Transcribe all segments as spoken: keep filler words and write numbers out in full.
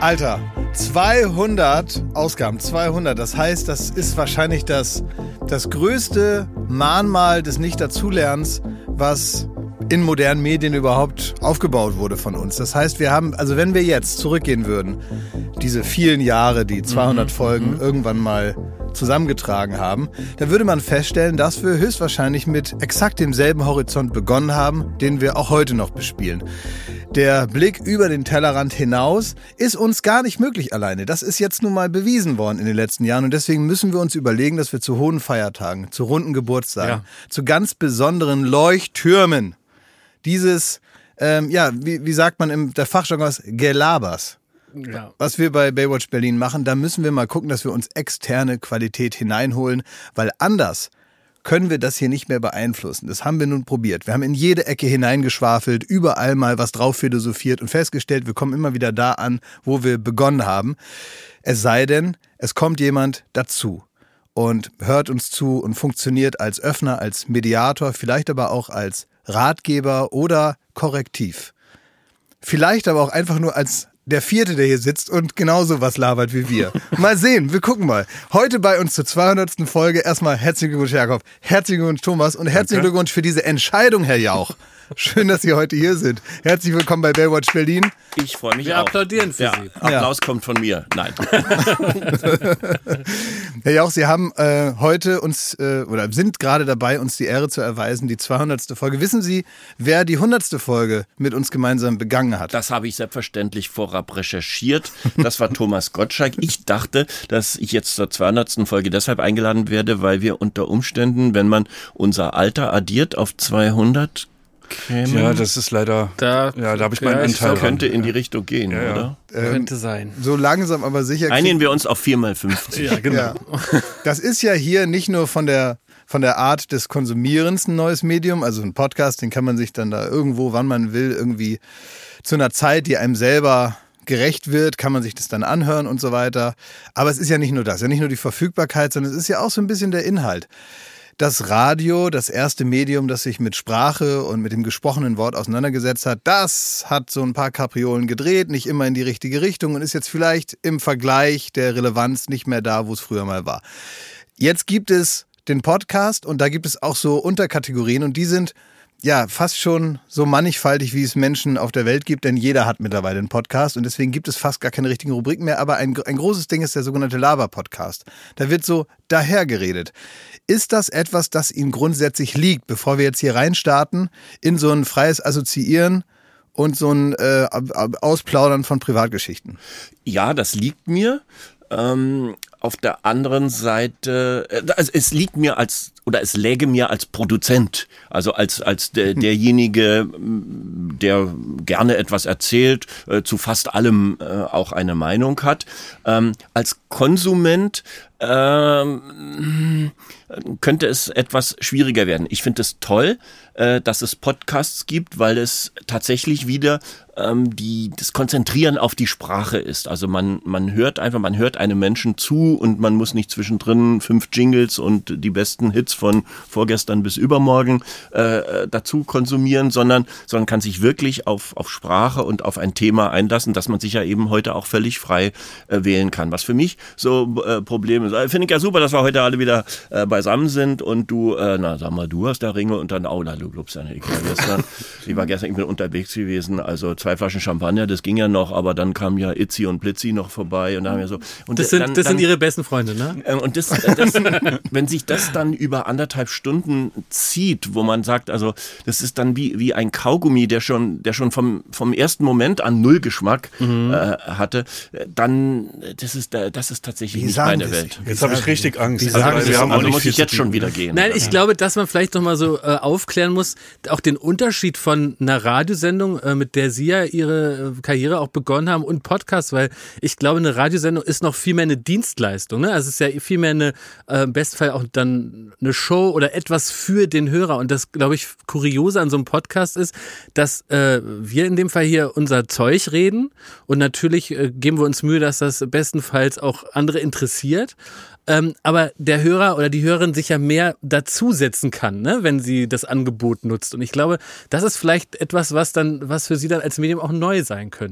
Alter, zweihundert Ausgaben, zweihundert. Das heißt, das ist wahrscheinlich das, das größte Mahnmal des Nicht-Dazulernens, was in modernen Medien überhaupt aufgebaut wurde von uns. Das heißt, wir haben, also wenn wir jetzt zurückgehen würden, diese vielen Jahre, die zweihundert mhm. Folgen mhm. irgendwann mal zusammengetragen haben, dann würde man feststellen, dass wir höchstwahrscheinlich mit exakt demselben Horizont begonnen haben, den wir auch heute noch bespielen. Der Blick über den Tellerrand hinaus ist uns gar nicht möglich alleine. Das ist jetzt nun mal bewiesen worden in den letzten Jahren und deswegen müssen wir uns überlegen, dass wir zu hohen Feiertagen, zu runden Geburtstagen, ja. zu ganz besonderen Leuchttürmen dieses, ähm, ja, wie, wie sagt man im der Fachjargon was, Gelabers, ja. was wir bei Baywatch Berlin machen, da müssen wir mal gucken, dass wir uns externe Qualität hineinholen, weil anders können wir das hier nicht mehr beeinflussen. Das haben wir nun probiert. Wir haben in jede Ecke hineingeschwafelt, überall mal was drauf philosophiert und festgestellt, wir kommen immer wieder da an, wo wir begonnen haben. Es sei denn, es kommt jemand dazu und hört uns zu und funktioniert als Öffner, als Mediator, vielleicht aber auch als Ratgeber oder Korrektiv. Vielleicht aber auch einfach nur als der Vierte, der hier sitzt und genauso was labert wie wir. Mal sehen, wir gucken mal. Heute bei uns zur zweihundertsten Folge erstmal herzlichen Glückwunsch, Jakob, herzlichen Glückwunsch, Thomas und herzlichen Danke. Glückwunsch für diese Entscheidung, Herr Jauch. Schön, dass Sie heute hier sind. Herzlich willkommen bei Baywatch Berlin. Ich freue mich Wir auch. Wir applaudieren für ja, Sie. Applaus ja. kommt von mir. Nein. Herr Jauch, Sie haben äh, heute uns, äh, oder sind gerade dabei, uns die Ehre zu erweisen, die zweihundertste Folge. Wissen Sie, wer die hundertste Folge mit uns gemeinsam begangen hat? Das habe ich selbstverständlich vorab recherchiert. Das war Thomas Gottschalk. Ich dachte, dass ich jetzt zur zweihundertsten Folge deshalb eingeladen werde, weil wir unter Umständen, wenn man unser Alter addiert auf zweihundert, kämen. Ja, das ist leider, da, ja, da habe ich meinen ja, Anteil. Das könnte dran. in die Richtung gehen, ja, ja. oder? Ähm, könnte sein. So langsam, aber sicher. Einigen wir uns auf vier mal fünfzig. Ja, genau. Ja. Das ist ja hier nicht nur von der, von der Art des Konsumierens ein neues Medium, also ein Podcast, den kann man sich dann da irgendwo, wann man will, irgendwie zu einer Zeit, die einem selber gerecht wird, kann man sich das dann anhören und so weiter. Aber es ist ja nicht nur das, ja nicht nur die Verfügbarkeit, sondern es ist ja auch so ein bisschen der Inhalt. Das Radio, das erste Medium, das sich mit Sprache und mit dem gesprochenen Wort auseinandergesetzt hat, das hat so ein paar Kapriolen gedreht, nicht immer in die richtige Richtung und ist jetzt vielleicht im Vergleich der Relevanz nicht mehr da, wo es früher mal war. Jetzt gibt es den Podcast und da gibt es auch so Unterkategorien und die sind ja fast schon so mannigfaltig, wie es Menschen auf der Welt gibt, denn jeder hat mittlerweile einen Podcast und deswegen gibt es fast gar keine richtigen Rubriken mehr, aber ein, ein großes Ding ist der sogenannte Laber-Podcast. Da wird so dahergeredet. Ist das etwas, das Ihnen grundsätzlich liegt, bevor wir jetzt hier reinstarten, in so ein freies Assoziieren und so ein äh, Ausplaudern von Privatgeschichten? Ja, das liegt mir. Ähm, auf der anderen Seite, also es liegt mir als, oder es läge mir als Produzent, also als, als der, derjenige, der gerne etwas erzählt, äh, zu fast allem äh, auch eine Meinung hat. Ähm, als Konsument ähm, könnte es etwas schwieriger werden. Ich finde es toll, äh, dass es Podcasts gibt, weil es tatsächlich wieder ähm, die, das Konzentrieren auf die Sprache ist. Also man, man hört einfach, man hört einem Menschen zu und man muss nicht zwischendrin fünf Jingles und die besten Hits von vorgestern bis übermorgen äh, dazu konsumieren, sondern, sondern kann sich wirklich auf, auf Sprache und auf ein Thema einlassen, das man sich ja eben heute auch völlig frei äh, wählen kann. Was für mich so äh, Probleme ist. Finde ich ja super, dass wir heute alle wieder äh, beisammen sind und du, äh, na sag mal, du hast da Ringe und dann, oh, na, du glaubst ja nicht. Ich war gestern, ich war gestern ich bin unterwegs gewesen, also zwei Flaschen Champagner, das ging ja noch, aber dann kam ja Itzi und Blitzi noch vorbei und da haben wir so. Und das sind, dann, das dann, sind ihre besten Freunde, ne? Äh, und das, das, wenn sich das dann über anderthalb Stunden zieht, wo man sagt, also das ist dann wie, wie ein Kaugummi, der schon, der schon vom, vom ersten Moment an null Geschmack mhm. äh, hatte, dann, das ist, das ist tatsächlich Wie nicht meine das? Welt. Jetzt habe ich richtig Angst. Also, Also, wir haben auch Also nicht muss viel ich jetzt zu schon wieder gehen. Nein, ich ja. glaube, dass man vielleicht noch mal so äh, aufklären muss, auch den Unterschied von einer Radiosendung, äh, mit der Sie ja Ihre äh, Karriere auch begonnen haben, und Podcast, weil ich glaube, eine Radiosendung ist noch viel mehr eine Dienstleistung. Ne? Also es ist ja viel mehr eine, äh, im besten Fall auch dann eine Show oder etwas für den Hörer. Und das, glaube ich, Kuriose an so einem Podcast ist, dass äh, wir in dem Fall hier unser Zeug reden und natürlich äh, geben wir uns Mühe, dass das bestenfalls auch andere interessiert. Ähm, aber der Hörer oder die Hörerin sich ja mehr dazusetzen kann, ne, wenn sie das Angebot nutzt. Und ich glaube, das ist vielleicht etwas, was dann, was für sie dann als Medium auch neu sein könnte.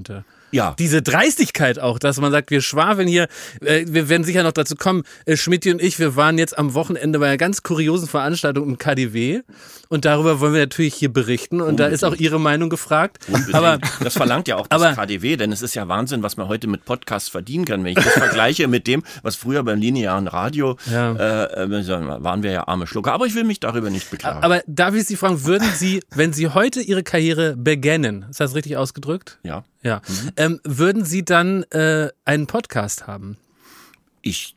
Ja. Diese Dreistigkeit auch, dass man sagt, wir schwafeln hier, äh, wir werden sicher noch dazu kommen, äh, Schmidti und ich, wir waren jetzt am Wochenende bei einer ganz kuriosen Veranstaltung im K D W und darüber wollen wir natürlich hier berichten und Unbedingt. Da ist auch Ihre Meinung gefragt. Unbedingt. Aber das verlangt ja auch das aber, K D W, denn es ist ja Wahnsinn, was man heute mit Podcasts verdienen kann. Wenn ich das vergleiche mit dem, was früher beim linearen Radio, ja. äh, waren wir ja arme Schlucker. Aber ich will mich darüber nicht beklagen. Aber darf ich Sie fragen, würden Sie, wenn Sie heute Ihre Karriere beginnen, ist das richtig ausgedrückt? Ja. Ja. Mhm. Ähm, würden Sie dann äh, einen Podcast haben? Ich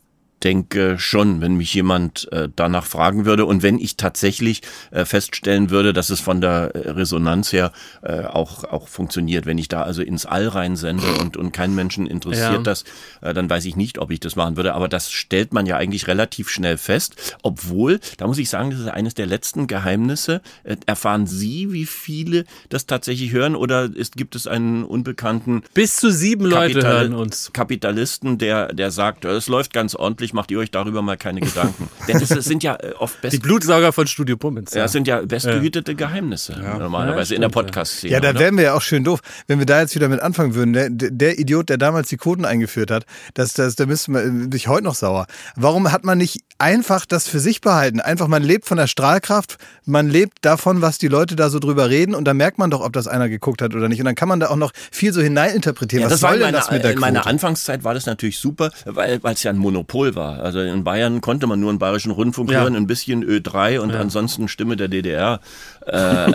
denke schon, wenn mich jemand äh, danach fragen würde und wenn ich tatsächlich äh, feststellen würde, dass es von der Resonanz her äh, auch auch funktioniert. Wenn ich da also ins All rein sende und und keinen Menschen interessiert ja. das, äh, dann weiß ich nicht, ob ich das machen würde. Aber das stellt man ja eigentlich relativ schnell fest. Obwohl, da muss ich sagen, das ist eines der letzten Geheimnisse. Äh, erfahren Sie, wie viele das tatsächlich hören oder ist, gibt es einen unbekannten bis zu sieben Leute Kapital- hören uns Kapitalisten, der der sagt, es läuft ganz ordentlich. Macht ihr euch darüber mal keine Gedanken. Denn das sind ja oft best- die Blutsauger von Studio Pummins. Ja, das sind ja bestgehütete Geheimnisse ja. normalerweise ja, in der Podcast-Szene. Ja, da oder? wären wir ja auch schön doof, wenn wir da jetzt wieder mit anfangen würden. Der, der Idiot, der damals die Quoten eingeführt hat, das, das, da müsste man sich heute noch sauer. Warum hat man nicht einfach das für sich behalten? Einfach, man lebt von der Strahlkraft, man lebt davon, was die Leute da so drüber reden und da merkt man doch, ob das einer geguckt hat oder nicht. Und dann kann man da auch noch viel so hineininterpretieren. Ja, was das soll war in denn meiner, das mit der in Quote? meiner Anfangszeit war das natürlich super, weil es ja ein Monopol war. Also in Bayern konnte man nur einen bayerischen Rundfunk ja. hören, ein bisschen Ö drei und ja. ansonsten Stimme der D D R. Äh,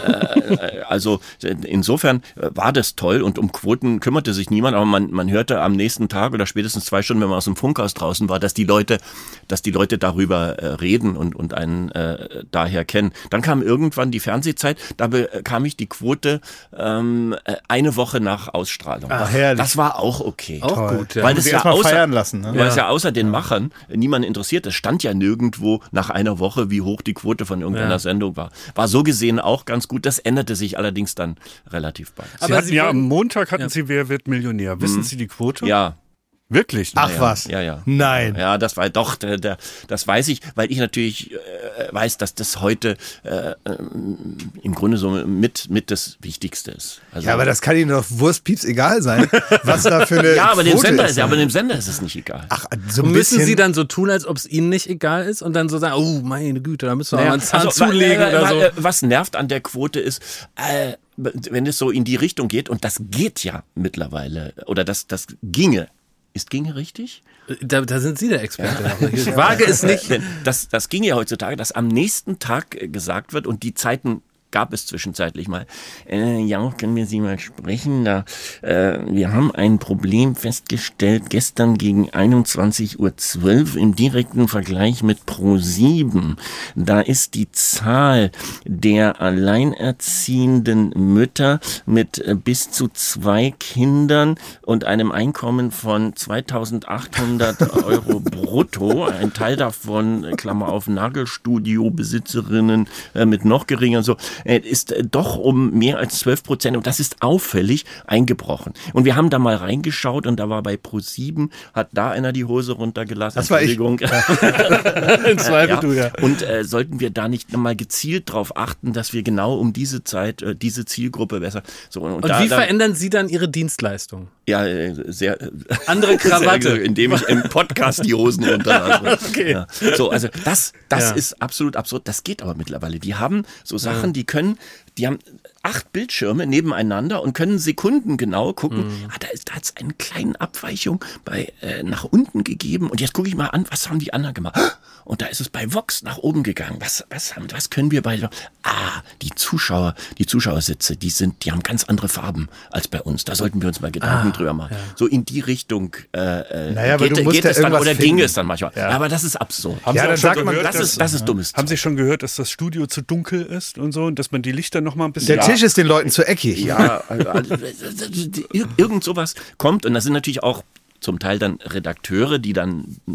also insofern war das toll und um Quoten kümmerte sich niemand, aber man, man hörte am nächsten Tag oder spätestens zwei Stunden, wenn man aus dem Funkhaus draußen war, dass die Leute, dass die Leute darüber äh, reden und, und einen äh, daher kennen. Dann kam irgendwann die Fernsehzeit, da bekam ich die Quote ähm, eine Woche nach Ausstrahlung. Ach, herrlich. Das war auch okay. Auch Toll. gut, ja. Weil das ja außer, feiern lassen, ne? weil ja. es ja außer den Machern niemand interessiert. Es stand ja nirgendwo nach einer Woche, wie hoch die Quote von irgendeiner ja. Sendung war. War so gesehen auch ganz gut. Das änderte sich allerdings dann relativ bald. Sie Aber hatten Sie ja am Montag hatten ja. Sie Wer wird Millionär. Wissen hm. Sie die Quote? Ja. Wirklich? Ach ja, was? Ja, ja. Nein. Ja, das war doch, der, der, das weiß ich, weil ich natürlich äh, weiß, dass das heute äh, im Grunde so mit, mit das Wichtigste ist. Also, ja, aber das kann Ihnen doch Wurstpieps egal sein, was da für eine ja, aber dem Quote Sender ist. ist, ja, aber dem Sender ist es nicht egal. Ach, so ein müssen bisschen. Sie dann so tun, als ob es Ihnen nicht egal ist und dann so sagen, oh meine Güte, da müssen wir naja, mal einen Zahn also, zulegen äh, oder so. äh, Was nervt an der Quote ist, äh, wenn es so in die Richtung geht, und das geht ja mittlerweile, oder das, das ginge. Ist ginge richtig? Da, da sind Sie der Experte. Ja. Ich wage es nicht. Denn das, das ging ja heutzutage, dass am nächsten Tag gesagt wird, und die Zeiten gab es zwischenzeitlich mal. Äh, ja, können wir Sie mal sprechen? Da, äh, wir haben ein Problem festgestellt gestern gegen einundzwanzig Uhr zwölf im direkten Vergleich mit ProSieben. Da ist die Zahl der alleinerziehenden Mütter mit äh, bis zu zwei Kindern und einem Einkommen von zweitausendachthundert Euro brutto, ein Teil davon, Klammer auf, Nagelstudio-Besitzerinnen äh, mit noch geringer, so, ist doch um mehr als zwölf Prozent, und das ist auffällig, eingebrochen. Und wir haben da mal reingeschaut und da war bei ProSieben, hat da einer die Hose runtergelassen. Das war ich. Entschuldigung. In Zweifel ja. du, ja. Und äh, sollten wir da nicht nochmal gezielt darauf achten, dass wir genau um diese Zeit, äh, diese Zielgruppe besser... So, und und da, wie da, verändern Sie dann Ihre Dienstleistung? Ja, äh, sehr... Andere Krawatte. Sehr, indem ich im Podcast die Hosen runterlasse. Okay. Ja. So, also das, das Ja. ist absolut absurd. Das geht aber mittlerweile. Die haben so Sachen, die können, die haben acht Bildschirme nebeneinander und können sekundengenau gucken. Mhm. Ah, da ist, da hat es eine kleine Abweichung bei äh, nach unten gegeben. Und jetzt gucke ich mal an, was haben die anderen gemacht? Und da ist es bei Vox nach oben gegangen. Was, was haben, was können wir bei? Ah, die Zuschauer, die Zuschauersitze, die sind, die haben ganz andere Farben als bei uns. Da sollten wir uns mal Gedanken ah, drüber machen. Ja. So in die Richtung äh, naja, geht, geht ja es dann oder finden. ging es dann manchmal. Ja. Aber das ist absurd. Haben Ja, Sie dann auch schon sagt man, gehört, das dass, ist, das ist dummes. haben Sie schon gehört, dass das Studio zu dunkel ist und so und dass man die Lichter noch mal ein bisschen... Der Ja. Tisch ist den Leuten zu eckig. Ja, also, also, irgend sowas kommt, und das sind natürlich auch zum Teil dann Redakteure, die dann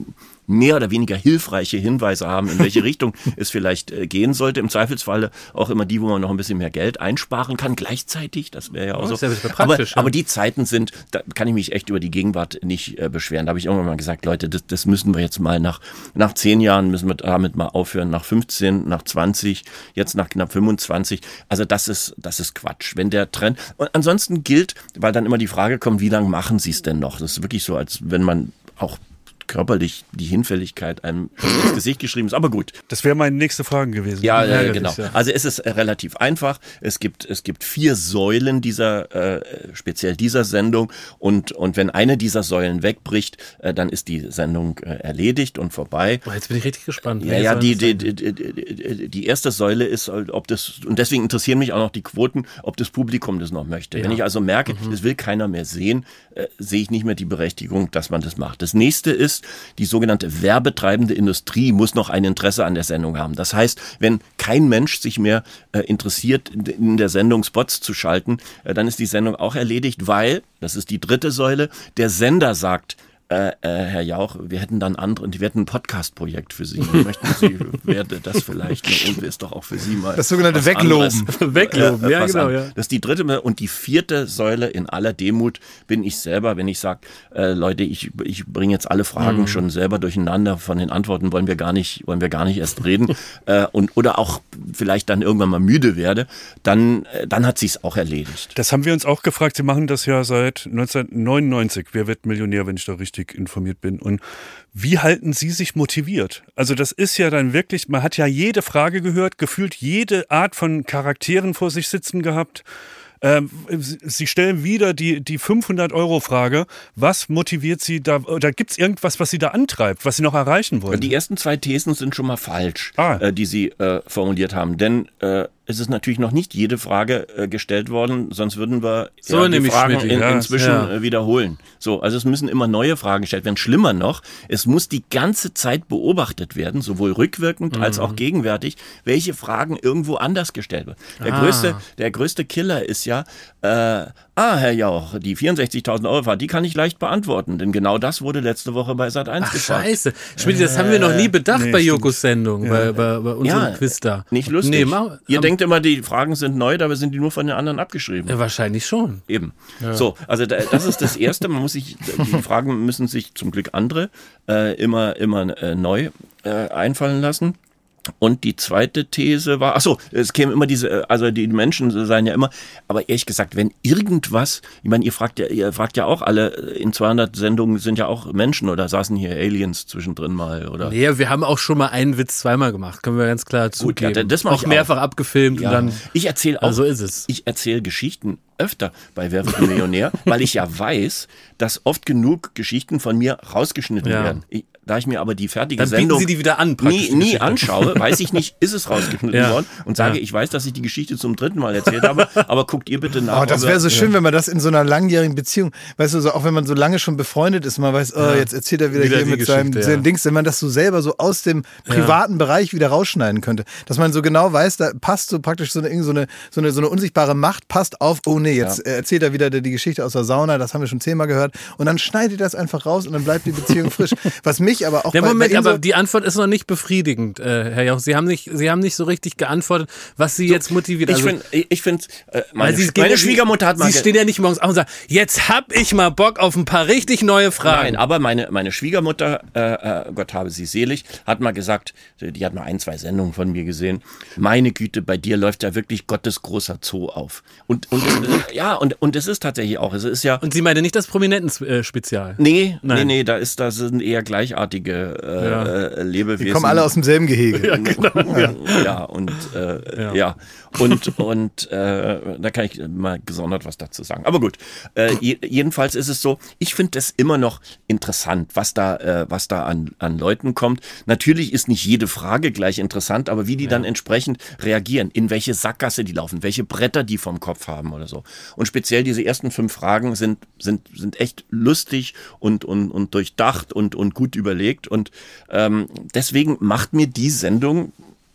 mehr oder weniger hilfreiche Hinweise haben, in welche Richtung es vielleicht äh, gehen sollte. Im Zweifelsfalle auch immer die, wo man noch ein bisschen mehr Geld einsparen kann, gleichzeitig. Das wäre ja auch Oh, so. ist ja praktisch, aber, ja. aber die Zeiten sind, da kann ich mich echt über die Gegenwart nicht äh, beschweren. Da habe ich irgendwann mal gesagt, Leute, das, das müssen wir jetzt mal nach, nach zehn Jahren müssen wir damit mal aufhören, nach fünfzehn, nach zwanzig, jetzt nach knapp fünfundzwanzig. Also das ist, das ist Quatsch. Wenn der Trend, und ansonsten gilt, weil dann immer die Frage kommt, wie lange machen Sie es denn noch? Das ist wirklich so, als wenn man auch körperlich die Hinfälligkeit einem ins Gesicht geschrieben ist. Aber gut. Das wäre meine nächste Frage gewesen. Ja, Ja, äh, genau. ist ja- Also es ist äh, relativ einfach. Es gibt es gibt vier Säulen dieser äh, speziell dieser Sendung und und wenn eine dieser Säulen wegbricht, äh, dann ist die Sendung äh, erledigt und vorbei. Boah, jetzt bin ich richtig gespannt. Ja, Welche ja, sollen die, das die, sein? die, die, die erste Säule ist, ob das, und deswegen interessieren mich auch noch die Quoten, ob das Publikum das noch möchte. Ja. Wenn ich also merke, das will keiner mehr sehen, äh, sehe ich nicht mehr die Berechtigung, dass man das macht. Das nächste ist, die sogenannte werbetreibende Industrie muss noch ein Interesse an der Sendung haben. Das heißt, wenn kein Mensch sich mehr äh, interessiert, in, in der Sendung Spots zu schalten, äh, dann ist die Sendung auch erledigt, weil, das ist die dritte Säule, der Sender sagt, Äh, äh, Herr Jauch, wir hätten dann andere, wir hätten ein Podcast-Projekt für Sie. Möchten Sie, werde das vielleicht, ne, und ist doch auch für Sie mal. Das sogenannte was Wegloben. anderes. Wegloben, Äh, ja, was genau, an- ja. Das ist die dritte und die vierte Säule in aller Demut bin ich selber, wenn ich sage, äh, Leute, ich, ich bringe jetzt alle Fragen Mhm. schon selber durcheinander, von den Antworten wollen wir gar nicht, wollen wir gar nicht erst reden, äh, und, oder auch vielleicht dann irgendwann mal müde werde, dann, äh, dann hat sich's auch erledigt. Das haben wir uns auch gefragt. Sie machen das ja seit neunzehnhundertneunundneunzig. Wer wird Millionär, wenn ich da richtig informiert bin? Und wie halten Sie sich motiviert? Also das ist ja dann wirklich, man hat ja jede Frage gehört, gefühlt jede Art von Charakteren vor sich sitzen gehabt. Ähm, Sie stellen wieder die, die fünfhundert-Euro-Frage. Was motiviert Sie da? Oder gibt es irgendwas, was Sie da antreibt, was Sie noch erreichen wollen? Die ersten zwei Thesen sind schon mal falsch, Ah. äh, die Sie äh, formuliert haben. Denn äh, es ist natürlich noch nicht jede Frage äh, gestellt worden, sonst würden wir So ja, die nämlich, Fragen Schmidti. in, Ja, inzwischen ja. äh, wiederholen. So, also es müssen immer neue Fragen gestellt werden. Schlimmer noch, es muss die ganze Zeit beobachtet werden, sowohl rückwirkend als Mhm. auch gegenwärtig, welche Fragen irgendwo anders gestellt werden. Der Ah. größte, der größte Killer ist ja, äh, ah, Herr Jauch, die vierundsechzigtausend Euro Frage, die kann ich leicht beantworten, denn genau das wurde letzte Woche bei Sat eins Ach, gefragt. scheiße. Schmidt, das haben wir noch nie bedacht nee, bei stimmt. Jokos Sendung, bei, bei, bei unserem Quiz da. Nicht lustig. Nee, mach, Ihr ähm, denkt immer, die Fragen sind neu, dabei sind die nur von den anderen abgeschrieben. ja, wahrscheinlich schon. Eben. So, also da, das ist das Erste. Man muss sich, die Fragen müssen sich zum Glück andere äh, immer, immer äh, neu äh, einfallen lassen. Und die zweite These war, ach so, es käme immer diese, also die Menschen seien ja immer, aber ehrlich gesagt, wenn irgendwas, ich meine, ihr fragt ja, ihr fragt ja auch alle, in zweihundert Sendungen sind ja auch Menschen oder saßen hier Aliens zwischendrin mal oder? Nee, wir haben auch schon mal einen Witz zweimal gemacht, können wir ganz klar zugeben. ja, das mach auch ich mehrfach abgefilmt Ja. und dann. Ich erzähle auch, Also ist es. ich erzähle Geschichten öfter bei Wer wird Millionär, weil ich ja weiß, dass oft genug Geschichten von mir rausgeschnitten Ja. werden. Ich, da ich mir aber die fertige Dann bieten Sendung Sie die wieder an, praktisch, nie, die nie Geschichte. anschaue, weiß ich nicht, ist es rausgeschnitten Ja. worden und sage, Ja. ich weiß, dass ich die Geschichte zum dritten Mal erzählt habe, aber guckt ihr bitte nach. Oh, das ob wäre ihr- so schön, wenn man das in so einer langjährigen Beziehung, weißt du, so, auch wenn man so lange schon befreundet ist, man weiß, oh, jetzt erzählt er wieder, Wieder hier die mit seinem, Geschichte, seinem ja. Dings, wenn man das so selber so aus dem privaten Bereich wieder rausschneiden könnte. Dass man so genau weiß, da passt so praktisch so eine, irgend so eine, so eine, so eine unsichtbare Macht, passt auf, oh nee, jetzt äh, erzählt er wieder die die Geschichte aus der Sauna, das haben wir schon zehnmal gehört, und dann schneidet ihr das einfach raus und dann bleibt die Beziehung frisch. Was mich aber auch Der bei, Moment, bei Ihnen aber so, die Antwort ist noch nicht befriedigend, äh, Herr Jauch. Sie haben nicht, Sie haben nicht so richtig geantwortet, was Sie jetzt motiviert. Ich Also, finde, ich, ich find, äh, meine, weil Sie Sch- gehen meine ja- Schwiegermutter hat mal Sie ge- stehen ja nicht morgens auf und sagen, jetzt hab ich mal Bock auf ein paar richtig neue Fragen. Nein, aber meine, meine Schwiegermutter, äh, äh, Gott habe sie selig, hat mal gesagt, die hat mal ein, zwei Sendungen von mir gesehen, meine Güte, bei dir läuft ja wirklich Gottes großer Zoo auf. Und, und äh, ja, und, und es ist tatsächlich auch, es ist ja, Und Sie meinen nicht das Prominenten-Spezial? nee, nee, Nein. nee, da ist, da sind eher gleichartige äh, Ja. äh, Lebewesen. die kommen alle aus demselben Gehege. Ja, genau. Ja, ja und äh, Ja. ja. und und äh, da kann ich mal gesondert was dazu sagen. Aber gut, äh, je, jedenfalls ist es so. Ich finde es immer noch interessant, was da äh, was da an an Leuten kommt. Natürlich ist nicht jede Frage gleich interessant, aber wie die dann entsprechend reagieren, in welche Sackgasse die laufen, welche Bretter die vom Kopf haben oder so. Und speziell diese ersten fünf Fragen sind sind sind echt lustig und und und durchdacht und und gut überlegt und ähm, deswegen macht mir die Sendung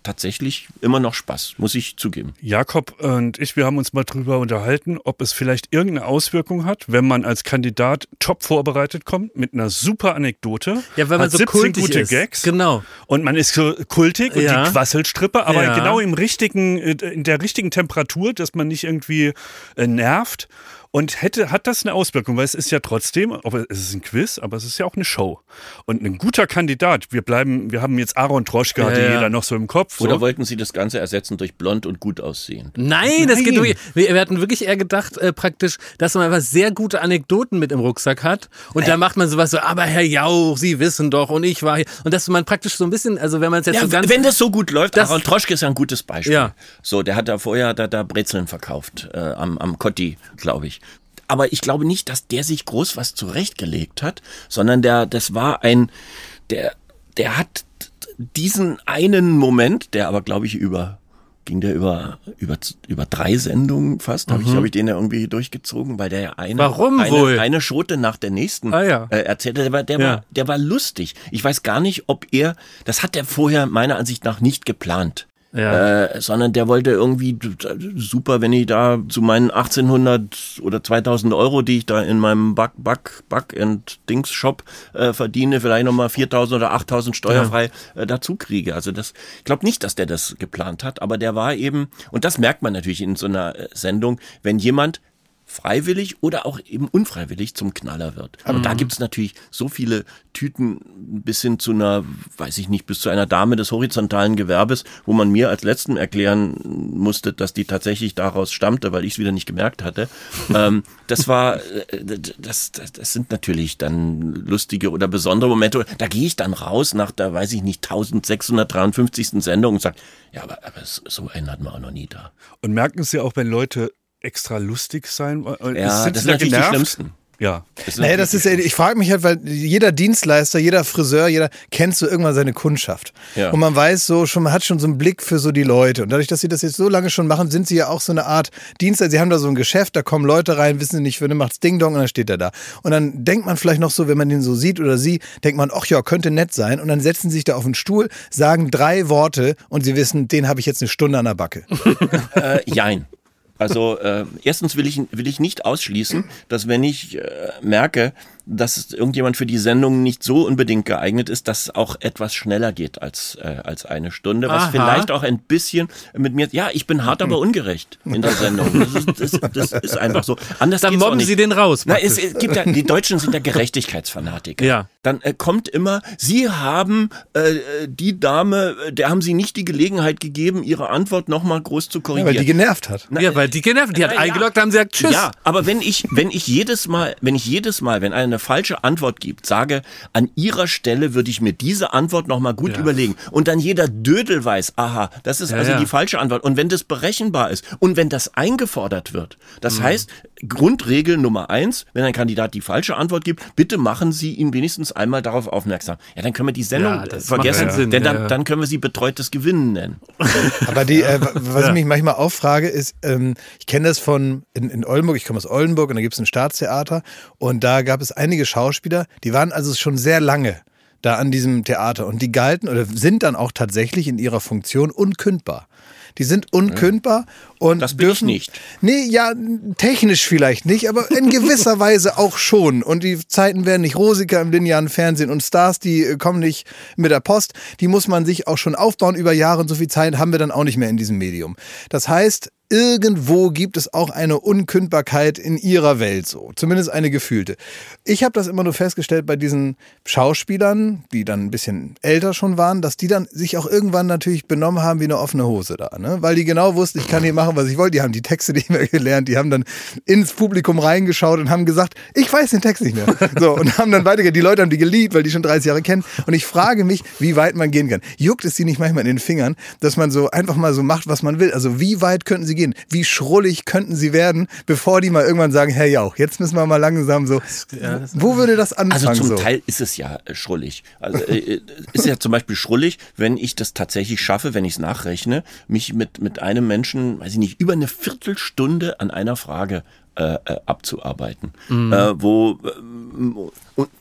tatsächlich immer noch Spaß, muss ich zugeben. Jakob und ich, wir haben uns mal drüber unterhalten, ob es vielleicht irgendeine Auswirkung hat, wenn man als Kandidat top vorbereitet kommt, mit einer super Anekdote, ja, weil man hat so siebzehn kultig gute ist. Gags Genau. und man ist so kultig und Ja. die Quasselstrippe, aber Ja. genau im richtigen, in der richtigen Temperatur, dass man nicht irgendwie äh, nervt. Und hätte, hat das eine Auswirkung, weil es ist ja trotzdem, aber es ist ein Quiz, aber es ist ja auch eine Show. Und ein guter Kandidat, wir bleiben, wir haben jetzt Aaron Troschka, Ja, hatte ja. jeder noch so im Kopf. So. Oder wollten Sie das Ganze ersetzen durch blond und gut aussehend? Nein, das Nein. geht wirklich. Wir, wir hatten wirklich eher gedacht, äh, praktisch, dass man einfach sehr gute Anekdoten mit im Rucksack hat. Und da macht man sowas so, aber Herr Jauch, Sie wissen doch, und ich war hier. Und dass man praktisch so ein bisschen, also wenn man es jetzt Ja, so ganz. wenn das so gut läuft, Das- Aaron Troschke ist ja ein gutes Beispiel. Ja. So, der hat da vorher da, da Brezeln verkauft, äh, am, am Kotti, glaube ich. Aber ich glaube nicht, dass der sich groß was zurechtgelegt hat, sondern der, das war ein, der, der hat diesen einen Moment, der aber, glaube ich, über, ging der über, über, über drei Sendungen fast, habe ich, habe ich den ja irgendwie durchgezogen, weil der ja eine, Warum eine, wohl? eine Schote nach der nächsten Ah, ja. äh, erzählte. Der war, der, Ja. war, der war lustig. Ich weiß gar nicht, ob er, das hat er vorher meiner Ansicht nach nicht geplant. Ja. Äh, sondern der wollte irgendwie, super, wenn ich da zu meinen achtzehnhundert oder zweitausend Euro, die ich da in meinem Back, Back, Back and Dings Shop äh, verdiene, vielleicht nochmal viertausend oder achttausend steuerfrei äh, dazu kriege. Also das, ich glaube nicht, dass der das geplant hat, aber der war eben, und das merkt man natürlich in so einer äh, Sendung, wenn jemand freiwillig oder auch eben unfreiwillig zum Knaller wird. Aber da gibt's natürlich so viele Tüten bis hin zu einer, weiß ich nicht, bis zu einer Dame des horizontalen Gewerbes, wo man mir als Letzten erklären musste, dass die tatsächlich daraus stammte, weil ich es wieder nicht gemerkt hatte. ähm, das war, äh, das, das, das sind natürlich dann lustige oder besondere Momente. Da gehe ich dann raus nach der, weiß ich nicht, eintausendsechshundertdreiundfünfzigsten Sendung und sage, ja, aber, aber so einen hatten wir auch noch nie da. Und merken Sie auch, wenn Leute extra lustig sein wollen? Ja, sind das Sie sind da natürlich die genervt? Schlimmsten. Ja. Das sind Naja, natürlich das die ist, ich frage mich halt, weil jeder Dienstleister, jeder Friseur, jeder kennt so irgendwann seine Kundschaft. Ja. Und man weiß so schon, man hat schon so einen Blick für so die Leute. Und dadurch, dass sie das jetzt so lange schon machen, sind sie ja auch so eine Art Dienstleister. Sie haben da so ein Geschäft, da kommen Leute rein, wissen sie nicht, für eine macht's Ding Dong und dann steht er da. Und dann denkt man vielleicht noch so, wenn man den so sieht oder sie, denkt man, ach ja, könnte nett sein. Und dann setzen sie sich da auf den Stuhl, sagen drei Worte und sie wissen, den habe ich jetzt eine Stunde an der Backe. Äh, jein. Also äh, erstens will ich will ich nicht ausschließen, dass wenn ich äh, merke, dass irgendjemand für die Sendung nicht so unbedingt geeignet ist, dass auch etwas schneller geht als äh, als eine Stunde, was Aha. vielleicht auch ein bisschen mit mir, ja, ich bin hart, aber ungerecht in der Sendung. Das ist, das, das ist einfach so. Anders Dann geht's auch mobben nicht. Sie den raus. Na, es, praktisch. es gibt ja, die Deutschen sind ja Gerechtigkeitsfanatiker. Ja. Dann äh, kommt immer, Sie haben äh, die Dame, äh, der haben Sie nicht die Gelegenheit gegeben, Ihre Antwort nochmal groß zu Ja, korrigieren. weil die genervt hat. Ja, weil die genervt, die hat Na, ja. eingeloggt, haben sie gesagt, tschüss. Ja, aber wenn ich, wenn ich jedes Mal, wenn ich jedes Mal, wenn einer eine falsche Antwort gibt, sage, an Ihrer Stelle würde ich mir diese Antwort nochmal gut Ja. überlegen. Und dann jeder Dödel weiß, aha, das ist Ja, also ja. die falsche Antwort. Und wenn das berechenbar ist und wenn das eingefordert wird, das Mhm. heißt, Grundregel Nummer eins, wenn ein Kandidat die falsche Antwort gibt, bitte machen Sie ihn wenigstens einmal darauf aufmerksam. Ja, dann können wir die Sendung Ja, äh, das vergessen, macht ja Sinn, denn dann, ja, ja. dann können wir sie betreutes Gewinnen nennen. Aber die, äh, was Ja. ich mich manchmal auch frage, ist, ähm, ich kenne das von in, in Oldenburg, ich komme aus Oldenburg und da gibt es ein Staatstheater und da gab es einige Schauspieler, die waren also schon sehr lange da an diesem Theater und die galten oder sind dann auch tatsächlich in ihrer Funktion unkündbar. Die sind unkündbar und Das bin ich dürfen nicht. Nee, ja, technisch vielleicht nicht, aber in gewisser Weise auch schon. Und die Zeiten werden nicht rosiger im linearen Fernsehen und Stars, die äh, kommen nicht mit der Post. Die muss man sich auch schon aufbauen über Jahre und so viel Zeit haben wir dann auch nicht mehr in diesem Medium. Das heißt, irgendwo gibt es auch eine Unkündbarkeit in ihrer Welt so, zumindest eine gefühlte. Ich habe das immer nur festgestellt bei diesen Schauspielern, die dann ein bisschen älter schon waren, dass die dann sich auch irgendwann natürlich benommen haben wie eine offene Hose da, ne? Weil die genau wussten, ich kann hier machen, was ich wollte. Die haben die Texte nicht mehr gelernt, die haben dann ins Publikum reingeschaut und haben gesagt, ich weiß den Text nicht mehr. So, und haben dann weitergehört. Die Leute haben die geliebt, weil die schon dreißig Jahre kennen. Und ich frage mich, wie weit man gehen kann. Juckt es die nicht manchmal in den Fingern, dass man so einfach mal so macht, was man will? Also wie weit könnten sie gehen? Wie schrullig könnten sie werden, bevor die mal irgendwann sagen, Herr Jauch, jetzt müssen wir mal langsam so. Ja, das- Wo würde das anfangen? Also zum so? Teil ist es ja äh, schrullig. Also äh, ist ja zum Beispiel schrullig, wenn ich das tatsächlich schaffe, wenn ich es nachrechne, mich mit mit einem Menschen, weiß ich nicht, über eine Viertelstunde an einer Frage äh, äh, abzuarbeiten, äh, wo äh, und, und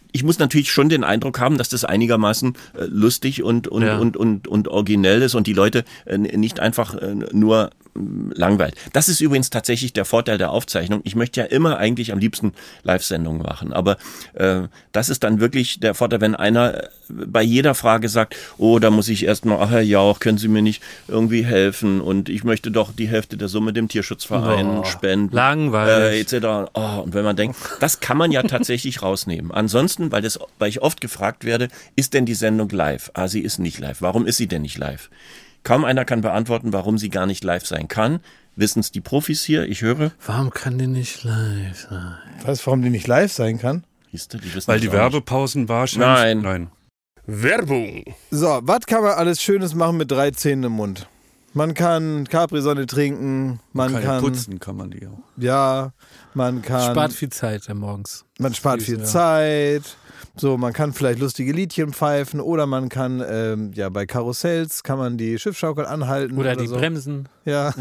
ich muss natürlich schon den Eindruck haben, dass das einigermaßen äh, lustig und und, Ja. und und und originell ist und die Leute äh, nicht einfach äh, nur langweilt. Das ist übrigens tatsächlich der Vorteil der Aufzeichnung. Ich möchte ja immer eigentlich am liebsten Live-Sendungen machen, aber äh, das ist dann wirklich der Vorteil, wenn einer bei jeder Frage sagt, oh, da muss ich erstmal, ach Herr Jauch, können Sie mir nicht irgendwie helfen und ich möchte doch die Hälfte der Summe dem Tierschutzverein Oh, spenden. langweilig. Äh, et cetera. Oh, und wenn man denkt, das kann man ja tatsächlich rausnehmen. Ansonsten, weil, das, weil ich oft gefragt werde, ist denn die Sendung live? Ah, sie ist nicht live. Warum ist sie denn nicht live? Kaum einer kann beantworten, warum sie gar nicht live sein kann. Wissen es die Profis hier? Ich höre. Warum kann die nicht live sein? Weißt du, warum die nicht live sein kann? Siehst du, die wissen Weil das die auch nicht. Werbepausen wahrscheinlich... Nein. Nein. Werbung. So, was kann man alles Schönes machen mit drei Zähnen im Mund? Man kann Capri-Sonne trinken, man Kann ja kann, putzen, kann man die auch. ja, man kann, Spart viel Zeit ja, morgens. man spart viel Ja. Zeit. So, man kann vielleicht lustige Liedchen pfeifen oder man kann, ähm, ja, bei Karussells kann man die Schiffschaukel anhalten. Oder die so. Bremsen. Ja.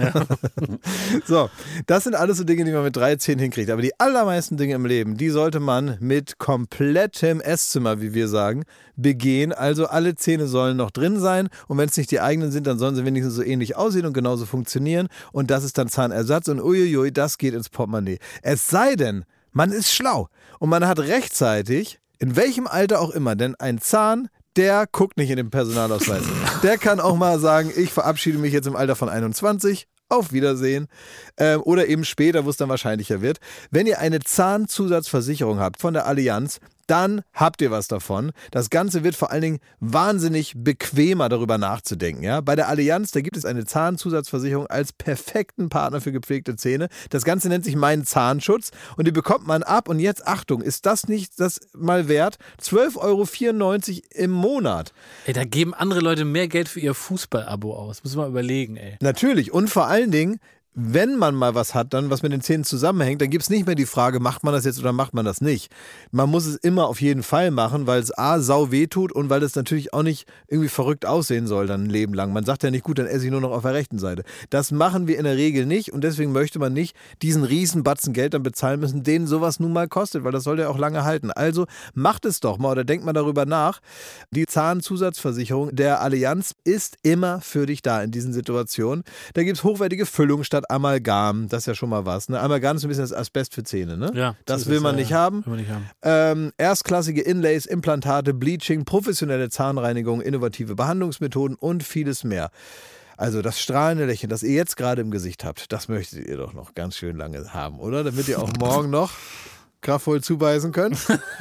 So, das sind alles so Dinge, die man mit drei Zähnen hinkriegt. Aber die allermeisten Dinge im Leben, die sollte man mit komplettem Esszimmer, wie wir sagen, begehen. Also alle Zähne sollen noch drin sein. Und wenn es nicht die eigenen sind, dann sollen sie wenigstens so ähnlich aussehen und genauso funktionieren. Und das ist dann Zahnersatz. Und uiuiui, das geht ins Portemonnaie. Es sei denn, man ist schlau. Und man hat rechtzeitig, in welchem Alter auch immer, denn ein Zahn, der guckt nicht in den Personalausweis. Der kann auch mal sagen, ich verabschiede mich jetzt im Alter von einundzwanzig. Auf Wiedersehen. Ähm, oder eben später, wo es dann wahrscheinlicher wird. Wenn ihr eine Zahnzusatzversicherung habt von der Allianz, dann habt ihr was davon. Das Ganze wird vor allen Dingen wahnsinnig bequemer, darüber nachzudenken. Ja? Bei der Allianz, da gibt es eine Zahnzusatzversicherung als perfekten Partner für gepflegte Zähne. Das Ganze nennt sich Mein Zahnschutz und die bekommt man ab. Und jetzt, Achtung, ist das nicht das mal wert? zwölf Euro vierundneunzig im Monat. Ey, da geben andere Leute mehr Geld für ihr Fußball-Abo aus. Muss man überlegen, ey. Natürlich. Und vor allen Dingen, wenn man mal was hat, dann was mit den Zähnen zusammenhängt, dann gibt es nicht mehr die Frage, macht man das jetzt oder macht man das nicht. Man muss es immer auf jeden Fall machen, weil es A, sau weh tut und weil es natürlich auch nicht irgendwie verrückt aussehen soll dann ein Leben lang. Man sagt ja nicht, gut, dann esse ich nur noch auf der rechten Seite. Das machen wir in der Regel nicht und deswegen möchte man nicht diesen riesen Batzen Geld dann bezahlen müssen, den sowas nun mal kostet, weil das soll ja auch lange halten. Also macht es doch mal oder denkt mal darüber nach. Die Zahnzusatzversicherung der Allianz ist immer für dich da in diesen Situationen. Da gibt es hochwertige Füllung statt Amalgam, das ist ja schon mal was. Ne? Amalgam ist ein bisschen das Asbest für Zähne, ne? Ja, das so will ist man es, nicht ja. haben. Will man nicht haben. Ähm, erstklassige Inlays, Implantate, Bleaching, professionelle Zahnreinigung, innovative Behandlungsmethoden und vieles mehr. Also das strahlende Lächeln, das ihr jetzt gerade im Gesicht habt, das möchtet ihr doch noch ganz schön lange haben, oder? Damit ihr auch morgen noch kraftvoll zubeißen könnt.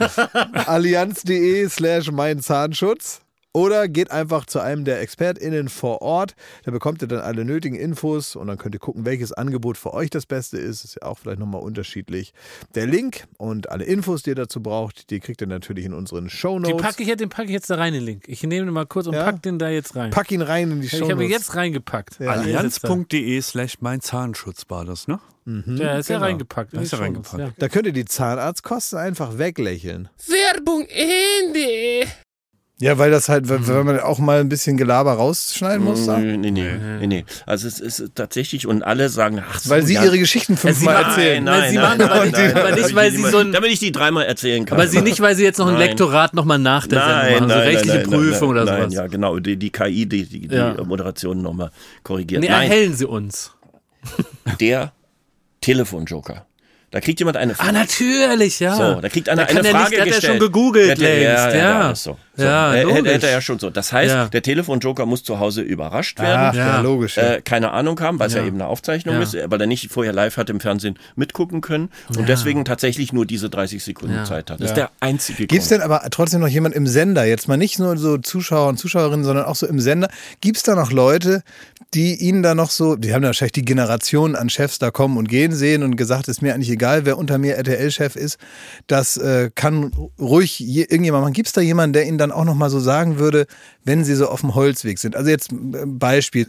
Allianz.de slash mein Zahnschutz. Oder geht einfach zu einem der ExpertInnen vor Ort. Da bekommt ihr dann alle nötigen Infos und dann könnt ihr gucken, welches Angebot für euch das Beste ist. Ist ja auch vielleicht nochmal unterschiedlich. Der Link und alle Infos, die ihr dazu braucht, die kriegt ihr natürlich in unseren Shownotes. Den packe ich, den packe ich jetzt da rein, den Link. Ich nehme den mal kurz und Ja? pack den da jetzt rein. Pack ihn rein in die ich Shownotes. habe ihn jetzt reingepackt. Ja. Allianz.de slash mein Zahnschutz war das, ne? Ja, ist ja genau. reingepackt. Da ist er schon reingepackt. was, ja. Da könnt ihr die Zahnarztkosten einfach weglächeln. Werbung Ende. Ja, weil das halt, wenn wenn man auch mal ein bisschen Gelaber rausschneiden muss. da. Nee, nee, nee, nee, nee. Also es ist tatsächlich, und alle sagen, ach so, Weil sie ja, ihre Geschichten fünfmal machen- erzählen. Nein, Nein, sie nein, machen nein, aber nein, nicht- nein, aber nein, nicht, damit weil ich sie die so mal- ein- Damit ich die dreimal erzählen kann. Aber sie nicht, weil sie jetzt noch ein Nein. Lektorat nochmal nach der Sendung Nein, machen, so nein, rechtliche nein, nein, Prüfung nein, oder nein, sowas. Ja, genau, die, die K I, die die, die Ja. Moderation nochmal korrigiert. Nee, Nein, erhellen sie uns. der Telefonjoker. Da kriegt jemand eine Ah, Frage. natürlich, ja. So, da kriegt einer Da kann eine er nicht- Frage der hat ja gestellt. schon gegoogelt Der hat ja- längst, ja. ja. Ja, ist so. so. Ja, Äh, logisch. hätte er ja schon so. Das heißt, Ja. der Telefonjoker muss zu Hause überrascht werden. Ach, ja, Ja. logisch. Ja. Äh, keine Ahnung haben, weil es ja. Ja. eben eine Aufzeichnung Ja. ist, weil er nicht vorher live hat im Fernsehen mitgucken können und Ja. deswegen tatsächlich nur diese dreißig Sekunden Ja. Zeit hat. Das Ja. ist der einzige Gibt es Grund. denn aber trotzdem noch jemand im Sender, jetzt mal nicht nur so Zuschauer und Zuschauerinnen, sondern auch so im Sender, gibt es da noch Leute, die ihnen da noch so, die haben ja wahrscheinlich die Generationen an Chefs da kommen und gehen sehen und gesagt, ist mir eigentlich egal, wer unter mir R T L-Chef ist, das äh, kann ruhig je, irgendjemand machen. Gibt es da jemanden, der ihnen dann auch noch mal so sagen würde, wenn sie so auf dem Holzweg sind? Also jetzt äh, Beispiel,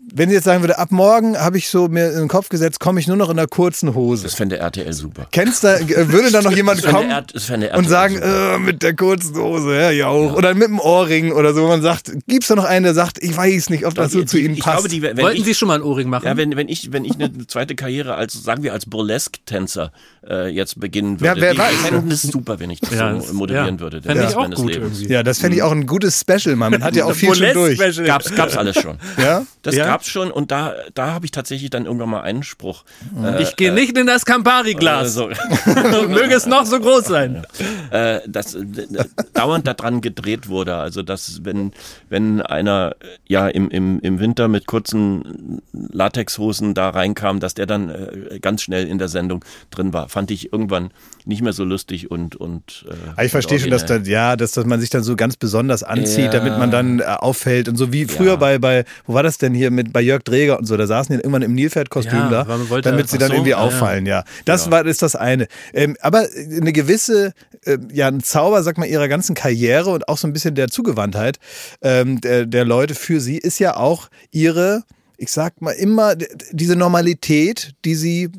wenn sie jetzt sagen würde, ab morgen habe ich so mir in den Kopf gesetzt, komme ich nur noch in einer kurzen Hose. Das fände R T L super. Kennst du, würde da noch jemand Das fände kommen R- das fände R T L und sagen, super. äh, mit der kurzen Hose, ja, ja auch. Oder mit dem Ohrring oder so. Man sagt, gibt's da noch einen, der sagt, ich weiß nicht, ob das so Die- zu die- Ihnen ich passt. Glaube, die, wenn Wollten ich, Sie schon mal ein Ohrring machen? Ja, wenn, wenn ich, wenn ich eine zweite Karriere als, sagen wir, als Burlesque-Tänzer äh, jetzt beginnen würde, wer die- weiß. ich fände es super, wenn ich das Ja, so das- moderieren ja. würde. den Fände Rest ich auch meines gut Lebens. irgendwie. Ja, das fände ich auch ein gutes Special, Mann. Man hat ja auch viel schon durch. Burlesque-Special. Gab's, gab's alles schon. Ja? Das Ja? gab's schon und da, da habe ich tatsächlich dann irgendwann mal einen Spruch. Äh, Ich gehe nicht in das Campari-Glas. so, Möge es noch so groß sein. äh, dass äh, dauernd daran gedreht wurde. Also dass wenn wenn einer äh, ja im im im Winter mit kurzen Latexhosen da reinkam, dass der dann äh, ganz schnell in der Sendung drin war, fand ich irgendwann nicht mehr so lustig und und. Äh, Aber ich verstehe schon, dass da, ja, dass, dass man sich dann so ganz besonders anzieht, Ja. damit man dann äh, auffällt und so wie früher Ja. bei bei wo war das denn hier mit bei Jörg Dreger und so, da saßen die irgendwann im Nilpferdkostüm Ja, da, weil man wollte- damit sie ach dann so, irgendwie ah, ja. auffallen, ja. Das war ist das eine. Ähm, aber eine gewisse äh, ja ein Zauber, sag mal, ihrer ganzen Karriere und auch so ein bisschen der Zugewandtheit ähm, der, der Leute für sie ist ja auch ihre, ich sag mal immer d- diese Normalität, die sie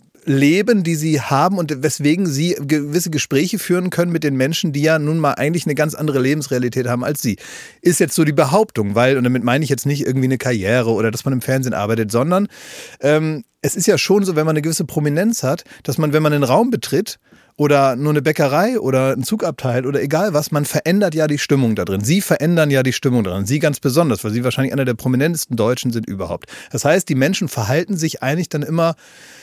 leben, die sie haben und weswegen sie gewisse Gespräche führen können mit den Menschen, die ja nun mal eigentlich eine ganz andere Lebensrealität haben als sie. Ist jetzt so die Behauptung, weil, und damit meine ich jetzt nicht irgendwie eine Karriere oder dass man im Fernsehen arbeitet, sondern ähm, es ist ja schon so, wenn man eine gewisse Prominenz hat, dass man, wenn man einen Raum betritt, oder nur eine Bäckerei oder ein Zugabteil oder egal was, man verändert ja die Stimmung da drin. Sie verändern ja die Stimmung da drin. Sie ganz besonders, weil sie wahrscheinlich einer der prominentesten Deutschen sind überhaupt. Das heißt, die Menschen verhalten sich eigentlich dann immer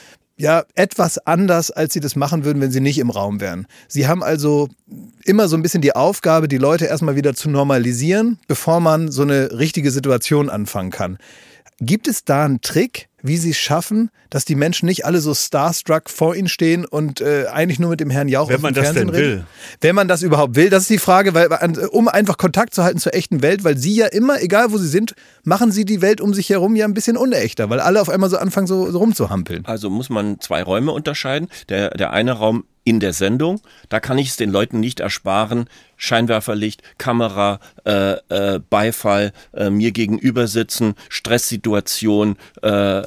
ja, etwas anders, als sie das machen würden, wenn sie nicht im Raum wären. Sie haben also immer so ein bisschen die Aufgabe, die Leute erstmal wieder zu normalisieren, bevor man so eine richtige Situation anfangen kann. Gibt es da einen Trick, wie sie es schaffen, dass die Menschen nicht alle so starstruck vor ihnen stehen und äh, eigentlich nur mit dem Herrn Jauch Wenn auf man dem das Fernsehen denn reden? will. Wenn man das überhaupt will, das ist die Frage, weil um einfach Kontakt zu halten zur echten Welt, weil sie ja immer, egal wo sie sind, machen sie die Welt um sich herum ja ein bisschen unechter, weil alle auf einmal so anfangen so, so rumzuhampeln. Also muss man zwei Räume unterscheiden. Der, der eine Raum in der Sendung, da kann ich es den Leuten nicht ersparen, Scheinwerferlicht, Kamera, äh, äh, Beifall, äh, mir gegenüber sitzen, Stresssituation, äh,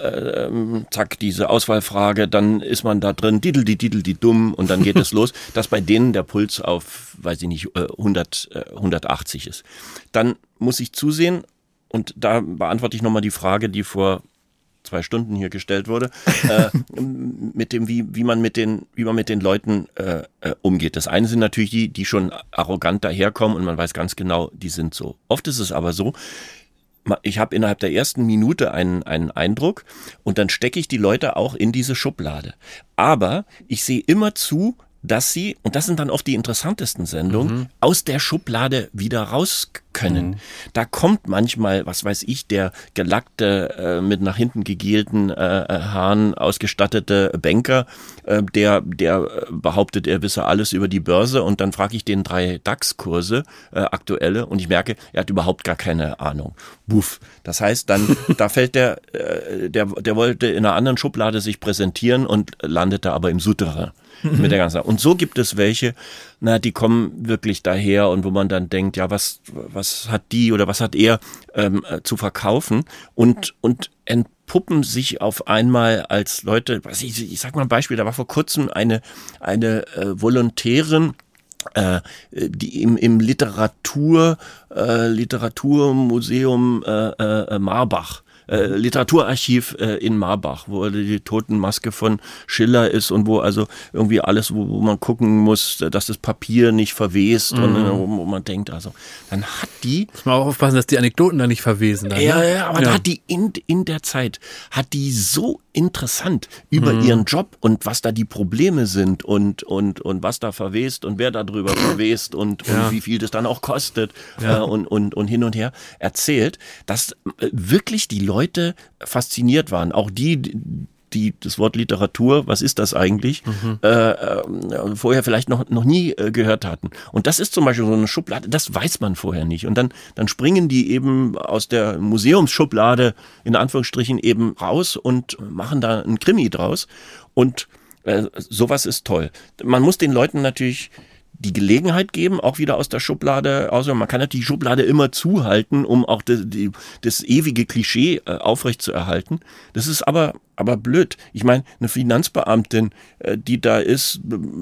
äh, zack, diese Auswahlfrage, dann ist man da drin, didel, die didel, die dumm und dann geht es los, dass bei denen der Puls auf, weiß ich nicht, äh, hundert, äh, hundertachtzig ist. Dann muss ich zusehen und da beantworte ich nochmal die Frage, die vor zwei Stunden hier gestellt wurde, äh, mit dem, wie, wie man mit den, wie man mit den Leuten äh, äh, umgeht. Das eine sind natürlich die, die schon arrogant daherkommen und man weiß ganz genau, die sind so. Oft ist es aber so, ich habe innerhalb der ersten Minute einen, einen Eindruck und dann stecke ich die Leute auch in diese Schublade. Aber ich sehe immer zu, dass sie, und das sind dann oft die interessantesten Sendungen, mhm. aus der Schublade wieder raus können. Mhm. Da kommt manchmal, was weiß ich, der gelackte, äh, mit nach hinten gegelten äh, Haaren ausgestattete Banker, äh, der, der behauptet, er wisse alles über die Börse und dann frage ich den drei DAX-Kurse, äh, aktuelle, und ich merke, er hat überhaupt gar keine Ahnung. Buff. Das heißt, dann, da fällt der, äh, der, der wollte in einer anderen Schublade sich präsentieren und landete aber im Souterrain. Mit der ganzen. Und so gibt es welche, na, die kommen wirklich daher und wo man dann denkt, ja, was, was hat die oder was hat er ähm, zu verkaufen und, und entpuppen sich auf einmal als Leute, was ich, ich sag mal ein Beispiel, da war vor kurzem eine, eine äh, Volontärin, Äh, die im, im Literatur, äh, Literaturmuseum äh, äh, Marbach, äh, Literaturarchiv äh, in Marbach, wo die Totenmaske von Schiller ist und wo also irgendwie alles, wo, wo man gucken muss, dass das Papier nicht verwest mhm. und äh, wo, wo man denkt, also dann hat die... Muss man auch aufpassen, dass die Anekdoten da nicht verwesen. Dann, ja, ne? ja, aber ja. da hat die in, in der Zeit, hat die so interessant über Mhm. ihren Job und was da die Probleme sind und, und, und was da verwest und wer da drüber verwest und, Ja. und wie viel das dann auch kostet Ja. äh, und, und, und hin und her erzählt, dass äh, wirklich die Leute fasziniert waren. Auch die, die das Wort Literatur, was ist das eigentlich, mhm. äh, äh, vorher vielleicht noch, noch nie äh, gehört hatten. Und das ist zum Beispiel so eine Schublade, das weiß man vorher nicht. Und dann, dann springen die eben aus der Museumsschublade in Anführungsstrichen eben raus und machen da einen Krimi draus. Und äh, sowas ist toll. Man muss den Leuten natürlich die Gelegenheit geben, auch wieder aus der Schublade, außer man kann natürlich die Schublade immer zuhalten, um auch das, die, das ewige Klischee äh, aufrechtzuerhalten. Das ist aber aber blöd. Ich meine, eine Finanzbeamtin, äh, die da ist,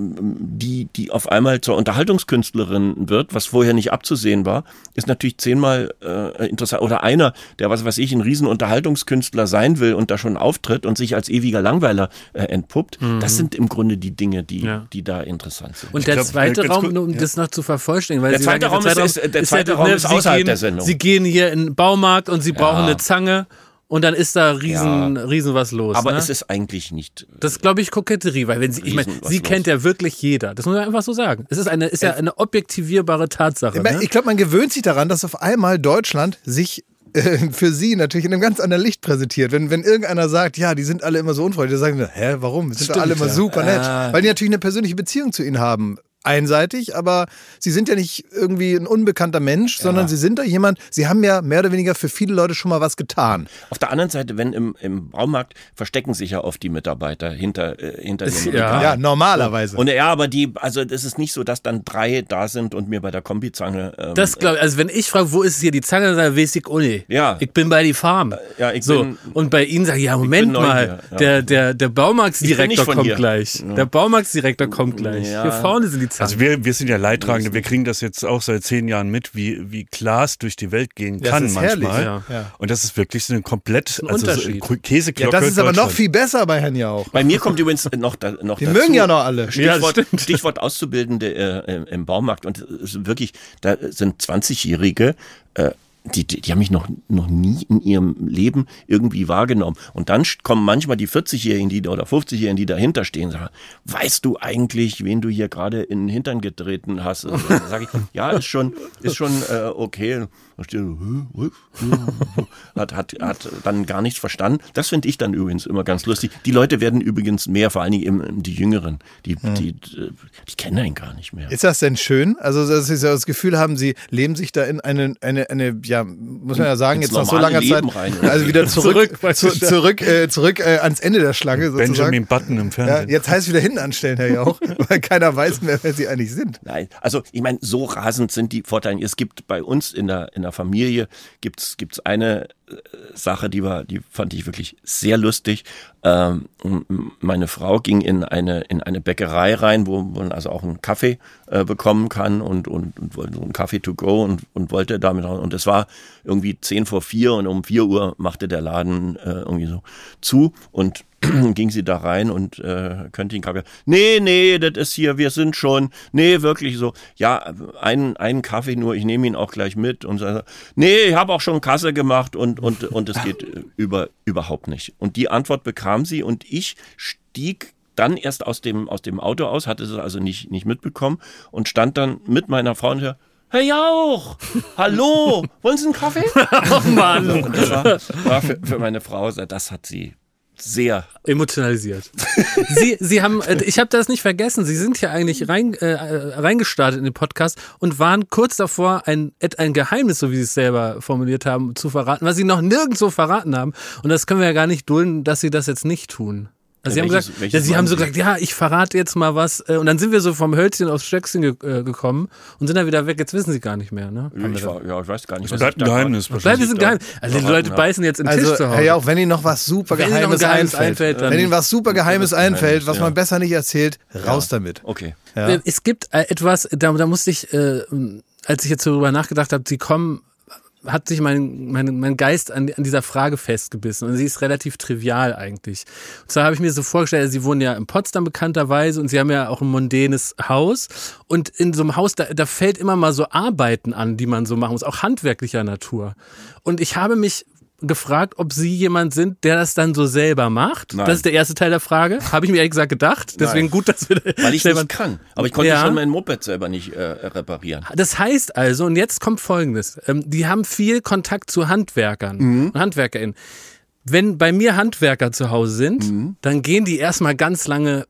die die auf einmal zur Unterhaltungskünstlerin wird, was vorher nicht abzusehen war, ist natürlich zehnmal äh, interessant. Oder einer, der, was weiß ich, ein Riesenunterhaltungskünstler sein will und da schon auftritt und sich als ewiger Langweiler äh, entpuppt. Mhm. Das sind im Grunde die Dinge, die ja. die da interessant sind. Und der glaub, zweite Raum, gut, nur um ja. das noch zu vervollständigen, weil der Sie zweite sagen, Raum der zweite ist, ist, der ist, zweite ja, Raum ne, ist Sie außerhalb gehen, der Sendung. Sie gehen hier in den Baumarkt und Sie brauchen Ja. eine Zange. Und dann ist da riesen, ja. riesen was los. Aber ne? es ist eigentlich nicht. Das ist, glaube ich, Koketterie, weil wenn sie, ich meine, sie kennt ja wirklich jeder. Das muss man einfach so sagen. Es ist eine, ist ja eine objektivierbare Tatsache. Ich, ne? ich glaube, man gewöhnt sich daran, dass auf einmal Deutschland sich äh, für sie natürlich in einem ganz anderen Licht präsentiert. Wenn, wenn irgendeiner sagt, ja, die sind alle immer so unfreundlich, dann sagen wir, hä, warum? Die sind Stimmt, doch alle immer ja. super nett. Ah. Weil die natürlich eine persönliche Beziehung zu ihnen haben. Einseitig, aber sie sind ja nicht irgendwie ein unbekannter Mensch, ja. sondern sie sind da jemand, sie haben ja mehr oder weniger für viele Leute schon mal was getan. Auf der anderen Seite, wenn im, im Baumarkt verstecken sich ja oft die Mitarbeiter hinter, äh, hinter Ist- dem ja. Regal. Ja, normalerweise. Und ja, aber die, also es ist nicht so, dass dann drei da sind und mir bei der Kombizange. Ähm, Das glaube ich, also wenn ich frage, wo ist hier die Zange, dann sage ich, weiß ich auch nicht. Ja. Ich bin bei die Farm. Ja, ich so. bin- Und bei Ihnen sage ich, ja, Moment bin mal, Neugier, ja. der, der, der Ich Baumarktsdirektor bin nicht von kommt hier. gleich. Der Baumarktsdirektor kommt gleich. Ja. Hier vorne sind die Zangen. Also wir, wir sind ja Leidtragende, wir kriegen das jetzt auch seit zehn Jahren mit, wie, wie Glas durch die Welt gehen Das kann ist manchmal. herrlich, ja. Ja. Und das ist wirklich so ein komplett ein also so Unterschied. ein Käseglocke. Ja, das ist aber noch Deutschland. viel besser bei Herrn Jauch. Bei mir kommt übrigens noch, da, noch Die dazu. mögen ja noch alle. Stichwort, Ja, stimmt. Stichwort Auszubildende äh, im Baumarkt. Und es ist wirklich, da sind zwanzigjährige, äh, die, die, die haben mich noch, noch nie in ihrem Leben irgendwie wahrgenommen. Und dann kommen manchmal die vierzigjährigen die, oder fünfzigjährigen, die dahinter stehen, und sagen, weißt du eigentlich, wen du hier gerade in den Hintern getreten hast? Und dann sage ich, ja, ist schon, ist schon äh, okay. Da steht so, "Hä, was? hat, hat, hat dann gar nichts verstanden. Das finde ich dann übrigens immer ganz lustig. Die Leute werden übrigens mehr, vor allen Dingen eben die Jüngeren, die, die, die, die kennen einen gar nicht mehr. Ist das denn schön? Also, dass Sie so das Gefühl haben, Sie leben sich da in eine, eine, eine ja, muss man ja sagen, Ins jetzt nach so normale langer Zeit, Leben rein. also wieder zurück, Zurück, zu, zurück, äh, zurück äh, ans Ende der Schlange sozusagen. Benjamin Button im Ja, Fernsehen. jetzt heißt es wieder hinten anstellen, Herr Jauch, weil keiner weiß mehr, wer Sie eigentlich sind. Nein, also ich meine, so rasend sind die Vorteile. Es gibt bei uns in der in der Familie gibt's gibt's eine äh, Sache, die war, die fand ich wirklich sehr lustig. Ähm, m- meine Frau ging in eine in eine Bäckerei rein, wo man also auch einen Kaffee äh, bekommen kann und und, und wollte so einen Kaffee to go und und wollte damit raus. Und es war irgendwie zehn vor vier und um vier Uhr machte der Laden äh, irgendwie so zu und ging sie da rein und äh, könnte ihn Kaffee. Nee, nee, das ist hier, wir sind schon, nee, wirklich so, ja, einen, einen Kaffee nur, ich nehme ihn auch gleich mit und so, nee, ich habe auch schon Kasse gemacht und, und, und es geht über, überhaupt nicht. Und die Antwort bekam sie und ich stieg dann erst aus dem, aus dem Auto aus, hatte es also nicht, nicht mitbekommen und stand dann mit meiner Frau und hör, Herr Jauch, hallo, wollen Sie einen Kaffee? Oh Mann. Und das war, war für, für meine Frau, das hat sie sehr Emotionalisiert. Sie, Sie haben, äh, ich habe das nicht vergessen, Sie sind ja eigentlich rein, äh, reingestartet in den Podcast und waren kurz davor, ein, ein Geheimnis, so wie Sie es selber formuliert haben, zu verraten, was Sie noch nirgendwo verraten haben. Und das können wir ja gar nicht dulden, dass Sie das jetzt nicht tun. Also Ja, Sie haben welches- gesagt, welches ja, Sie haben meinen so Sie? gesagt, ja, ich verrate jetzt mal was. äh, Und dann sind wir so vom Hölzchen aufs Stöckchen ge äh, gekommen und sind dann wieder weg. Jetzt wissen Sie gar nicht mehr, ne? Ich, war, ja, ich weiß gar nicht, Das bleibt ich da ein Geheimnis gerade- Bleibt was es ein ich da Geheimnis. Also die verraten Leute habe. beißen jetzt in den Also, Tisch zu Herr Hause. Jauch, wenn Ihnen noch was super Wenn Ihnen noch ein Geheimes, Geheimnis einfällt, einfällt, dann- wenn Ihnen was super Geheimes einfällt, was ja. man besser nicht erzählt, raus damit. Okay. Ja. Äh, Es gibt äh, etwas, da, da musste ich, äh, als ich jetzt darüber nachgedacht habe, Sie kommen, hat sich mein, mein, mein Geist an, an dieser Frage festgebissen und sie ist relativ trivial eigentlich. Und zwar habe ich mir so vorgestellt, Sie wohnen ja in Potsdam bekannterweise und Sie haben ja auch ein mondänes Haus und in so einem Haus, da, da fällt immer mal so Arbeiten an, die man so machen muss, auch handwerklicher Natur. Und ich habe mich gefragt, ob Sie jemand sind, der das dann so selber macht. Nein. Das ist der erste Teil der Frage. Habe ich mir ehrlich gesagt gedacht. Deswegen Nein. gut, dass wir Weil ich selber- nicht kann. Aber ich konnte Ja. schon mein Moped selber nicht äh, reparieren. Das heißt also, und jetzt kommt Folgendes, ähm, die haben viel Kontakt zu Handwerkern und HandwerkerInnen. Wenn bei mir Handwerker zu Hause sind, dann gehen die erstmal ganz lange,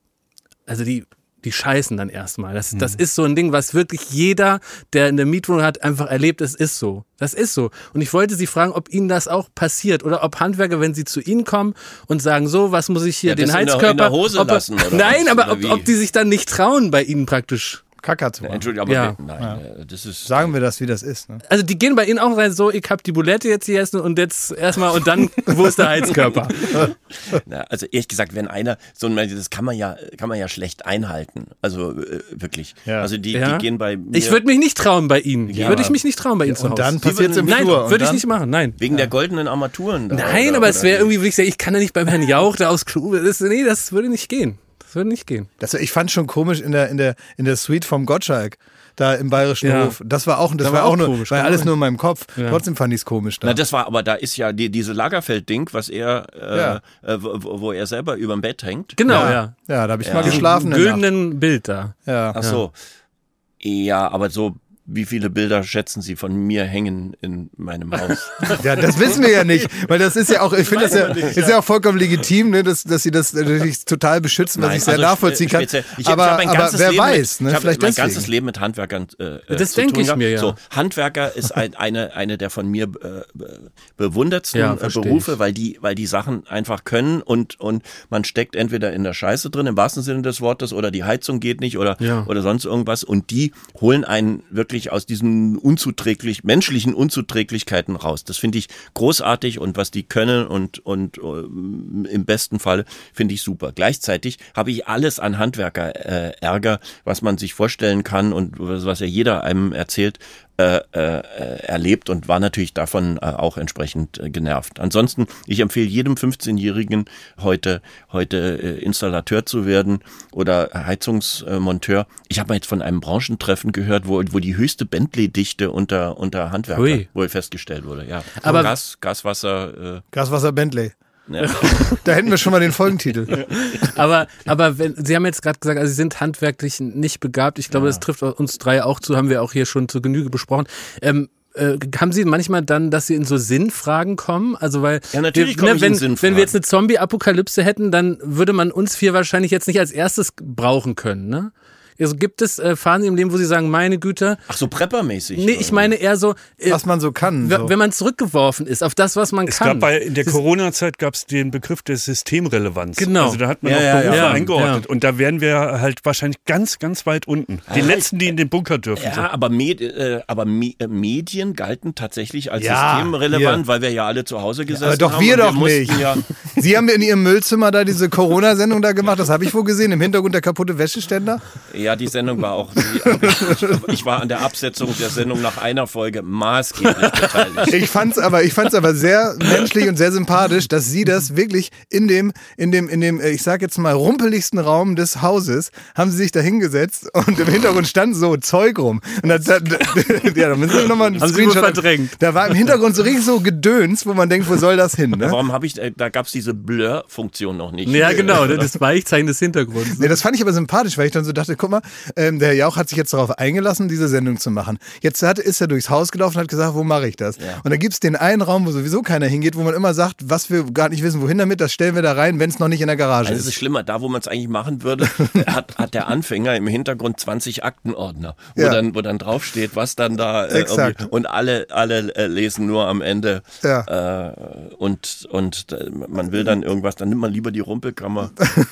also die die scheißen dann erstmal. Das, das ist so ein Ding, was wirklich jeder, der in der Mietwohnung hat, einfach erlebt. Es ist so. Das ist so. Und ich wollte Sie fragen, ob Ihnen das auch passiert oder ob Handwerker, wenn sie zu Ihnen kommen und sagen, so, was muss ich hier, Ja, den das in der- Heizkörper... in der Hose ob, lassen, oder Nein, was? aber Oder ob, wie? ob die sich dann nicht trauen, bei Ihnen praktisch Kacker zu machen. Entschuldigung, aber Ja. nein, Ja. äh, das ist... Sagen wir das, wie das ist. Ne? Also die gehen bei Ihnen auch rein, so, ich hab die Bulette jetzt hier essen und jetzt erstmal und dann, wo ist der Heizkörper? Na, also ehrlich gesagt, wenn einer so ein, das kann man ja, kann man ja schlecht einhalten. Also äh, wirklich. Ja. Also die, Ja. die gehen bei mir Ich würde mich nicht trauen bei Ihnen. Ja, würde ich aber- mich nicht trauen bei Ihnen zu Und Hause. dann passiert es im Nein, Flur. Und würde ich dann- nicht machen, nein. wegen der goldenen Armaturen. Da, Nein, oder, aber es oder wäre wie? irgendwie, würde ich sagen, ich kann ja nicht beim Herrn Jauch da aufs Klo. Das, nee, das würde nicht gehen. Das würde nicht gehen. Das, ich fand schon komisch in der, in der, in der Suite vom Gottschalk, da im Bayerischen Ja. Hof. Das war auch, das Da war war auch, auch nur, komisch, war ja genau. alles nur in meinem Kopf. Ja. Trotzdem fand ich es komisch da. Na, das war, aber da ist ja die, diese Lagerfeld-Ding, was er, äh, Ja. äh, wo, wo er selber überm Bett hängt. Genau, ja. ja. Ja, da habe ich Ja. mal geschlafen. Ein in der Nacht. güldenen Bild da. Ja. Ach so. Ja, aber so, wie viele Bilder schätzen Sie von mir hängen in meinem Haus? Ja, das wissen wir ja nicht, weil das ist ja auch, ich finde das ja, ist ja auch vollkommen legitim, ne, dass, dass sie das natürlich total beschützen, was Nein, ich sehr also nachvollziehen kann. speziell- Ich, aber ich hab ein aber ganzes wer Leben weiß, mit, ne, ich habe vielleicht mein deswegen. ganzes Leben mit Handwerkern äh, Das zu denke tun ich gehabt. mir, ja. So, Handwerker ist ein, eine eine der von mir äh, be- bewundertsten Ja, äh, versteh Berufe, ich. weil die weil die Sachen einfach können und und man steckt entweder in der Scheiße drin im wahrsten Sinne des Wortes oder die Heizung geht nicht oder Ja. oder sonst irgendwas und die holen einen wirklich aus diesen unzuträglich menschlichen Unzuträglichkeiten raus. Das finde ich großartig und was die können und und äh, im besten Fall finde ich super. Gleichzeitig habe ich alles an Handwerker äh, Ärger, was man sich vorstellen kann und was, was ja jeder einem erzählt, äh, äh, erlebt und war natürlich davon äh, auch entsprechend äh, genervt. Ansonsten, ich empfehle jedem fünfzehnjährigen heute heute äh, Installateur zu werden oder Heizungsmonteur. Ich habe mal jetzt von einem Branchentreffen gehört, wo wo die höchste Bentley-Dichte unter unter Handwerker Ui. wohl festgestellt wurde. Ja, Aber- Gas, Gaswasser. Gaswasser Bentley. Äh, ja. Da hätten wir schon mal den Folgentitel. Aber, aber wenn, Sie haben jetzt gerade gesagt, also Sie sind handwerklich nicht begabt. Ich glaube, das trifft uns drei auch zu, haben wir auch hier schon zur Genüge besprochen. Ähm, äh, haben Sie manchmal dann, dass Sie in so Sinnfragen kommen? Also weil Ja, natürlich wir, komme ich in wenn, Sinnfragen. wenn wir jetzt eine Zombie-Apokalypse hätten, dann würde man uns vier wahrscheinlich jetzt nicht als erstes brauchen können, ne? Also gibt es äh, Phasen im Leben, wo Sie sagen, meine Güte, Ach so, preppermäßig. nee, ich meine eher so, äh, Was man so kann. w- So. wenn man zurückgeworfen ist auf das, was man Es kann. gab bei, in der Das- Corona-Zeit gab es den Begriff der Systemrelevanz. Genau. Also da hat man Ja, auch ja, Berufe ja. eingeordnet. Ja. Und da wären wir halt wahrscheinlich ganz, ganz weit unten. Die Ja, Letzten, die in den Bunker dürfen. Ja, aber, Med äh, aber Me äh, Medien galten tatsächlich als Ja, systemrelevant, hier. weil wir ja alle zu Hause gesessen aber doch haben. wir und doch mussten nicht. Ja, Sie haben in Ihrem Müllzimmer da diese Corona-Sendung da gemacht, das habe ich wohl gesehen, im Hintergrund der kaputte Wäscheständer. ja, die Sendung war auch. Die, ich war an der Absetzung der Sendung nach einer Folge maßgeblich beteiligt. Ich fand's aber, ich fand's aber sehr menschlich und sehr sympathisch, dass Sie das wirklich in dem, in dem, in dem, äh, ich sag jetzt mal, rumpeligsten Raum des Hauses, haben Sie sich da hingesetzt und im Hintergrund stand so Zeug rum. Und da, da, ja, da müssen wir nochmal einen Haben Sie wohl Screenshot. verdrängt. Da war im Hintergrund so richtig so Gedöns, wo man denkt, wo soll das hin, ne? Warum habe ich, äh, da gab es diese Blur-Funktion noch nicht. Ja, genau, das Weichzeichen des Hintergrunds. Nee, das fand ich aber sympathisch, weil ich dann so dachte, guck mal, ähm, der Herr Jauch hat sich jetzt darauf eingelassen, diese Sendung zu machen. Jetzt hat, ist er durchs Haus gelaufen und hat gesagt, wo mache ich das? Ja. Und da gibt's den einen Raum, wo sowieso keiner hingeht, wo man immer sagt, was wir gar nicht wissen, wohin damit, das stellen wir da rein, wenn es noch nicht in der Garage Also es ist ist. schlimmer, da wo man es eigentlich machen würde, hat, hat der Anfänger im Hintergrund zwanzig Aktenordner, wo Ja. dann wo dann draufsteht, was dann da äh, Exakt. irgendwie- und alle alle äh, lesen nur am Ende Ja. äh, und und äh, man will dann irgendwas, dann nimmt man lieber die Rumpelkammer.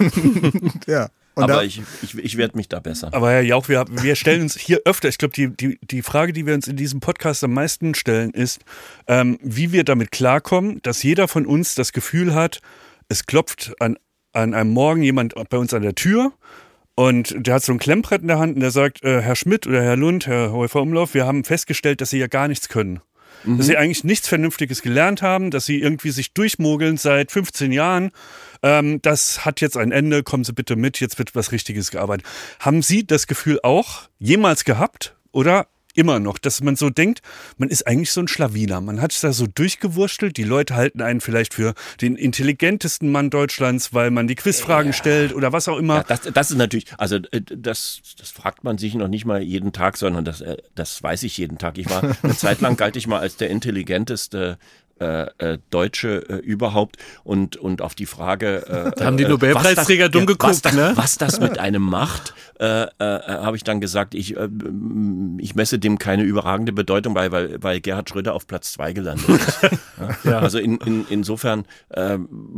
Ja. Und Aber da, ich ich, ich werde mich da besser. Aber Herr Jauch, wir, wir stellen uns hier öfter, ich glaube, die, die, die Frage, die wir uns in diesem Podcast am meisten stellen, ist, ähm, wie wir damit klarkommen, dass jeder von uns das Gefühl hat, es klopft an, an einem Morgen jemand bei uns an der Tür und der hat so ein Klemmbrett in der Hand und der sagt, äh, Herr Schmidt oder Herr Lund, Herr Häufer-Umlauf, wir haben festgestellt, dass Sie ja gar nichts können. Dass sie eigentlich nichts Vernünftiges gelernt haben, dass sie irgendwie sich durchmogeln seit fünfzehn Jahren. Ähm, das hat jetzt ein Ende, kommen Sie bitte mit, jetzt wird was Richtiges gearbeitet. Haben Sie das Gefühl auch jemals gehabt oder immer noch, dass man so denkt, man ist eigentlich so ein Schlawiner. Man hat es da so durchgewurstelt. Die Leute halten einen vielleicht für den intelligentesten Mann Deutschlands, weil man die Quizfragen Ja. stellt oder was auch immer. Ja, das, das ist natürlich, also äh, das, das fragt man sich noch nicht mal jeden Tag, sondern das, äh, das weiß ich jeden Tag. Ich war eine Zeit lang galt ich mal als der intelligenteste äh, äh, Deutsche äh, überhaupt und, und auf die Frage, äh, da haben die äh, Nobelpreisträger was das, dumm ja, geguckt, was das, ne? was das mit einem macht, äh, äh, habe ich dann gesagt, ich, äh, ich messe dem keine überragende Bedeutung bei, weil, weil Gerhard Schröder auf Platz zwei gelandet ist. Ja. Also in, in, insofern, äh,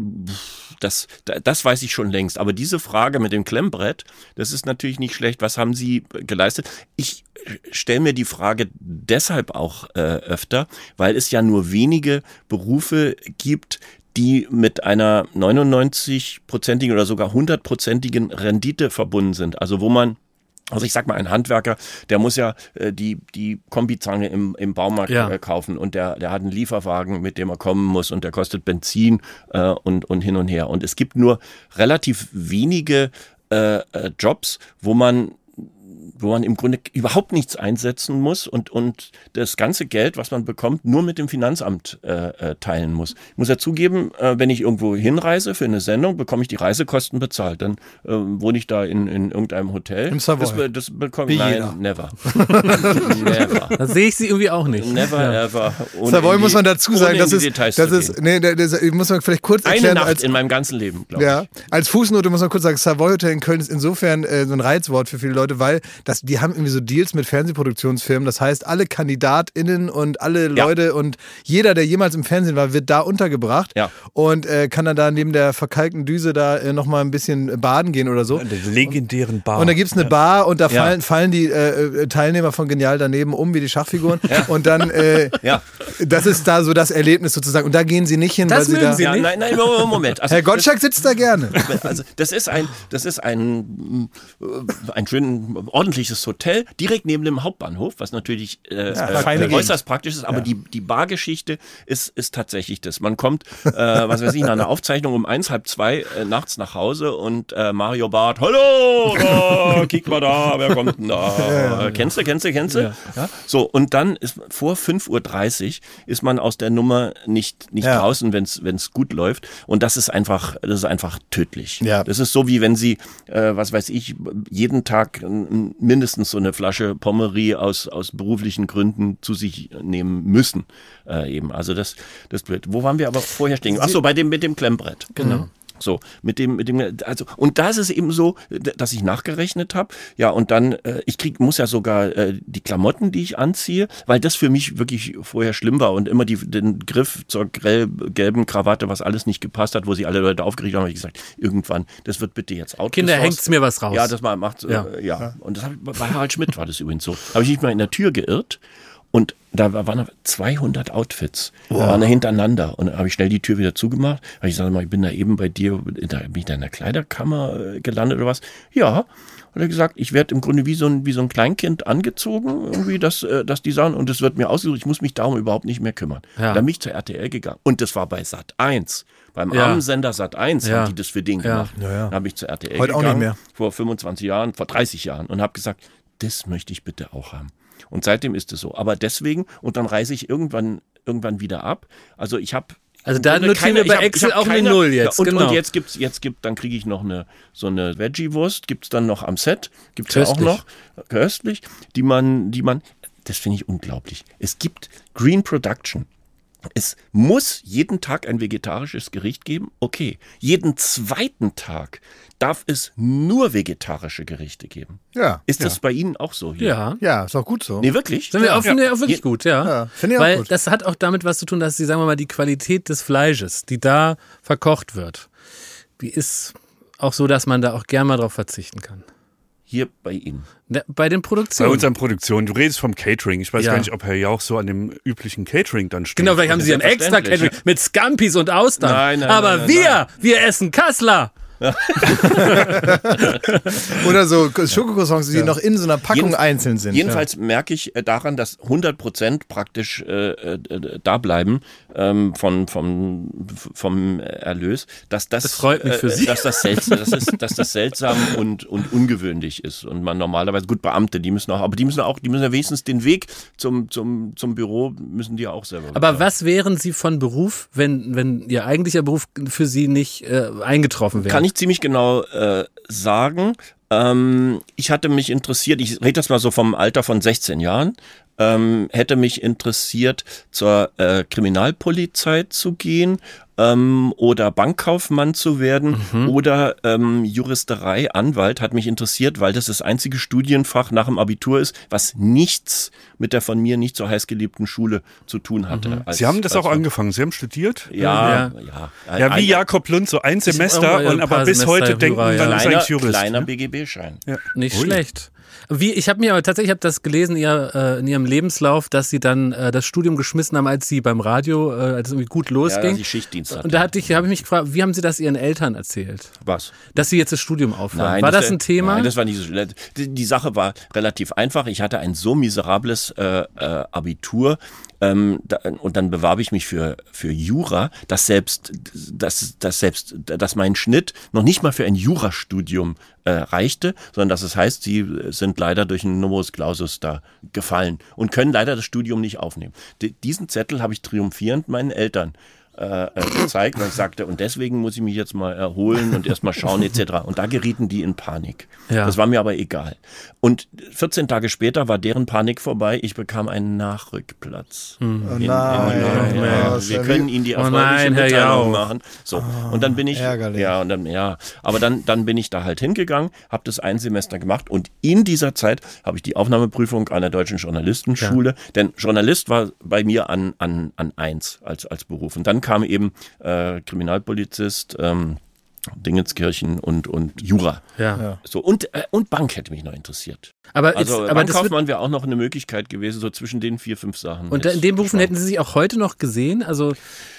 das, das weiß ich schon längst. Aber diese Frage mit dem Klemmbrett, das ist natürlich nicht schlecht. Was haben Sie geleistet? Ich stelle mir die Frage deshalb auch äh, öfter, weil es ja nur wenige Berufe gibt, die mit einer neunundneunzig-prozentigen oder sogar hundertprozentigen Rendite verbunden sind. Also wo man, also ich sag mal, ein Handwerker, der muss ja äh, die die Kombizange im im Baumarkt ja. äh, kaufen und der der hat einen Lieferwagen, mit dem er kommen muss und der kostet Benzin äh, und und hin und her. Und es gibt nur relativ wenige äh, äh, Jobs, wo man wo man im Grunde überhaupt nichts einsetzen muss und und das ganze Geld, was man bekommt, nur mit dem Finanzamt äh, äh, teilen muss. Ich muss ja zugeben, äh, wenn ich irgendwo hinreise für eine Sendung, bekomme ich die Reisekosten bezahlt. Dann äh, wohne ich da in, in irgendeinem Hotel. Im Savoy. Das, das bekomme Wie ich, nein, jeder. never. Never. Da sehe ich sie irgendwie auch nicht. Never Ja. ever. Ohne Savoy in muss die- man dazu ohne sagen, in das die ist, Details das zu ist, gehen. nee, das das muss man vielleicht kurz Eine erklären. Nacht als, in meinem ganzen Leben, glaube ja, ich. als Fußnote muss man kurz sagen, Savoy Hotel in Köln ist insofern äh, so ein Reizwort für viele Leute, weil das, die haben irgendwie so Deals mit Fernsehproduktionsfirmen. Das heißt, alle KandidatInnen und alle Ja. Leute und jeder, der jemals im Fernsehen war, wird da untergebracht Ja. und äh, kann dann da neben der verkalkten Düse da äh, nochmal ein bisschen baden gehen oder so. In der legendären Bar. Und da gibt's eine Bar und da Ja. fallen, fallen die äh, Teilnehmer von Genial daneben um wie die Schachfiguren. Und dann, äh, Ja. das ist da so das Erlebnis sozusagen. Und da gehen sie nicht hin, Das weil sie mögen da. Sie Ja, nicht? nein, nein, Moment, Moment. Also Herr Gottschalk sitzt da gerne. Das, also das ist ein, das ist ein, äh, ein schön ordentliches Hotel direkt neben dem Hauptbahnhof, was natürlich äh, feine äh, Gegend. äußerst praktisch ist. Aber die die Bargeschichte ist ist tatsächlich das. Man kommt, äh, was weiß ich, nach einer Aufzeichnung um eins halb zwei äh, nachts nach Hause und äh, Mario Barth, hallo, da, kick mal da, wer kommt denn da? Kennst du, kennst du, kennst du? Ja. So und dann ist vor fünf Uhr dreißig ist man aus der Nummer nicht nicht Ja. draußen, wenn es wenn es gut läuft. Und das ist einfach, das ist einfach tödlich. Ja. Das ist so, wie wenn Sie, äh, was weiß ich, jeden Tag äh, mindestens so eine Flasche Pommery aus, aus beruflichen Gründen zu sich nehmen müssen. Äh, eben. Also das, das blöd. Wo waren wir aber vorher stehen? Ach so, bei dem, mit dem Klemmbrett. Genau. So, mit dem, mit dem, also, und da ist es eben so, dass ich nachgerechnet habe, ja, und dann, äh, ich krieg, muss ja sogar äh, die Klamotten, die ich anziehe, weil das für mich wirklich vorher schlimm war und immer die, den Griff zur grell, gelben Krawatte, was alles nicht gepasst hat, wo sich alle Leute aufgeregt haben, habe ich gesagt, irgendwann, das wird bitte jetzt outgesourced. Kinder, hängt's mir was raus. Ja, das mal macht, Ja. äh, ja. Und das hab ich, bei Harald Schmidt war das übrigens so. Habe ich mich mal in der Tür geirrt. Und da waren zweihundert Outfits, wow. Da waren da hintereinander. Und dann habe ich schnell die Tür wieder zugemacht. Habe ich gesagt, mal, ich bin da eben bei dir, da, bin ich da in der Kleiderkammer gelandet oder was? Ja. Und er hat gesagt, ich werde im Grunde wie so ein, wie so ein Kleinkind angezogen, irgendwie, das, das die Sachen, und es wird mir ausgesucht, ich muss mich darum überhaupt nicht mehr kümmern. Ja. Dann bin ich zur R T L gegangen. Und das war bei Sat eins. Beim Ja. armen Sender Sat eins Ja. haben die das für den Ja. gemacht. Ja, ja. Dann habe ich zur R T L Heute auch gegangen, nicht mehr. vor fünfundzwanzig Jahren, vor dreißig Jahren, und habe gesagt, das möchte ich bitte auch haben. Und seitdem ist es so. Aber deswegen, und dann reise ich irgendwann, irgendwann wieder ab. Also ich habe Also da notieren wir bei Excel auch eine Null jetzt, Ja, und, genau. und jetzt gibt's, jetzt gibt, dann kriege ich noch eine, so eine Veggie-Wurst, gibt's dann noch am Set, gibt's ja auch Köstlich. noch, köstlich, die man, die man, das finde ich unglaublich. Es gibt Green Production. Es muss jeden Tag ein vegetarisches Gericht geben. Okay. Jeden zweiten Tag darf es nur vegetarische Gerichte geben. Ja. Ist ja. das bei Ihnen auch so hier? Ja. Ja, ist auch gut so. Nee, wirklich? Sind wir Ja. auch, finde ich auch wirklich Je- gut, ja. Ja, finde ich auch Weil gut. das hat auch damit was zu tun, dass die, sagen wir mal, die Qualität des Fleisches, die da verkocht wird, die ist auch so, dass man da auch gern mal drauf verzichten kann. Hier bei Ihnen. Ne, Bei den Bei Produktionen. unseren Produktionen. Du redest vom Catering. Ich weiß Ja. gar nicht, ob Herr Jauch so an dem üblichen Catering dann steht. Genau, vielleicht haben sie ein extra Selbstverständlich. Catering mit Scampis und Austern. Nein, nein, Aber nein, nein, wir, nein. wir essen Kassler. Oder so Schokocroissants, die noch in so einer Packung Jeden- einzeln sind. Jedenfalls merke ich äh, daran, dass hundert Prozent praktisch äh, äh, da bleiben ähm, von, vom, vom Erlös, dass das, Das freut mich für Sie. Dass das, seltsam, das ist, dass das seltsam und, und ungewöhnlich ist. Und man normalerweise, gut, Beamte, die müssen auch, aber die müssen auch, die müssen ja wenigstens den Weg zum, zum, zum Büro, müssen die ja auch selber Aber bezahlen. was wären Sie von Beruf, wenn, wenn Ihr eigentlicher Beruf für Sie nicht äh, eingetroffen wäre? Kann ich ziemlich genau äh, sagen. Ähm, ich hatte mich interessiert, ich rede jetzt mal so vom Alter von sechzehn Jahren, ähm, hätte mich interessiert, zur äh, Kriminalpolizei zu gehen ähm, oder Bankkaufmann zu werden mhm. oder ähm, Juristerei, Anwalt hat mich interessiert, weil das das einzige Studienfach nach dem Abitur ist, was nichts mit der von mir nicht so heiß geliebten Schule zu tun hatte. Mhm. Als, Sie haben das als auch angefangen, Sie haben studiert? Ja, ja. Ja, ja wie Jakob Lund, so ein Semester, und aber bis Semester heute denken, Jura, dann ja. ist eigentlich Jurist. Kleiner B G B-Schein. Ja. Nicht Ui. schlecht. Wie, ich habe mir aber tatsächlich, ich habe das gelesen in, ihr, äh, in ihrem Lebenslauf, dass sie dann äh, das Studium geschmissen haben, als sie beim Radio, äh, als es irgendwie gut losging. Ja, die Schichtdienst hatte. Und da hatte ich, habe ich mich gefragt, wie haben sie das ihren Eltern erzählt? Was? Dass sie jetzt das Studium aufhören. Nein, war das, das ein Thema? Nein, das war nicht so schlimm. Die, die Sache war relativ einfach. Ich hatte ein so miserables äh, äh, Abitur, ähm, da, und dann bewarb ich mich für für Jura, dass selbst dass, dass selbst dass mein Schnitt noch nicht mal für ein Jurastudium äh, reichte, sondern dass es heißt, sie sind leider durch einen Numerus Clausus da gefallen und können leider das Studium nicht aufnehmen. D- diesen Zettel habe ich triumphierend meinen Eltern Äh, gezeigt und ich sagte, und deswegen muss ich mich jetzt mal erholen und erst mal schauen et cetera. Und da gerieten die in Panik. Ja. Das war mir aber egal. Und vierzehn Tage später war deren Panik vorbei. Ich bekam einen Nachrückplatz. Oh In, nein, in, oh, ja, was wir ja können wie- Ihnen die Oh erfreuliche nein, Herr Mitteilung Jauch. machen. So, und dann bin ich, ärgerlich. ja, und dann, ja, aber dann, dann bin ich da halt hingegangen, habe das ein Semester gemacht und in dieser Zeit habe ich die Aufnahmeprüfung an der Deutschen Journalistenschule, denn Journalist war bei mir an, an, an eins als, als Beruf. Und dann kam eben äh, Kriminalpolizist, ähm, Dingenskirchen und, und Jura. Ja. Ja. So, und, äh, und Bank hätte mich noch interessiert. Aber, Also jetzt, aber das wird, Bankkaufmann wäre auch noch eine Möglichkeit gewesen, so zwischen den vier, fünf Sachen. und in den Berufen hätten Sie sich auch heute noch gesehen? Also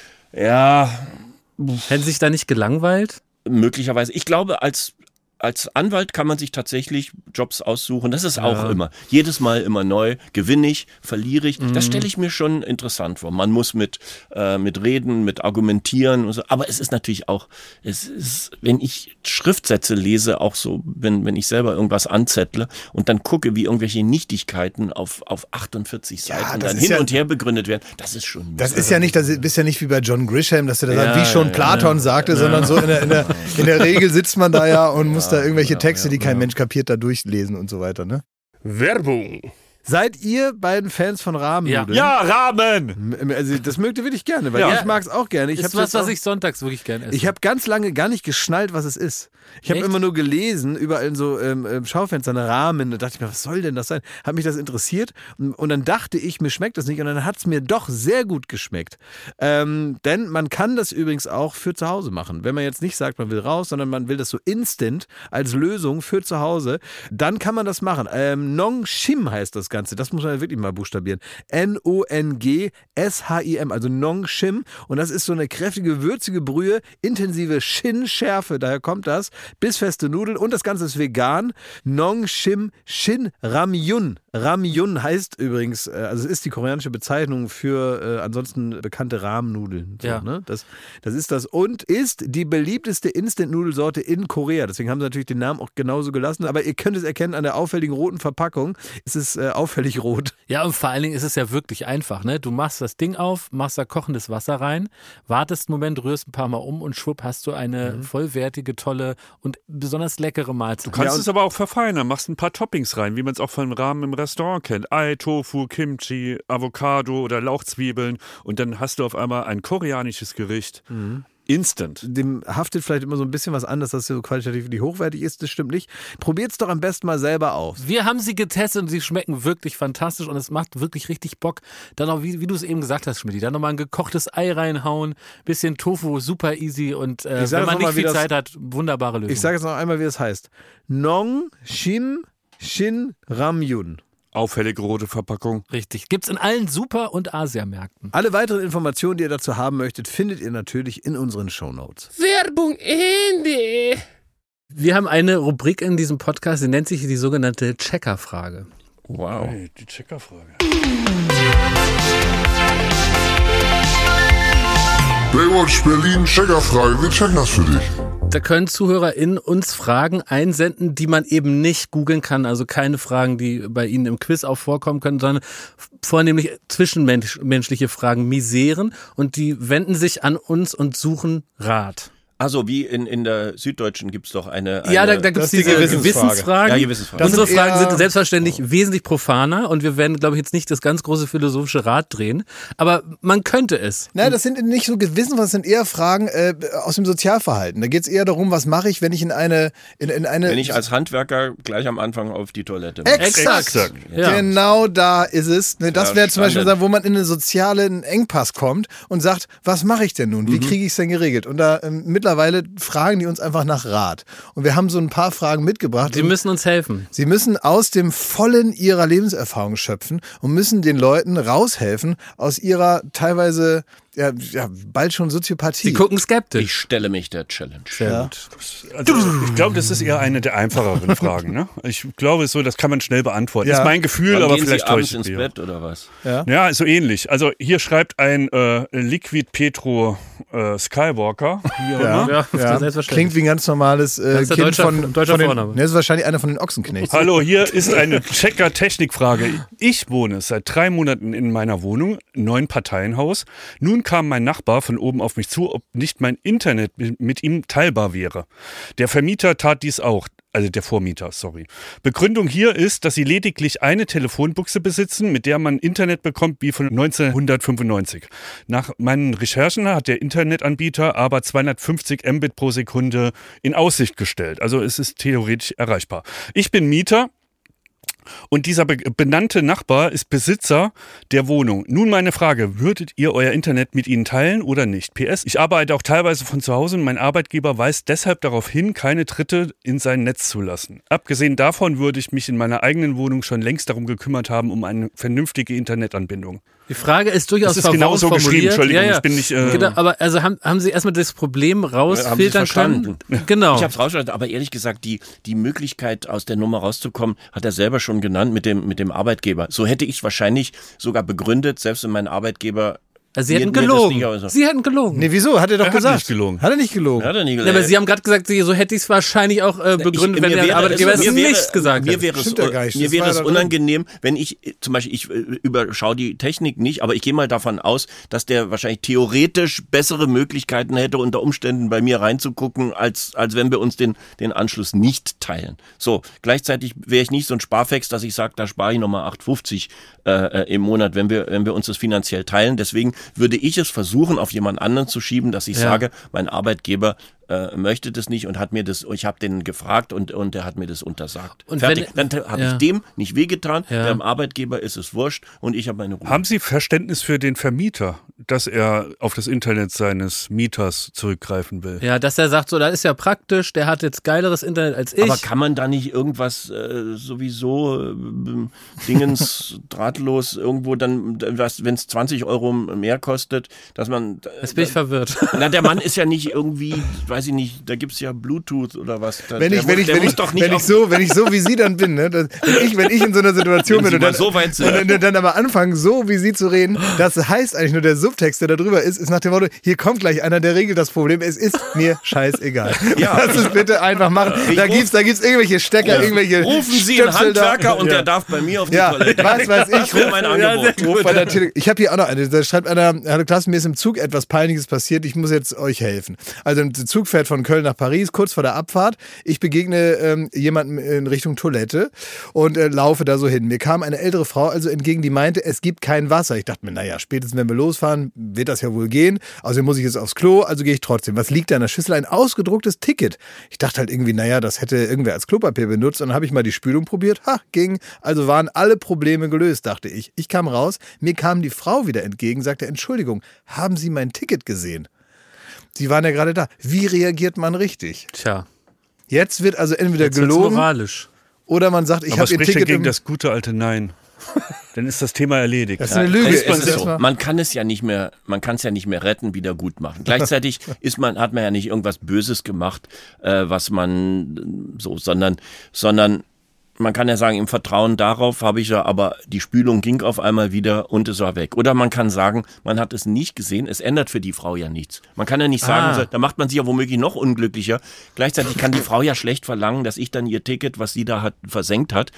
Ja, hätten Sie sich da nicht gelangweilt? möglicherweise. Ich glaube, als Als Anwalt kann man sich tatsächlich Jobs aussuchen. Das ist auch Ja. immer. Jedes Mal immer neu. Gewinne ich, verliere ich. Mhm. Das stelle ich mir schon interessant vor. Man muss mit, äh, mit reden, mit argumentieren und so. Aber es ist natürlich auch, es ist, wenn ich Schriftsätze lese, auch so, wenn, wenn ich selber irgendwas anzettle und dann gucke, wie irgendwelche Nichtigkeiten auf, auf achtundvierzig Ja, Seiten das dann ist hin ja- und her begründet werden, das ist schon. Das ist ja nicht, das bist ja nicht wie bei John Grisham, dass du da Ja, sagst, wie schon ja, Platon ja. sagte, sondern so in der, in, der, in der Regel sitzt man da ja und muss da irgendwelche ja, Texte, ja, die kein ja. Mensch kapiert, da durchlesen und so weiter, ne? Werbung. Seid ihr beiden Fans von Rahmennudeln? Ja, Rahmen! M- Also das mögt ihr wirklich gerne, weil Ja. ich mag es auch gerne. Ich Ist hab's was, jetzt was auch- ich sonntags wirklich gerne esse. Ich habe ganz lange gar nicht geschnallt, was es ist. Ich habe Echt? immer nur gelesen, überall in so ähm, ähm, Schaufenstern, Rahmen. Da dachte ich mir, was soll denn das sein? Hat mich das interessiert. Und, und dann dachte ich, mir schmeckt das nicht. Und dann hat es mir doch sehr gut geschmeckt. Ähm, denn man kann das übrigens auch für zu Hause machen. Wenn man jetzt nicht sagt, man will raus, sondern man will das so instant als Lösung für zu Hause, dann kann man das machen. Ähm, Nong Shim heißt das Ganze. Das muss man wirklich mal buchstabieren. N O N G S H I M, also Nong Shim. Und das ist so eine kräftige, würzige Brühe, intensive Shin-Schärfe, daher kommt das. Bissfeste Nudeln und das Ganze ist vegan. Nong Shim Shin Ramyun. Ramyun heißt übrigens, äh, also es ist die koreanische Bezeichnung für äh, ansonsten bekannte Rahmennudeln. So, Ja. ne? das, das ist das. Und ist die beliebteste Instant-Nudelsorte in Korea. Deswegen haben sie natürlich den Namen auch genauso gelassen. Aber ihr könnt es erkennen an der auffälligen roten Verpackung. Es ist äh, auffällig rot. Ja, und vor allen Dingen ist es ja wirklich einfach, ne? Du machst das Ding auf, machst da kochendes Wasser rein, wartest einen Moment, rührst ein paar Mal um und schwupp hast du eine vollwertige, tolle und besonders leckere Mahlzeit. Du kannst Ja, und- es aber auch verfeinern, machst ein paar Toppings rein, wie man es auch von Rahmen im Restaurant kennt. Ei, Tofu, Kimchi, Avocado oder Lauchzwiebeln und dann hast du auf einmal ein koreanisches Gericht. Instant. Dem haftet vielleicht immer so ein bisschen was an, dass das so qualitativ nicht hochwertig ist. Das stimmt nicht. Probiert es doch am besten mal selber aus. Wir haben sie getestet und sie schmecken wirklich fantastisch und es macht wirklich richtig Bock. Dann noch, wie, wie du es eben gesagt hast, Schmidt, dann nochmal ein gekochtes Ei reinhauen, bisschen Tofu, super easy und äh, Ich sag wenn man jetzt noch nicht mal, wie viel das- Zeit hat, wunderbare Lösung. Ich sage jetzt noch einmal, wie es heißt. Nong Shim Shin Ramyun. Auffällige rote Verpackung. Richtig. Gibt's in allen Super- und Asiamärkten. Alle weiteren Informationen, die ihr dazu haben möchtet, findet ihr natürlich in unseren Shownotes. Werbung Ende. Wir haben eine Rubrik in diesem Podcast, die nennt sich die sogenannte Checkerfrage. Wow. Hey, die Checkerfrage. Baywatch Berlin, Checkerfrage, wir checken das für dich. Da können ZuhörerInnen uns Fragen einsenden, die man eben nicht googeln kann. Also keine Fragen, die bei Ihnen im Quiz auch vorkommen können, sondern vornehmlich zwischenmenschliche Fragen, Miseren. Und die wenden sich an uns und suchen Rat. Also wie in, in der Süddeutschen gibt es doch eine, eine... Ja, da, da gibt das es ist die diese Gewissensfrage. Gewissensfragen. Ja, Gewissensfragen. Das Unsere sind Fragen eher- sind selbstverständlich wesentlich profaner und wir werden, glaube ich, jetzt nicht das ganz große philosophische Rad drehen, aber man könnte es. Nein, das sind nicht so Gewissen, das sind eher Fragen äh, aus dem Sozialverhalten. Da geht es eher darum, was mache ich, wenn ich in eine... In, in eine Wenn ich als Handwerker gleich am Anfang auf die Toilette muss. Exakt. Exakt. Ja. Genau da ist es. Ne, das Ja, wäre zum Beispiel, spannend. wo man in einen sozialen Engpass kommt und sagt, was mache ich denn nun? Wie kriege ich es denn geregelt? Und da ähm, mittlerweile fragen die uns einfach nach Rat. Und wir haben so ein paar Fragen mitgebracht. Sie Und müssen uns helfen. Sie müssen aus dem Vollen ihrer Lebenserfahrung schöpfen und müssen den Leuten raushelfen aus ihrer teilweise ja, ja bald schon Soziopathie. Sie gucken skeptisch. Ich stelle mich der Challenge. Sehr gut. Also, ich glaube, das ist eher eine der einfacheren Fragen. Ne? Ich glaube, so, das kann man schnell beantworten. Ja. Ist mein Gefühl, Wann aber gehen vielleicht Sie abends täuscht ins mich. Bett oder was? Ja, so ähnlich. Also hier schreibt ein äh, Liquid Petro äh, Skywalker. Wie auch Ja, immer. Ja, ja. selbstverständlich. Klingt wie ein ganz normales äh, Das ist der Kind deutsche- von, deutscher von den, Vorname. ne, das ist wahrscheinlich einer von den Ochsenknechts. Hallo, hier ist eine Checker-Technik-Frage. Ich wohne seit drei Monaten in meiner Wohnung, neun Parteienhaus. Nun kam mein Nachbar von oben auf mich zu, ob nicht mein Internet mit ihm teilbar wäre. Der Vermieter tat dies auch. Also der Vormieter, sorry. Begründung hier ist, dass sie lediglich eine Telefonbuchse besitzen, mit der man Internet bekommt wie von neunzehnhundertfünfundneunzig. Nach meinen Recherchen hat der Internetanbieter aber zweihundertfünfzig Mbit pro Sekunde in Aussicht gestellt. Also es ist theoretisch erreichbar. Ich bin Mieter. Und dieser be- benannte Nachbar ist Besitzer der Wohnung. Nun meine Frage, würdet ihr euer Internet mit ihnen teilen oder nicht? P S, ich arbeite auch teilweise von zu Hause und mein Arbeitgeber weist deshalb darauf hin, keine Dritte in sein Netz zu lassen. Abgesehen davon würde ich mich in meiner eigenen Wohnung schon längst darum gekümmert haben, um eine vernünftige Internetanbindung. Die Frage ist durchaus Das ist genau so verworren geschrieben, formuliert. Entschuldigung, ja, ja. ich bin nicht, äh, Genau, aber also haben, haben Sie erstmal das Problem Haben Sie rausfiltern können? verstanden? Genau. Ich habe es rausgehört, aber ehrlich gesagt, die, die Möglichkeit, aus der Nummer rauszukommen, hat er selber schon genannt mit dem, mit dem Arbeitgeber. So hätte ich es wahrscheinlich sogar begründet, selbst wenn mein Arbeitgeber... Also Sie mir- hätten mir das gelogen. nicht aus- Sie hätten gelogen. Nee, wieso? Hat er doch Er hat gesagt. nicht gelogen. Hat er nicht gelogen? Hat er nie Ja, gesagt. aber Sie haben gerade gesagt, Sie- so hätte ich es wahrscheinlich auch äh, begründet, Ich- wenn mir der wäre Arbeitgeber es mir wäre- nicht gesagt mir hätte. wäre es, Stimmt ja gar nicht. mir Das wäre war es ja da drin. unangenehm, wenn ich, zum Beispiel, ich äh, überschaue die Technik nicht, aber ich gehe mal davon aus, dass der wahrscheinlich theoretisch bessere Möglichkeiten hätte, unter Umständen bei mir reinzugucken, als, als wenn wir uns den, den Anschluss nicht teilen. So, gleichzeitig wäre ich nicht so ein Sparfex, dass ich sage, da spare ich nochmal acht fünfzig äh, im Monat, wenn wir, wenn wir uns das finanziell teilen. Deswegen würde ich es versuchen, auf jemand anderen zu schieben, dass ich Ja. sage, mein Arbeitgeber äh, möchte das nicht und hat mir das, ich habe den gefragt und, und der hat mir das untersagt. Und Fertig. wenn- Dann habe ja. ich dem nicht wehgetan, Ja. dem Arbeitgeber ist es wurscht und ich habe meine Ruhe. Haben Sie Verständnis für den Vermieter, dass er auf das Internet seines Mieters zurückgreifen will? Ja, dass er sagt, so, das ist ja praktisch, der hat jetzt geileres Internet als ich. Aber kann man da nicht irgendwas äh, sowieso äh, Dingens drahtlos irgendwo dann, wenn es zwanzig Euro mehr kostet, dass man... Jetzt bin ich verwirrt. Na, der Mann ist ja nicht irgendwie, weiß ich nicht, da gibt's ja Bluetooth oder was. Da, Wenn der ich, wenn muss, ich, der wenn muss ich, doch nicht wenn ich auf- so, wenn ich so wie Sie dann bin, ne, das, wenn ich, wenn ich in so einer Situation Wenn bin Sie und mal dann, so weit sind. und dann, dann aber anfangen, so wie Sie zu reden, das heißt eigentlich nur der Subtext, der da drüber ist, ist nach dem Motto, hier kommt gleich einer, der regelt das Problem, es ist mir scheißegal. Ja. Lass es bitte einfach machen. Da ruf- gibt's, da gibt's irgendwelche Stecker, irgendwelche Rufen Sie einen Stöpsel da. Handwerker und Ja. der darf bei mir auf die Ja, Toilette. was weiß ich. Das wäre mein Angebot. Ruf bei der Tele- Ich habe hier auch noch eine, da schreibt einer, hallo Klasse, mir ist im Zug etwas Peinliches passiert, ich muss jetzt euch helfen. Also der Zug fährt von Köln nach Paris, kurz vor der Abfahrt. Ich begegne ähm, jemandem in Richtung Toilette und äh, laufe da so hin. Mir kam eine ältere Frau also entgegen, die meinte, es gibt kein Wasser. Ich dachte mir, naja, spätestens wenn wir losfahren, wird das ja wohl gehen. Außerdem muss ich jetzt aufs Klo, also gehe ich trotzdem. Was liegt da in der Schüssel? Ein ausgedrucktes Ticket. Ich dachte halt irgendwie, naja, das hätte irgendwer als Klopapier benutzt. Dann habe ich mal die Spülung probiert. Ha, ging. Also waren alle Probleme gelöst, dachte ich. Ich kam raus, mir kam die Frau wieder entgegen, sagte, Entschuldigung, haben Sie mein Ticket gesehen? Sie waren ja gerade da. Wie reagiert man richtig? Tja, Jetzt wird also entweder jetzt wird's gelogen moralisch. oder man sagt, ich Aber habe Ihr spricht Ticket dagegen im... das gute alte Nein. Dann ist das Thema erledigt. Das ist eine Lüge. Es Es ist ist so. mal- Man kann es ja nicht mehr, man kann es ja nicht mehr retten, wieder gut machen. Gleichzeitig ist man, hat man ja nicht irgendwas Böses gemacht, äh, was man äh, so, sondern, sondern man kann ja sagen, im Vertrauen darauf habe ich ja, aber die Spülung ging auf einmal wieder und es war weg. Oder man kann sagen, man hat es nicht gesehen, es ändert für die Frau ja nichts. Man kann ja nicht sagen, Ah. so, da macht man sie ja womöglich noch unglücklicher. Gleichzeitig kann die Frau ja schlecht verlangen, dass ich dann ihr Ticket, was sie da hat, versenkt hat,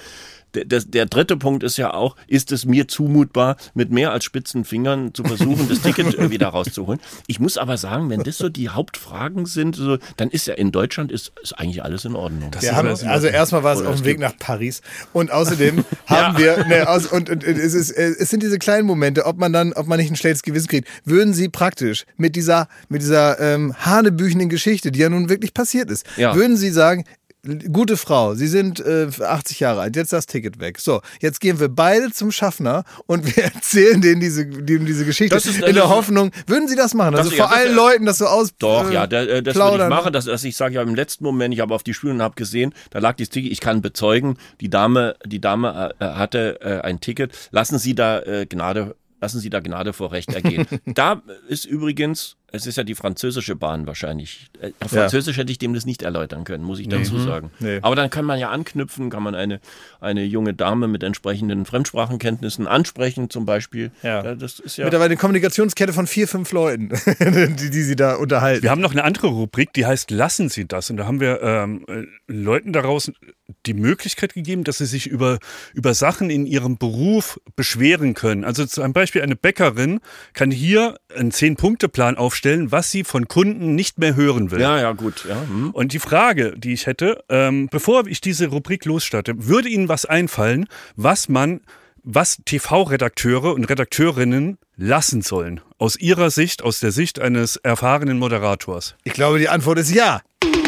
der, der, der dritte Punkt ist ja auch, ist es mir zumutbar, mit mehr als spitzen Fingern zu versuchen, das Ticket äh, wieder rauszuholen. Ich muss aber sagen, wenn das so die Hauptfragen sind, so, dann ist ja in Deutschland ist, ist eigentlich alles in Ordnung. Wir haben, also erstmal war es auf dem Weg nach Paris und außerdem haben wir, ne, aus, und, und es, ist, es sind diese kleinen Momente, ob man dann, ob man nicht ein schlechtes Gewissen kriegt, würden Sie praktisch mit dieser, mit dieser ähm, hanebüchenden Geschichte, die ja nun wirklich passiert ist, ja. würden Sie sagen, gute Frau, Sie sind äh, achtzig Jahre alt, jetzt das Ticket weg. So, jetzt gehen wir beide zum Schaffner und wir erzählen denen diese, denen diese Geschichte das ist, das in der ist, Hoffnung, würden Sie das machen? Also das, vor ja, das, allen Leuten das so aus. Doch, äh, ja, das, das würde ich machen. Dass, dass ich sage, ja, im letzten Moment, ich habe auf die Spüle und habe gesehen, da lag das Ticket, ich kann bezeugen, die Dame, die Dame äh, hatte äh, ein Ticket, lassen Sie da äh, Gnade Lassen Sie da Gnade vor Recht ergehen. Da ist übrigens, es ist ja die französische Bahn wahrscheinlich. Auf Französisch ja. hätte ich dem das nicht erläutern können, muss ich dazu nee. sagen. Nee. Aber dann kann man ja anknüpfen, kann man eine, eine junge Dame mit entsprechenden Fremdsprachenkenntnissen ansprechen zum Beispiel. Ja. Das ist ja mittlerweile eine Kommunikationskette von vier, fünf Leuten, die, die Sie da unterhalten. Wir haben noch eine andere Rubrik, die heißt Lassen Sie das. Und da haben wir ähm, Leuten daraus die Möglichkeit gegeben, dass sie sich über, über Sachen in ihrem Beruf beschweren können. Also zum Beispiel eine Bäckerin kann hier einen Zehn-Punkte-Plan aufstellen, was sie von Kunden nicht mehr hören will. Ja, ja, gut. Ja. Hm. Und die Frage, die ich hätte, ähm, bevor ich diese Rubrik losstarte, würde Ihnen was einfallen, was man, was T V-Redakteure und Redakteurinnen lassen sollen? Aus Ihrer Sicht, aus der Sicht eines erfahrenen Moderators? Ich glaube, die Antwort ist ja.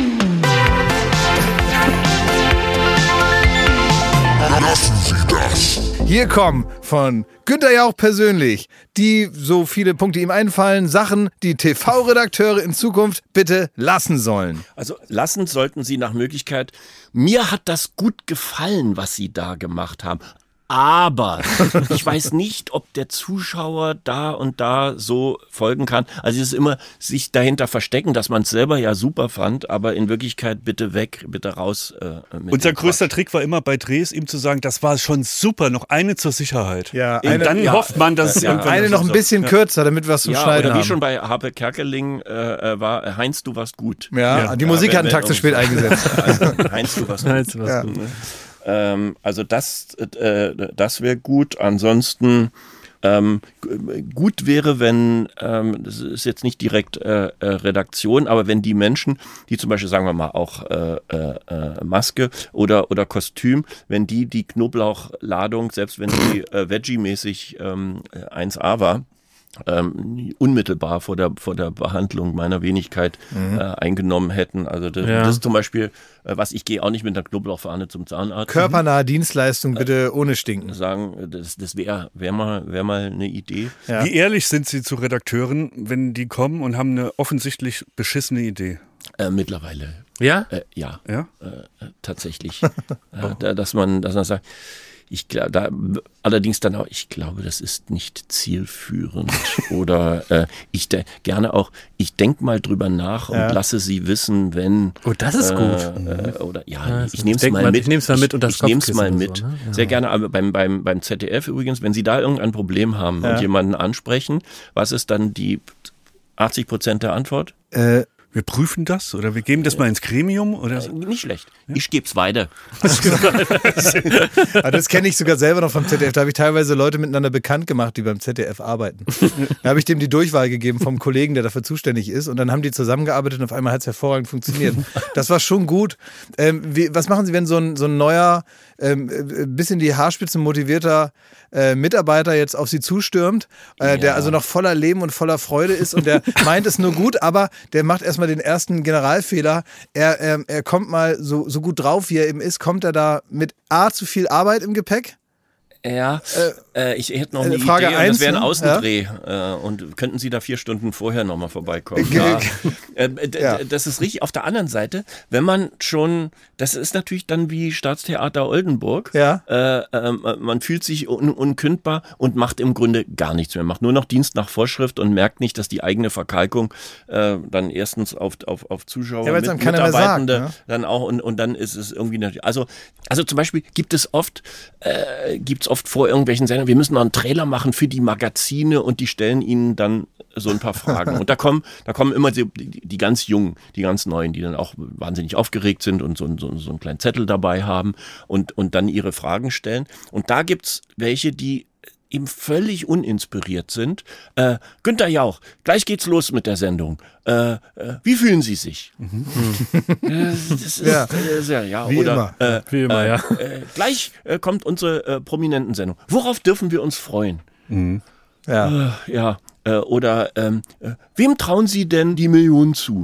Lassen Sie das. Hier kommen von Günther Jauch persönlich die, so viele Punkte ihm einfallen, Sachen, die T V-Redakteure in Zukunft bitte lassen sollen. Also lassen sollten Sie nach Möglichkeit. Mir hat das gut gefallen, was Sie da gemacht haben. Aber ich weiß nicht, ob der Zuschauer da und da so folgen kann. Also es ist immer sich dahinter verstecken, dass man es selber ja super fand, aber in Wirklichkeit bitte weg, bitte raus. Äh, mit Unser größter Quatsch. Trick war immer bei Drehs, ihm zu sagen, das war schon super, noch eine zur Sicherheit. Ja, und eine, dann ja, hofft man, dass es ja, irgendwann eine noch ein bisschen so. kürzer, damit wir es zum ja, Schneiden oder wie haben. schon bei Harpe Kerkeling äh, war, Heinz, du warst gut. Ja, ja. die Musik ja, hat einen Tag zu spät eingesetzt. Also, Heinz, du warst gut. Heinz, du warst ja. gut ne? Ähm, also das, äh, das wäre gut. Ansonsten ähm, gut wäre, wenn, ähm, das ist jetzt nicht direkt äh, äh, Redaktion, aber wenn die Menschen, die zum Beispiel, sagen wir mal, auch äh, äh, Maske oder, oder Kostüm, wenn die die Knoblauchladung, selbst wenn die äh, Veggie-mäßig ähm, eins A war, Ähm, unmittelbar vor der vor der Behandlung meiner Wenigkeit mhm. äh, eingenommen hätten. Also das, ja. das ist zum Beispiel, äh, was ich gehe auch nicht mit einer Knoblauchfahne zum Zahnarzt. Körpernahe Dienstleistung, bitte äh, ohne Stinken. Sagen, das, das wäre wär mal, wär mal eine Idee. Ja. Wie ehrlich sind Sie zu Redakteuren, wenn die kommen und haben eine offensichtlich beschissene Idee? Äh, mittlerweile. Ja? Äh, ja. ja? Äh, tatsächlich. äh, dass man, dass man sagt, ich glaube, da allerdings dann auch, ich glaube, das ist nicht zielführend. Oder äh, ich de- gerne auch, ich denke mal drüber nach und ja. lasse sie wissen, wenn. Oh, das ist äh, gut. Äh, oder ja, ja ich nehme es mal, mal mit. Ich nehme es mal mit und das Ich, ich nehme es mal mit. So, ne? ja. Sehr gerne, aber beim, beim, beim Z D F übrigens, wenn Sie da irgendein Problem haben ja. und jemanden ansprechen, was ist dann die achtzig Prozent der Antwort? Äh. Wir prüfen das oder wir geben das mal ins Gremium? Oder so? Nicht schlecht. Ja? Ich gebe es weiter. Das kenne ich sogar selber noch vom Z D F. Da habe ich teilweise Leute miteinander bekannt gemacht, die beim Z D F arbeiten. Da habe ich dem die Durchwahl gegeben vom Kollegen, der dafür zuständig ist. Und dann haben die zusammengearbeitet und auf einmal hat es hervorragend funktioniert. Das war schon gut. Ähm, wie, was machen Sie, wenn so ein, so ein neuer, ähm, bis in die Haarspitzen motivierter äh, Mitarbeiter jetzt auf Sie zustürmt, äh, ja. der also noch voller Leben und voller Freude ist und der meint es nur gut, aber der macht erstmal den ersten Generalfehler. Er, er, er kommt mal so, so gut drauf, wie er eben ist, kommt er da mit A, zu viel Arbeit im Gepäck? Ja, äh, ich hätte noch eine Frage Idee, eins, und das wäre ein ne? Außendreh. Ja. Äh, und könnten Sie da vier Stunden vorher nochmal vorbeikommen? Ja. äh, d- ja. Das ist richtig. Auf der anderen Seite, wenn man schon, das ist natürlich dann wie Staatstheater Oldenburg. Ja. Äh, äh, man fühlt sich un- unkündbar und macht im Grunde gar nichts mehr. Macht nur noch Dienst nach Vorschrift und merkt nicht, dass die eigene Verkalkung äh, dann erstens auf, auf, auf Zuschauer, ja, mit, dann Mitarbeitende sagt, ne? dann auch und, und dann ist es irgendwie natürlich, also, also zum Beispiel gibt es oft, äh, gibt's oft vor irgendwelchen Sendern, wir müssen noch einen Trailer machen für die Magazine und die stellen ihnen dann so ein paar Fragen. Und da kommen, da kommen immer die, die, die ganz Jungen, die ganz Neuen, die dann auch wahnsinnig aufgeregt sind und so, so, so einen kleinen Zettel dabei haben und, und dann ihre Fragen stellen. Und da gibt's welche, die eben völlig uninspiriert sind. Äh, Günther Jauch, gleich geht's los mit der Sendung. Äh, äh, wie fühlen Sie sich? Mhm. äh, das ist, ja. Äh, sehr, ja. Wie Oder, immer. Äh, Wie immer, äh, ja. Äh, gleich äh, kommt unsere äh, Prominenten-Sendung. Worauf dürfen wir uns freuen? Mhm. Ja. Äh, ja. Äh, oder ähm, äh, wem trauen Sie denn die Million zu?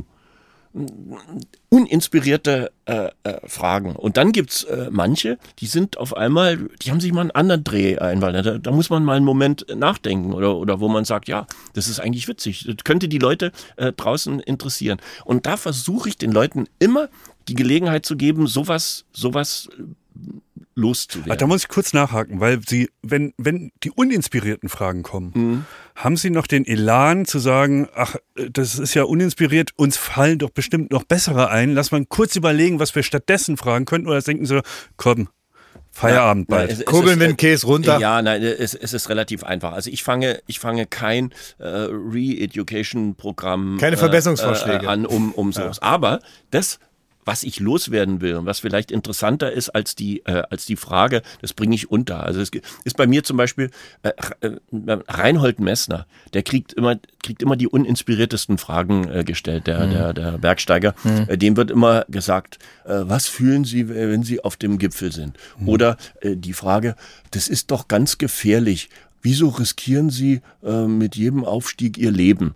Uninspirierte äh, äh, Fragen. Und dann gibt's äh, manche, die sind auf einmal, die haben sich mal einen anderen Dreh einwandert. Da, da muss man mal einen Moment nachdenken oder, oder wo man sagt, ja, das ist eigentlich witzig. Das könnte die Leute äh, draußen interessieren. Und da versuche ich den Leuten immer die Gelegenheit zu geben, sowas, sowas loszuwerden. Ah, da muss ich kurz nachhaken, weil Sie, wenn, wenn die uninspirierten Fragen kommen, mhm. haben Sie noch den Elan zu sagen, ach, das ist ja uninspiriert, uns fallen doch bestimmt noch bessere ein, lass mal kurz überlegen, was wir stattdessen fragen könnten, oder denken Sie, komm, Feierabend ja, bald. Es, es Kurbeln ist, wir den Käse runter. Ja, nein, es, es ist relativ einfach. Also ich fange, ich fange kein äh, Re-Education-Programm Keine Verbesserungsvorschläge äh, an, um, um sowas. Ja. Aber das, was ich loswerden will und was vielleicht interessanter ist als die, äh, als die Frage, das bringe ich unter. Also es ist bei mir zum Beispiel äh, Reinhold Messner, der kriegt immer, kriegt immer die uninspiriertesten Fragen äh, gestellt, der, mhm. der, der Bergsteiger. Mhm. Äh, dem wird immer gesagt, äh, was fühlen Sie, wenn Sie auf dem Gipfel sind? Mhm. Oder äh, die Frage, das ist doch ganz gefährlich. Wieso riskieren Sie äh, mit jedem Aufstieg Ihr Leben?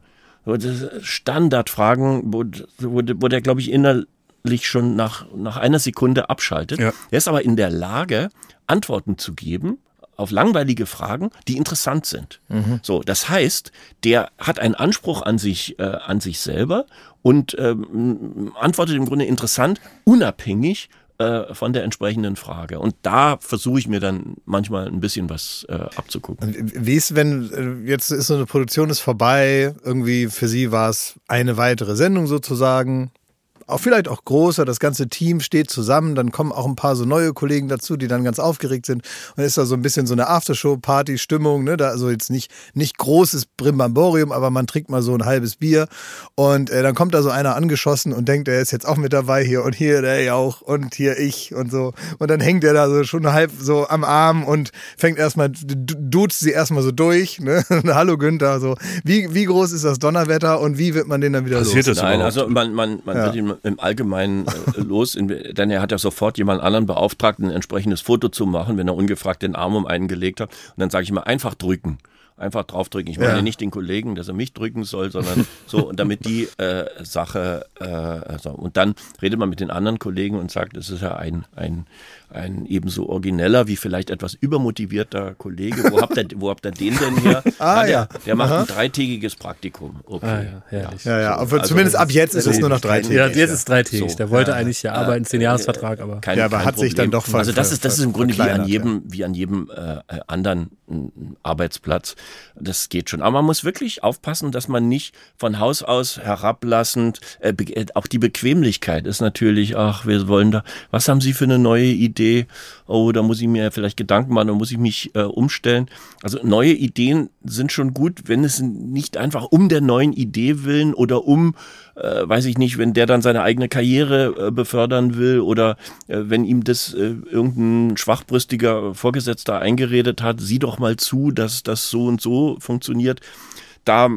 Standardfragen, wo, wo, wo der, glaube ich, innerlich schon nach, nach einer Sekunde abschaltet. Ja. Er ist aber in der Lage, Antworten zu geben auf langweilige Fragen, die interessant sind. Mhm. So, das heißt, der hat einen Anspruch an sich, äh, an sich selber und ähm, antwortet im Grunde interessant, unabhängig äh, von der entsprechenden Frage. Und da versuche ich mir dann manchmal ein bisschen was äh, abzugucken. Wie ist, wenn jetzt ist so eine Produktion ist vorbei, irgendwie für Sie war es eine weitere Sendung sozusagen, auch vielleicht auch größer, das ganze Team steht zusammen, dann kommen auch ein paar so neue Kollegen dazu, die dann ganz aufgeregt sind und dann ist da so ein bisschen so eine Aftershow-Party-Stimmung, ne? Da also jetzt nicht, nicht großes Brimbamborium, aber man trinkt mal so ein halbes Bier und äh, dann kommt da so einer angeschossen und denkt, er ist jetzt auch mit dabei hier und hier der Jauch und hier ich und so und dann hängt er da so schon halb so am Arm und fängt erstmal, duzt sie erstmal so durch, ne? Hallo Günther, so wie, wie groß ist das Donnerwetter und wie wird man den dann wieder Passiert los? Das Nein, überhaupt? also man, man, man Ja. wird ihn im Allgemeinen äh, los, in, denn er hat ja sofort jemand anderen beauftragt, ein entsprechendes Foto zu machen, wenn er ungefragt den Arm um einen gelegt hat. Und dann sage ich immer, einfach drücken. Einfach draufdrücken. Ich meine Ja. nicht den Kollegen, dass er mich drücken soll, sondern so, und damit die äh, Sache, äh, so. Und dann redet man mit den anderen Kollegen und sagt, es ist ja ein, ein, ein ebenso origineller wie vielleicht etwas übermotivierter Kollege. Wo habt ihr, wo habt ihr den denn her? Ah, ja, der, ja. der macht Aha. ein dreitägiges Praktikum. Okay. Ah, ja, herrlich. Ja, ja, So, aber also zumindest ab jetzt ist so es nur noch drei kein- Tage. Ja, jetzt ist es dreitägig. So. Der wollte Ja. eigentlich ja arbeiten, zehn Jahresvertrag, aber. Kein, Ja, aber kein hat sich dann Problem. doch ver- Also das ist, das ist im Grunde wie an verkleinert, jedem, wie an jedem äh, anderen äh, Arbeitsplatz. Das geht schon. Aber man muss wirklich aufpassen, dass man nicht von Haus aus herablassend, äh, be- äh, auch die Bequemlichkeit ist natürlich, ach, wir wollen da, was haben Sie für eine neue Idee? Oh, da muss ich mir vielleicht Gedanken machen, da muss ich mich äh, umstellen. Also neue Ideen sind schon gut, wenn es nicht einfach um der neuen Idee willen oder um, äh, weiß ich nicht, wenn der dann seine eigene Karriere äh, befördern will oder äh, wenn ihm das äh, irgendein schwachbrüstiger Vorgesetzter eingeredet hat, sieh doch mal zu, dass das so und so funktioniert. Da,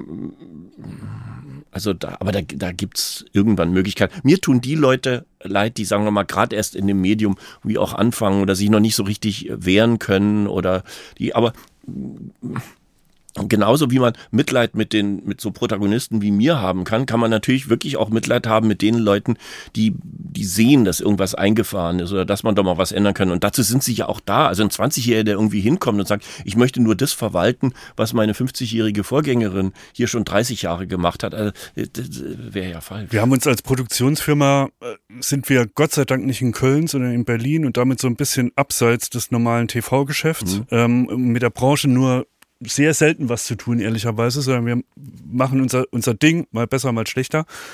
also da, aber da, da gibt's irgendwann Möglichkeiten. Mir tun die Leute leid, die, sagen wir mal, gerade erst in dem Medium wie auch anfangen oder sich noch nicht so richtig wehren können oder die, aber genauso wie man Mitleid mit den, mit so Protagonisten wie mir haben kann, kann man natürlich wirklich auch Mitleid haben mit den Leuten, die, die sehen, dass irgendwas eingefahren ist oder dass man doch mal was ändern kann. Und dazu sind sie ja auch da. Also ein zwanzigjähriger, der irgendwie hinkommt und sagt, ich möchte nur das verwalten, was meine fünfzigjährige Vorgängerin hier schon dreißig Jahre gemacht hat. Also, das wäre ja falsch. Wir haben uns als Produktionsfirma, äh, sind wir Gott sei Dank nicht in Köln, sondern in Berlin und damit so ein bisschen abseits des normalen T V-Geschäfts. Mhm. Ähm, mit der Branche nur sehr selten was zu tun, ehrlicherweise, sondern wir machen unser, unser Ding, mal besser, mal schlechter.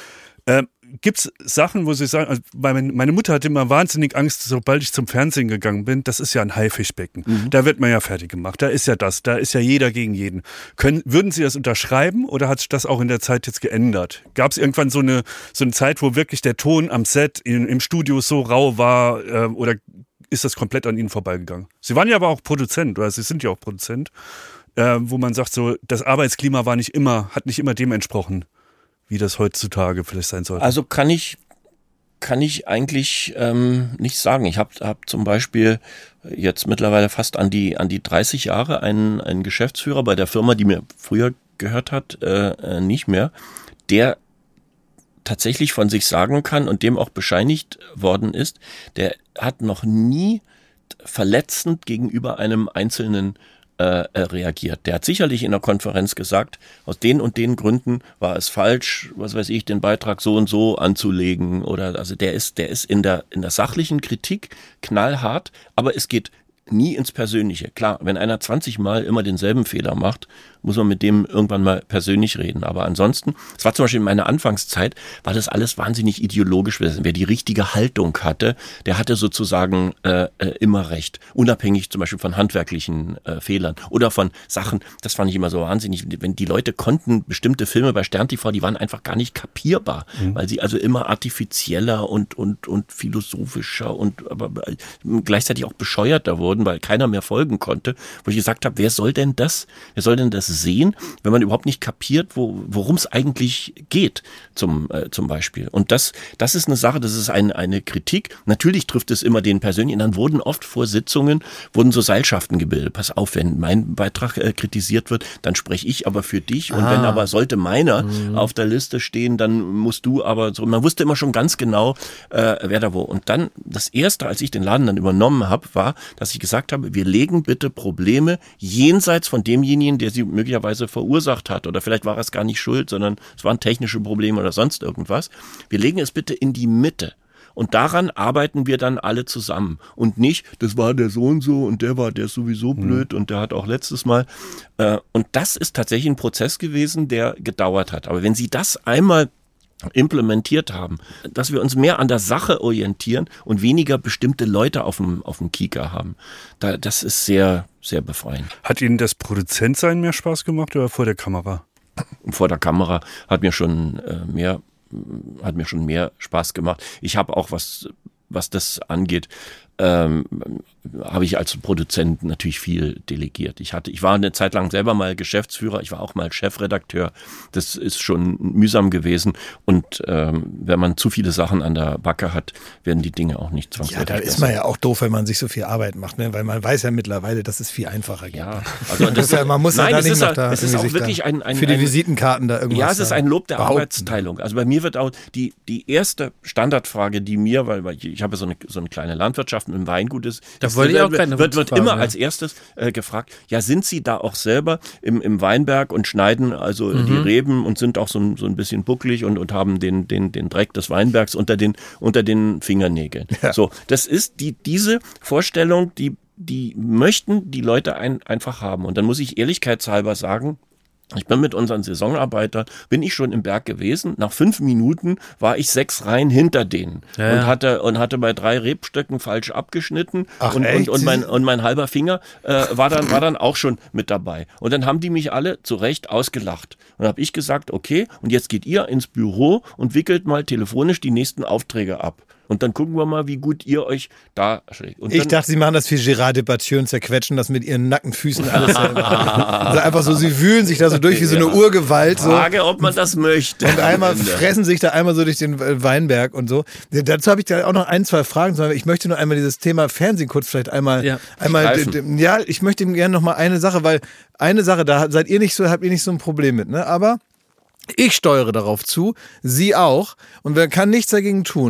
Äh, Gibt es Sachen, wo Sie sagen, also meine, meine Mutter hatte immer wahnsinnig Angst, sobald ich zum Fernsehen gegangen bin, das ist ja ein Haifischbecken. Mhm. Da wird man ja fertig gemacht. Da ist ja das, da ist ja jeder gegen jeden. Können, würden Sie das unterschreiben oder hat sich das auch in der Zeit jetzt geändert? Gab es irgendwann so eine, so eine Zeit, wo wirklich der Ton am Set, in, im Studio so rau war äh, oder ist das komplett an Ihnen vorbeigegangen? Sie waren ja aber auch Produzent, oder Sie sind ja auch Produzent, äh, wo man sagt, so das Arbeitsklima war nicht immer, hat nicht immer dem entsprochen, wie das heutzutage vielleicht sein sollte. Also kann ich kann ich eigentlich ähm, nicht sagen. Ich habe hab zum Beispiel jetzt mittlerweile fast an die an die dreißig Jahre einen einen Geschäftsführer bei der Firma, die mir früher gehört hat, äh, nicht mehr, der tatsächlich von sich sagen kann und dem auch bescheinigt worden ist, der hat noch nie verletzend gegenüber einem einzelnen äh, reagiert. Der hat sicherlich in der Konferenz gesagt, aus den und den Gründen war es falsch, was weiß ich, den Beitrag so und so anzulegen oder also der ist der ist in der in der sachlichen Kritik knallhart, aber es geht nie ins Persönliche. Klar, wenn einer zwanzig Mal immer denselben Fehler macht, muss man mit dem irgendwann mal persönlich reden. Aber ansonsten, es war zum Beispiel in meiner Anfangszeit, war das alles wahnsinnig ideologisch. Wer die richtige Haltung hatte, der hatte sozusagen äh, äh, immer recht. Unabhängig zum Beispiel von handwerklichen äh, Fehlern oder von Sachen, das fand ich immer so wahnsinnig. Wenn die Leute konnten bestimmte Filme bei Stern T V, die waren einfach gar nicht kapierbar, mhm. weil sie also immer artifizieller und, und, und philosophischer und aber gleichzeitig auch bescheuerter wurden, weil keiner mehr folgen konnte, wo ich gesagt habe, wer soll denn das, wer soll denn das sehen, wenn man überhaupt nicht kapiert, wo, worum es eigentlich geht, zum, äh, zum Beispiel. Und das, das ist eine Sache, das ist ein, eine Kritik. Natürlich trifft es immer den Persönlichen. Dann wurden oft vor Sitzungen, wurden so Seilschaften gebildet. Pass auf, wenn mein Beitrag äh, kritisiert wird, dann spreche ich aber für dich. Und ah. wenn aber sollte meiner mhm. auf der Liste stehen, dann musst du aber so. Man wusste immer schon ganz genau, äh, wer da wo. Und dann, das Erste, als ich den Laden dann übernommen habe, war, dass ich gesagt habe, wir legen bitte Probleme jenseits von demjenigen, der sie möglicherweise verursacht hat oder vielleicht war es gar nicht schuld, sondern es waren technische Probleme oder sonst irgendwas. Wir legen es bitte in die Mitte. Und daran arbeiten wir dann alle zusammen. Und nicht, das war der so und so und der war der ist sowieso blöd und der hat auch letztes Mal. Und das ist tatsächlich ein Prozess gewesen, der gedauert hat. Aber wenn Sie das einmal implementiert haben, dass wir uns mehr an der Sache orientieren und weniger bestimmte Leute auf dem, auf dem Kieker haben. Da, das ist sehr, sehr befreiend. Hat Ihnen das Produzentsein mehr Spaß gemacht oder vor der Kamera? Vor der Kamera hat mir schon äh, mehr, hat mir schon mehr Spaß gemacht. Ich habe auch, was, was das angeht, ähm, habe ich als Produzent natürlich viel delegiert. Ich hatte, ich war eine Zeit lang selber mal Geschäftsführer, ich war auch mal Chefredakteur. Das ist schon mühsam gewesen. Und ähm, wenn man zu viele Sachen an der Backe hat, werden die Dinge auch nicht zwangsläufig Ja, da ist man ja auch doof, wenn man sich so viel Arbeit macht, ne? Weil man weiß ja mittlerweile, dass es viel einfacher geht. Ja, also das, das ja, man muss nein, ja gar es nicht ist, noch da es ist auch wirklich ein, ein für die ein, Visitenkarten da irgendwas. Ja, es ist ein Lob der behaupten. Arbeitsteilung. Also bei mir wird auch die die erste Standardfrage, die mir, weil, weil ich, ich habe so eine so eine kleine Landwirtschaft mit einem Weingut ist, da wollte ich auch keine wird, wird Fragen, immer ja. als erstes äh, gefragt, ja, sind Sie da auch selber im, im Weinberg und schneiden also mhm. die Reben und sind auch so ein, so ein bisschen bucklig und, und haben den, den, den Dreck des Weinbergs unter den, unter den Fingernägeln. Ja. So, das ist die, diese Vorstellung, die, die möchten die Leute ein, einfach haben. Und dann muss ich ehrlichkeitshalber sagen, ich bin mit unseren Saisonarbeitern, bin ich schon im Berg gewesen. Nach fünf Minuten war ich sechs Reihen hinter denen ja. und hatte und hatte bei drei Rebstöcken falsch abgeschnitten. Ach, und, echt? und und mein und mein halber Finger äh, war dann war dann auch schon mit dabei. Und dann haben die mich alle zu Recht ausgelacht. Und habe ich gesagt, okay, und jetzt geht ihr ins Büro und wickelt mal telefonisch die nächsten Aufträge ab. Und dann gucken wir mal, wie gut ihr euch da schlägt. Und ich dachte, sie machen das wie Gérard Depardieu und zerquetschen das mit ihren nackten Füßen alles selber. Also einfach so, sie wühlen sich da so durch wie so eine ja. Urgewalt. So. Frage, ob man das möchte. Und einmal fressen sich da einmal so durch den Weinberg und so. Dazu habe ich da auch noch ein, zwei Fragen. Ich möchte nur einmal dieses Thema Fernsehen kurz vielleicht einmal, ja, einmal, ja, ich möchte ihm gerne noch mal eine Sache, weil eine Sache, da seid ihr nicht so, habt ihr nicht so ein Problem mit, ne? Aber ich steuere darauf zu, sie auch, und wer kann nichts dagegen tun.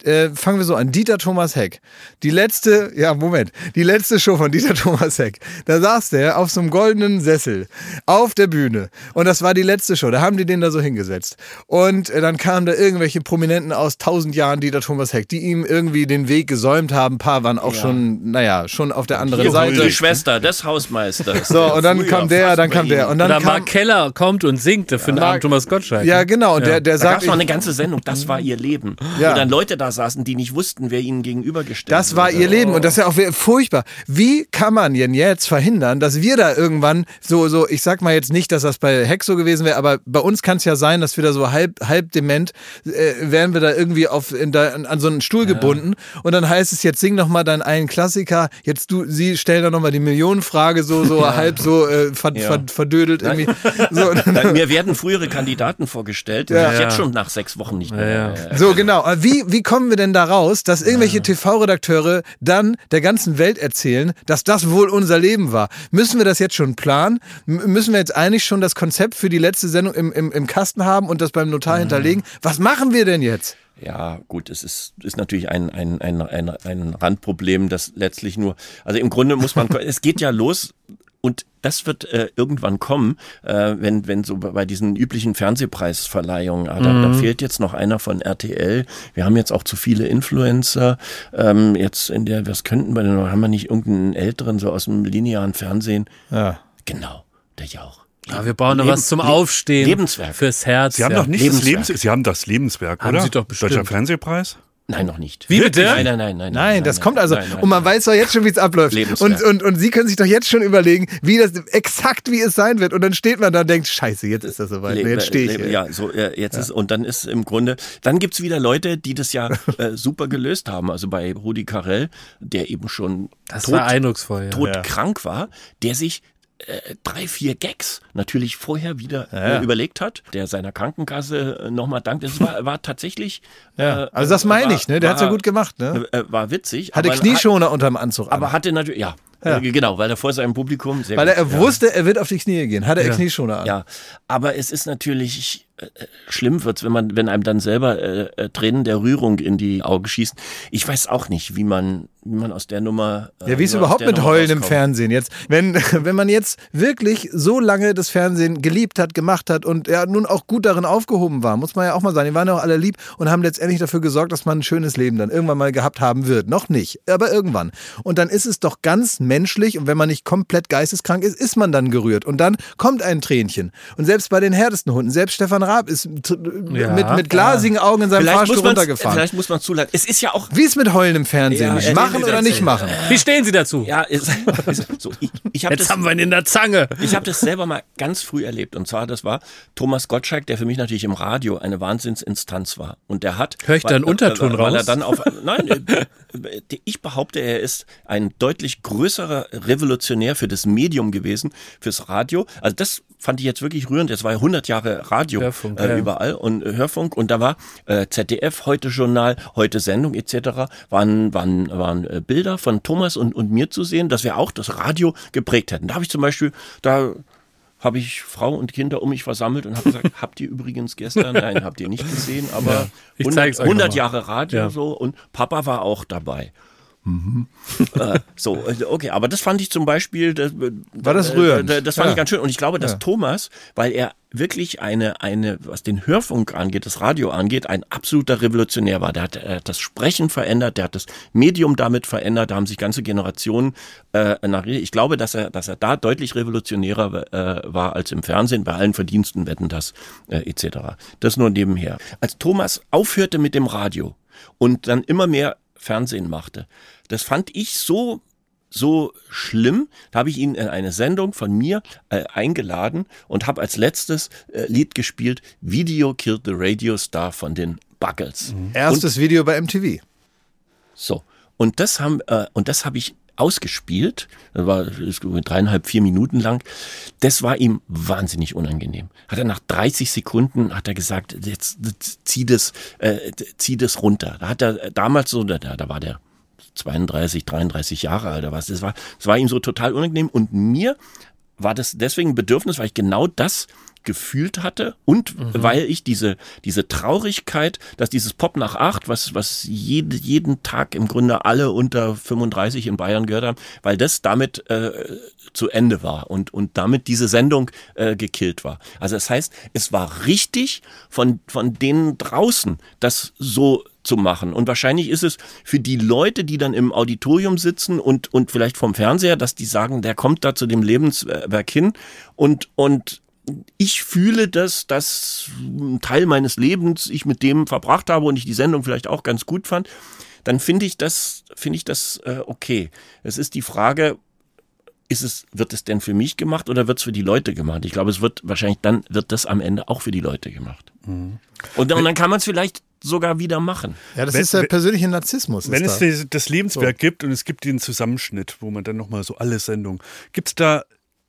äh, fangen wir so an. Dieter Thomas Heck. Die letzte, ja, Moment. Die letzte Show von Dieter Thomas Heck. Da saß der auf so einem goldenen Sessel auf der Bühne. Und das war die letzte Show. Da haben die den da so hingesetzt. Und äh, dann kamen da irgendwelche Prominenten aus tausend Jahren Dieter Thomas Heck, die ihm irgendwie den Weg gesäumt haben. Ein paar waren auch ja. schon, naja, schon auf der anderen Hier Seite. Die Schwester des Hausmeisters. So, und dann kam der, dann kam der. Und dann Oder kam, Mark Keller kommt und singt für den Abend Thomas Gottschalk. Ja, genau. Und ja. der, der Da sagt. gab es noch eine ganze Sendung, das war ihr Leben. Ja. Wo dann Leute da saßen, die nicht wussten, wer ihnen gegenübergestellt wurde. Das war ihr Leben und das ist ja auch furchtbar. Wie kann man denn jetzt verhindern, dass wir da irgendwann so, so, ich sag mal jetzt nicht, dass das bei Heck so gewesen wäre, aber bei uns kann es ja sein, dass wir da so halb, halb dement, äh, wären wir da irgendwie auf, in da, an so einen Stuhl ja. gebunden und dann heißt es, jetzt sing noch mal deinen einen Klassiker, jetzt du, sie stellen da noch mal die Millionenfrage, so, so ja. halb so äh, ver, ja. ver, verdödelt irgendwie. So, mir werden frühere Kandidaten vorgestellt, die ja. ich jetzt schon nach sechs Wochen nicht mehr. Ja, ja. So, genau. Wie, wie kommen wir denn da raus, dass irgendwelche ja. T V-Redakteure dann der ganzen Welt erzählen, dass das wohl unser Leben war? Müssen wir das jetzt schon planen? M- müssen wir jetzt eigentlich schon das Konzept für die letzte Sendung im, im, im Kasten haben und das beim Notar mhm. hinterlegen? Was machen wir denn jetzt? Ja, gut, es ist, ist natürlich ein, ein, ein, ein, ein Randproblem, das letztlich nur, also im Grunde muss man, es geht ja los. Und das wird äh, irgendwann kommen, äh, wenn wenn so bei diesen üblichen Fernsehpreisverleihungen, ah, da, mhm. da fehlt jetzt noch einer von R T L. Wir haben jetzt auch zu viele Influencer. Ähm, jetzt in der, was könnten wir denn noch? Haben wir nicht irgendeinen älteren so aus dem linearen Fernsehen? Ja. Genau, der Jauch. Ja, wir brauchen noch Leben, was zum Aufstehen. Lebenswerk. Fürs Herz. Sie haben ja. doch nicht Lebenswerk. das Lebenswerk. Sie haben das Lebenswerk, haben oder? Sie doch bestimmt. Deutscher Fernsehpreis? Nein, noch nicht. Wie bitte? Nein, nein, nein, nein. Nein, das nein, kommt also. Nein, nein, und man nein. weiß doch jetzt schon, wie es abläuft. Und, und, und Sie können sich doch jetzt schon überlegen, wie das exakt wie es sein wird. Und dann steht man da und denkt, scheiße, jetzt ist das soweit. Lebe, jetzt stehe ich lebe, hier. Ja, so äh, jetzt ja. ist und dann ist im Grunde, dann gibt's wieder Leute, die das ja äh, super gelöst haben. Also bei Rudi Carrell, der eben schon das tot, war eindrucksvoll, ja. todkrank war, der sich äh, drei, vier Gags natürlich vorher wieder ja. äh, überlegt hat, der seiner Krankenkasse äh, nochmal dankt. Das war, war tatsächlich ja. äh, Also das meine war, ich, ne? Der war, hat's ja gut gemacht, ne? Äh, war witzig. Hatte aber, Knieschoner unterm Anzug an. Aber hatte natürlich, ja, Ja. äh, genau, weil er vor seinem Publikum sehr Weil gut, er ja. wusste, er wird auf die Knie gehen. Hatte er Ja. Knieschoner an. Ja, aber es ist natürlich äh, schlimm wird's, wenn man, wenn einem dann selber äh, äh, Tränen der Rührung in die Augen schießen. Ich weiß auch nicht, wie man, wie man aus der Nummer. Äh, Ja, wie es nur überhaupt aus der mit Nummer Heulen im rauskommt. Fernsehen jetzt. Wenn, wenn man jetzt wirklich so lange das Fernsehen geliebt hat, gemacht hat und ja nun auch gut darin aufgehoben war, muss man ja auch mal sagen. Die waren ja auch alle lieb und haben letztendlich dafür gesorgt, dass man ein schönes Leben dann irgendwann mal gehabt haben wird. Noch nicht, aber irgendwann. Und dann ist es doch ganz menschlich und wenn man nicht komplett geisteskrank ist, ist man dann gerührt. Und dann kommt ein Tränchen. Und selbst bei den härtesten Hunden, selbst Stefan Raab ist t- Ja, mit, mit glasigen Augen in seinem Vielleicht Fahrstuhl muss man's- runtergefahren. Vielleicht muss man es zulassen. Es ist ja auch. Wie ist mit Heulen im Fernsehen? Ja, erzählen machen Sie oder das nicht denn. machen? Wie stehen Sie dazu? Ja, ist, ist, so, ich, ich habe Jetzt das, haben wir ihn in der Zange. ich habe das selber mal ganz früh erlebt. Und zwar, das war Thomas Gottschalk, der für mich natürlich im Radio eine Wahnsinnsinstanz war. Und der hat. Hör ich da einen Unterton weil er raus? dann auf, nein, äh, ich behaupte, er ist ein deutlich größerer Revolutionär für das Medium gewesen, fürs Radio. Also das fand ich jetzt wirklich rührend. Jetzt war ja hundert Jahre Radio Hörfunk, äh, ja. überall und äh, Hörfunk. Und da war äh, Z D F, heute Journal, heute Sendung et cetera. Waren, waren, waren äh, Bilder von Thomas und, und mir zu sehen, dass wir auch das Radio geprägt hätten. Da habe ich zum Beispiel, da habe ich Frau und Kinder um mich versammelt und habe gesagt, habt ihr übrigens gestern, nein, habt ihr nicht gesehen, aber Ja, ich hundert, zeig's euch hundert noch mal. Jahre Radio Ja. so und Papa war auch dabei. Mhm. äh, so, okay, aber das fand ich zum Beispiel, das, War das rührend? äh, das fand Ja. ich ganz schön und ich glaube, dass Ja. Thomas, weil er wirklich eine, eine, was den Hörfunk angeht, das Radio angeht, ein absoluter Revolutionär war. Der hat, er hat das Sprechen verändert, der hat das Medium damit verändert, da haben sich ganze Generationen äh, nach, ich glaube, dass er, dass er da deutlich revolutionärer äh, war als im Fernsehen, bei allen Verdiensten, Wetten, das äh, et cetera. Das nur nebenher. Als Thomas aufhörte mit dem Radio und dann immer mehr Fernsehen machte, das fand ich so so schlimm, da habe ich ihn in eine Sendung von mir äh, eingeladen und habe als letztes äh, Lied gespielt, Video Killed the Radio Star von den Buggles. Mhm. Erstes und, Video bei M T V. So, und das haben äh, und das habe ich ausgespielt, das war dreieinhalb, vier Minuten lang, das war ihm wahnsinnig unangenehm. Hat er nach dreißig Sekunden, hat er gesagt, jetzt zieh das, äh, zieh das runter. Da hat er damals so, da, da war der zweiunddreißig, dreiunddreißig Jahre alt oder was, das war, das war ihm so total unangenehm und mir war das deswegen ein Bedürfnis, weil ich genau das gefühlt hatte und mhm. weil ich diese diese Traurigkeit, dass dieses Pop nach acht, was was jede, jeden Tag im Grunde alle unter fünfunddreißig in Bayern gehört haben, weil das damit äh, zu Ende war und und damit diese Sendung äh, gekillt war. Also das heißt, es war richtig von von denen draußen, das so zu machen. Und wahrscheinlich ist es für die Leute, die dann im Auditorium sitzen und und vielleicht vom Fernseher, dass die sagen, der kommt da zu dem Lebenswerk hin und und ich fühle, dass das ein Teil meines Lebens ich mit dem verbracht habe und ich die Sendung vielleicht auch ganz gut fand, dann finde ich das finde ich das äh, okay. Es ist die Frage, ist es, wird es denn für mich gemacht oder wird es für die Leute gemacht? Ich glaube, es wird wahrscheinlich dann wird das am Ende auch für die Leute gemacht. Mhm. Und, und dann kann man es vielleicht sogar wieder machen. Ja, das wenn, ist der persönliche Narzissmus. Wenn es da. das Lebenswerk so. gibt und es gibt den Zusammenschnitt, wo man dann nochmal so alle Sendungen, gibt es da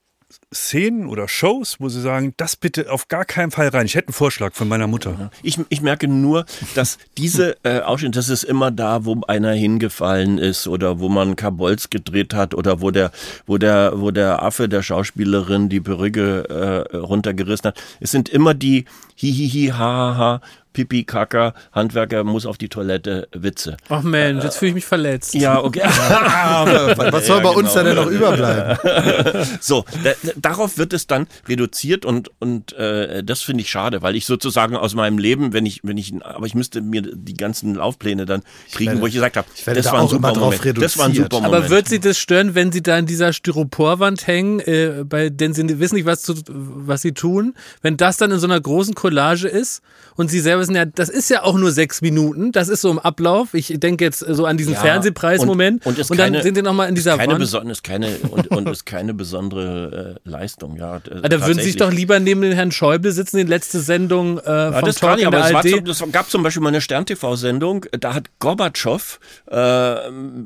Szenen oder Shows, wo Sie sagen, das bitte auf gar keinen Fall rein. Ich hätte einen Vorschlag von meiner Mutter. Ich, ich merke nur, dass diese äh, Ausschnitte, das ist immer da, wo einer hingefallen ist oder wo man Karbolz gedreht hat oder wo der, wo der, wo der Affe der Schauspielerin die Perücke äh, runtergerissen hat. Es sind immer die Hihihi, hahaha, Pipi, Kaka, Handwerker muss auf die Toilette, Witze. Ach Mensch, jetzt fühle ich mich verletzt. Ja, okay. Was soll ja, bei genau. uns da denn noch überbleiben? So, da, darauf wird es dann reduziert und und äh, das finde ich schade, weil ich sozusagen aus meinem Leben, wenn ich wenn ich, aber ich müsste mir die ganzen Laufpläne dann kriegen, werde, wo ich gesagt habe, das, da war ein super Moment. Das war ein super Moment. Aber wird Sie das stören, wenn Sie da in dieser Styroporwand hängen, äh, bei denn Sie wissen nicht, was zu, was Sie tun, wenn das dann in so einer großen Collage ist und Sie selber sind ja, das ist ja auch nur sechs Minuten, das ist so im Ablauf. Ich denke jetzt so an diesen ja, Fernsehpreis-Moment und, und, und dann keine, sind Sie nochmal in dieser keine Wand. Beson- ist keine, und, und ist keine besondere äh, Leistung. Ja, äh, da würden Sie sich doch lieber neben den Herrn Schäuble sitzen, die letzte Sendung äh, ja, vom das Talk kann ich, in der aber es A R D. war zum, das gab zum Beispiel mal eine Stern-T V-Sendung, da hat Gorbatschow, äh,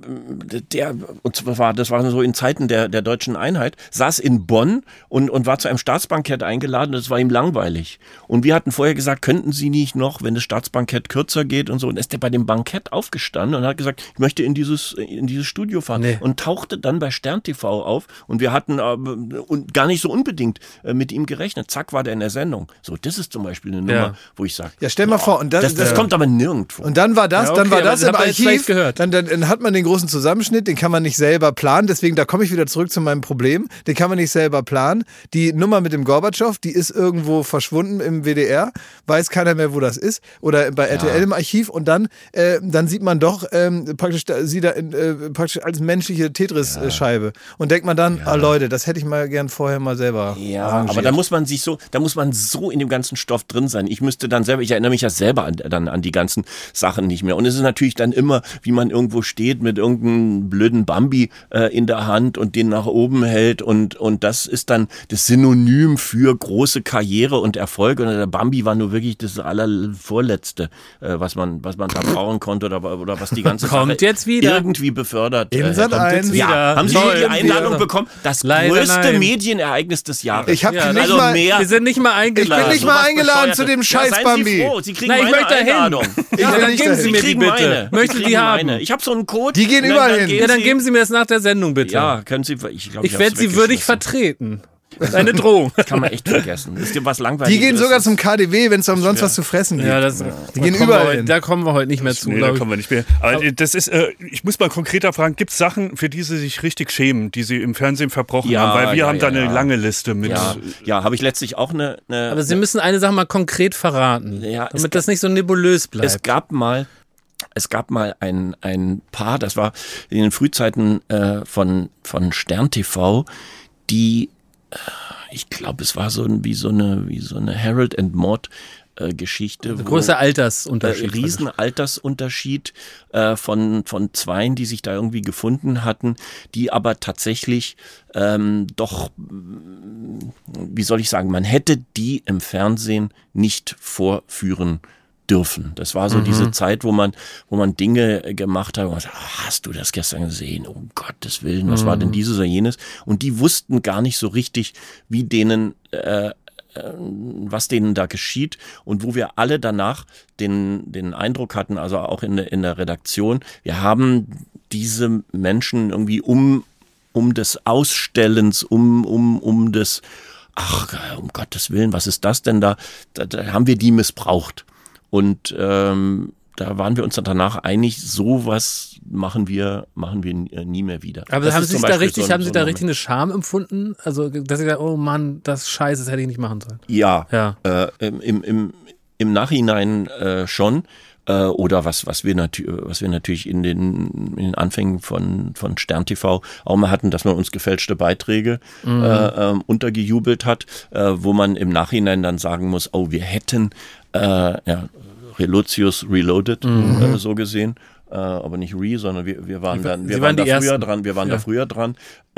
der, und zwar war, das war so in Zeiten der, der deutschen Einheit, saß in Bonn und, und war zu einem Staatsbankett eingeladen, das war ihm langweilig. Und wir hatten vorher gesagt, könnten Sie nicht noch, wenn das Staatsbankett kürzer geht und so, und ist der bei dem Bankett aufgestanden und hat gesagt, ich möchte in dieses, in dieses Studio fahren nee. und tauchte dann bei Stern-T V auf und wir hatten äh, und gar nicht so unbedingt äh, mit ihm gerechnet. Zack, war der in der Sendung. So, das ist zum Beispiel eine Nummer, ja. wo ich sage, ja, stell mal vor, und das, das, das äh, kommt aber nirgendwo. Und dann war das, ja, okay, dann war das im Archiv, gehört. Dann, dann, dann hat man den großen Zusammenschnitt, den kann man nicht selber planen, deswegen, da komme ich wieder zurück zu meinem Problem, den kann man nicht selber planen. Die Nummer mit dem Gorbatschow, die ist irgendwo verschwunden im W D R, weiß keiner mehr, wo das ist, oder bei R T L ja. im Archiv, und dann, äh, dann sieht man doch ähm, praktisch da, sie da in, äh, praktisch als menschliche Tetris-Scheibe ja. und denkt man dann, ja. ah Leute, das hätte ich mal gern vorher mal selber Ja, arrangiert. aber da muss man sich so, da muss man so in dem ganzen Stoff drin sein. Ich müsste dann selber, ich erinnere mich ja selber an, dann an die ganzen Sachen nicht mehr. Und es ist natürlich dann immer, wie man irgendwo steht mit irgendeinem blöden Bambi äh, in der Hand und den nach oben hält, und und das ist dann das Synonym für große Karriere und Erfolg. Und der Bambi war nur wirklich das allervorletzte, äh, was man was man da brauchen konnte oder oder was die ganze Kommt Sache jetzt wieder. irgendwie befördert. In äh, Sat eins ja, wieder. haben Sie Toll, die Einladung wieder. bekommen? Das Leider größte nein. Medienereignis des Jahres. Ich habe Ja, nicht also mal... mehr. Wir sind nicht mal eingeladen. Ich bin nicht mal eingeladen zu dem scheiß ja, Bambi. Sie froh, Sie kriegen Na, ich meine möchte dahin. Einladung. Ich Ja, will dann nicht geben dahin. Sie mir die kriegen bitte. meine. Möchte Sie die kriegen haben. meine. Ich habe so einen Code. Die gehen und überall dann hin. gehen Ja, dann Sie, geben Sie mir das nach der Sendung bitte. Ja, können Sie. Ich, glaub, Ich werde Sie würdig vertreten. Eine Drohung. Das kann man echt vergessen. Es gibt was langweiliges. Die gehen sogar zum K D W, wenn es umsonst was zu fressen gibt. Ja, das, die da gehen kommen überall wir heute, hin. Da kommen wir heute nicht mehr zu. Nee, da kommen wir nicht mehr. Aber das ist, äh, ich muss mal konkreter fragen, gibt es Sachen, für die Sie sich richtig schämen, die Sie im Fernsehen verbrochen Ja, haben? Weil wir ja, haben da ja, eine ja. lange Liste mit. Ja, ja habe ich letztlich auch eine. eine Aber Sie müssen eine Sache mal konkret verraten, Ja, es damit das nicht so nebulös bleibt. Es gab mal, es gab mal ein, ein Paar, das war in den Frühzeiten äh, von, von Stern-T V, die, äh, ich glaube, es war so ein, wie so eine, wie so eine Harold and Maude äh, Geschichte. Also großer Altersunterschied. Äh, riesen Altersunterschied äh, von, von Zweien, die sich da irgendwie gefunden hatten, die aber tatsächlich ähm, doch, wie soll ich sagen, man hätte die im Fernsehen nicht vorführen dürfen. Das war so mhm. diese Zeit, wo man, wo man Dinge gemacht hat, wo man sagt, hast du das gestern gesehen? Oh Gottes Willen, was mhm. war denn dieses oder jenes? Und die wussten gar nicht so richtig, wie denen, äh, was denen da geschieht, und wo wir alle danach den, den Eindruck hatten, also auch in der, in der Redaktion, wir haben diese Menschen irgendwie um, um des Ausstellens, um, um, um des ach, um Gottes Willen, was ist das denn da? Da, da haben wir die missbraucht. Und ähm, da waren wir uns dann danach einig, sowas machen wir, machen wir nie mehr wieder. Aber das haben ist Sie zum da Beispiel richtig, so ein- haben Sie so da ein richtig eine Scham empfunden? Also, dass Sie da, oh Mann, das Scheiße, das hätte ich nicht machen sollen. Ja, Ja. Äh, im, im, im Nachhinein äh, schon. Äh, oder was, was wir natürlich, was wir natürlich in den, in den Anfängen von, von Stern T V auch mal hatten, dass man uns gefälschte Beiträge Mhm. äh, ähm, untergejubelt hat, äh, wo man im Nachhinein dann sagen muss, oh, wir hätten, äh, ja, Relotius Reloaded, Mhm. äh, so gesehen. Äh, aber nicht Re, sondern wir, wir waren dann, wir Sie waren, waren die da früher Ersten. dran, wir waren Ja. da früher dran.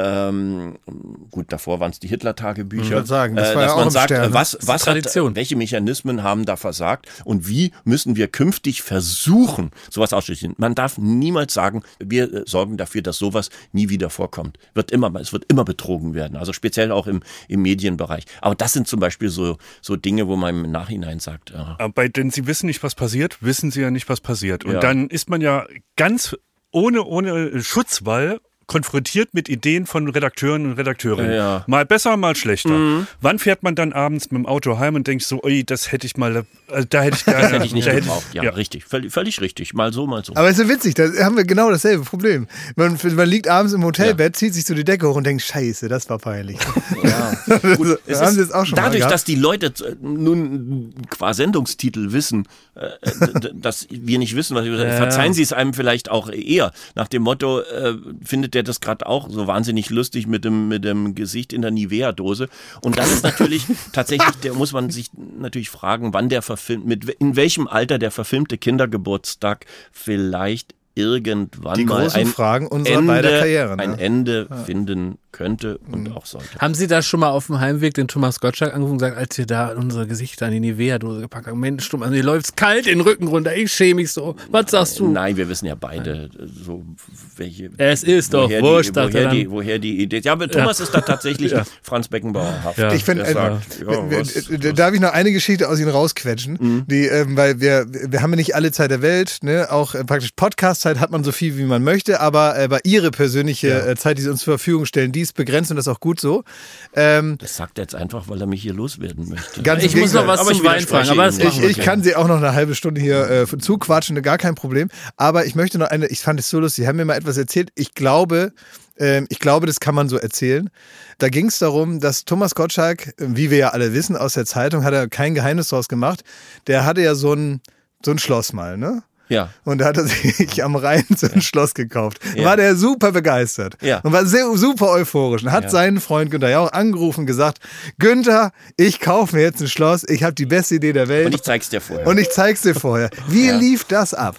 Ähm, gut, davor waren es die Hitler-Tagebücher. Ich wollte sagen, das äh, war ja dass auch man im sagt, Stern, äh, ne? was, ist was hat, Tradition. welche Mechanismen haben da versagt und wie müssen wir künftig versuchen, sowas auszuschließen. Man darf niemals sagen, wir äh, sorgen dafür, dass sowas nie wieder vorkommt. Wird immer, es wird immer betrogen werden. Also speziell auch im, im Medienbereich. Aber das sind zum Beispiel so, so Dinge, wo man im Nachhinein sagt, ja, Aber denn Sie wissen nicht, was passiert, wissen Sie ja nicht, was passiert. Und Ja. dann ist man ja ganz ohne, ohne Schutzwall konfrontiert mit Ideen von Redakteuren und Redakteurinnen. Ja. Mal besser, mal schlechter. Wann fährt man dann abends mit dem Auto heim und denkt so, ui, das hätte ich mal, also da hätte ich gerne. das hätte ich nicht da gebraucht. Ja, ja. richtig. Völlig, völlig richtig. Mal so, mal so. Aber ist ja witzig, da haben wir genau dasselbe Problem. Man, man liegt abends im Hotelbett, zieht sich so die Decke hoch und denkt, scheiße, das war peinlich. Ja. Gut, Das es haben Sie ist jetzt auch schon mal dadurch, gehabt? dass die Leute äh, nun qua Sendungstitel wissen, äh, d- dass wir nicht wissen, was wir verzeihen Sie es einem vielleicht auch eher. Nach dem Motto, äh, findet der das gerade auch so wahnsinnig lustig mit dem, mit dem Gesicht in der Nivea-Dose. Und dann ist natürlich tatsächlich, der muss man sich natürlich fragen, wann der verfilmt, mit in welchem Alter der verfilmte Kindergeburtstag vielleicht irgendwann Die mal großen ein Fragen unserer Ende, beider Karrieren. ein ne? Ende finden könnte und auch sollte. Haben Sie da schon mal auf dem Heimweg den Thomas Gottschalk angerufen und gesagt, als wir da unsere Gesichter in die Nivea-Dose gepackt haben, Mensch, du, also, mir läuft's kalt den Rücken runter, ich schäme mich so. Was sagst du? Nein, wir wissen ja beide, so welche. Es ist doch woher wurscht, die, sagt er woher, dann. die, woher die Idee. Ja, aber Thomas ist da tatsächlich Franz Beckenbauer haft. Ja. Ich finde, Der äh, sagt, ja, äh, was- äh, darf ich noch eine Geschichte aus Ihnen rausquetschen? Die, ähm, weil wir, wir haben ja nicht alle Zeit der Welt, ne? Auch äh, praktisch Podcast-Zeit hat man so viel, wie man möchte, aber äh, bei Ihre persönliche äh, Zeit, die Sie uns zur Verfügung stellen, die ist begrenzt und das ist auch gut so. Ähm, Das sagt er jetzt einfach, weil er mich hier loswerden möchte. ganz im Ich muss noch Gegenteil. was Aber ich zum Wein widerspreche fragen, aber das Ihnen. machen Ich, wir ich gleich. kann Sie auch noch eine halbe Stunde hier äh, zuquatschen, gar kein Problem. Aber ich möchte noch eine, ich fand es so lustig, Sie haben mir mal etwas erzählt. Ich glaube, ähm, ich glaube, das kann man so erzählen. Da ging es darum, dass Thomas Gottschalk, wie wir ja alle wissen aus der Zeitung, hat er kein Geheimnis draus gemacht. Der hatte ja so ein, so ein Schloss mal, ne? Ja. Und da hat er sich am Rhein so ein Schloss gekauft. Da Ja. war der super begeistert. Ja. Und war sehr, super euphorisch. Und hat Ja. seinen Freund Günther ja auch angerufen und gesagt, Günther, ich kaufe mir jetzt ein Schloss, ich habe die beste Idee der Welt. Und ich zeig's dir vorher. Und ich zeig's dir vorher. Wie Ja. lief das ab?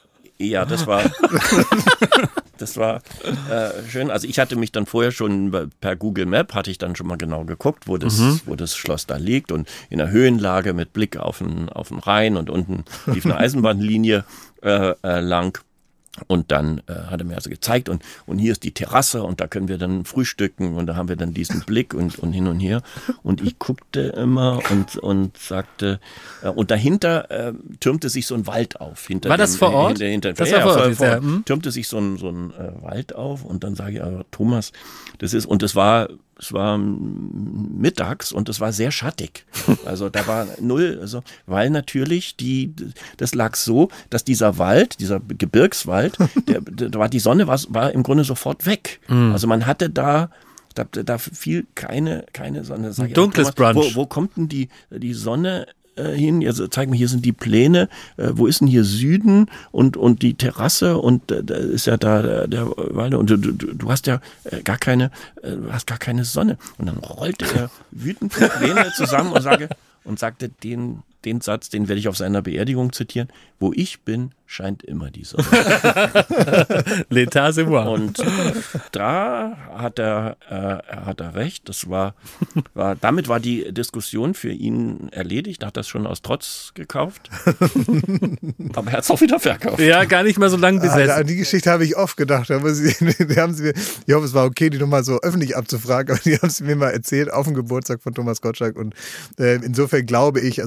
Ja, das war, das war äh, schön. Also ich hatte mich dann vorher schon bei- per Google Map, hatte ich dann schon mal genau geguckt, wo das, wo das Schloss da liegt und in der Höhenlage mit Blick auf den, auf den Rhein und unten lief eine Eisenbahnlinie äh, äh, lang. Und dann äh, hat er mir also gezeigt und, und hier ist die Terrasse und da können wir dann frühstücken und da haben wir dann diesen Blick und, und hin und her. Und ich guckte immer und, und sagte, äh, und dahinter äh, türmte sich so ein Wald auf. Hinter War das dem, vor Ort? Hinter, hinter, Das ja, war vor Ort, vor, vor, ja, hm? türmte sich so ein, so ein äh, Wald auf und dann sage ich, aber Thomas, das ist, und es war, es war mittags und es war sehr schattig. Also da war null, also, weil natürlich die, das lag so, dass dieser Wald, dieser Gebirgswald, der, da war die Sonne war, war im Grunde sofort weg. Also man hatte da Da, da fiel keine, keine Sonne. Sag ich, dunkles Thomas, Brunch. Wo, wo kommt denn die, die Sonne äh, hin? Also zeig mir, hier sind die Pläne. Äh, wo ist denn hier Süden und, und die Terrasse? Und äh, da ist ja da der, der Wald. Und du, du, du hast ja äh, gar keine, äh, du hast gar keine Sonne. Und dann rollte er wütend die Pläne zusammen und, sage, und sagte den, den Satz, den werde ich auf seiner Beerdigung zitieren. Wo ich bin, scheint immer die Sonne. L'état c'est moi. Und da hat er, äh, hat er recht. Das war, war, damit war die Diskussion für ihn erledigt. Er hat das schon aus Trotz gekauft. Aber er hat es auch wieder verkauft. Ja, gar nicht mal so lang Ah, besessen. an die Geschichte habe ich oft gedacht. Aber sie, die haben sie mir, ich hoffe, es war okay, die nochmal so öffentlich abzufragen, aber die haben sie mir mal erzählt auf dem Geburtstag von Thomas Gottschalk. Und äh, insofern glaube ich, also da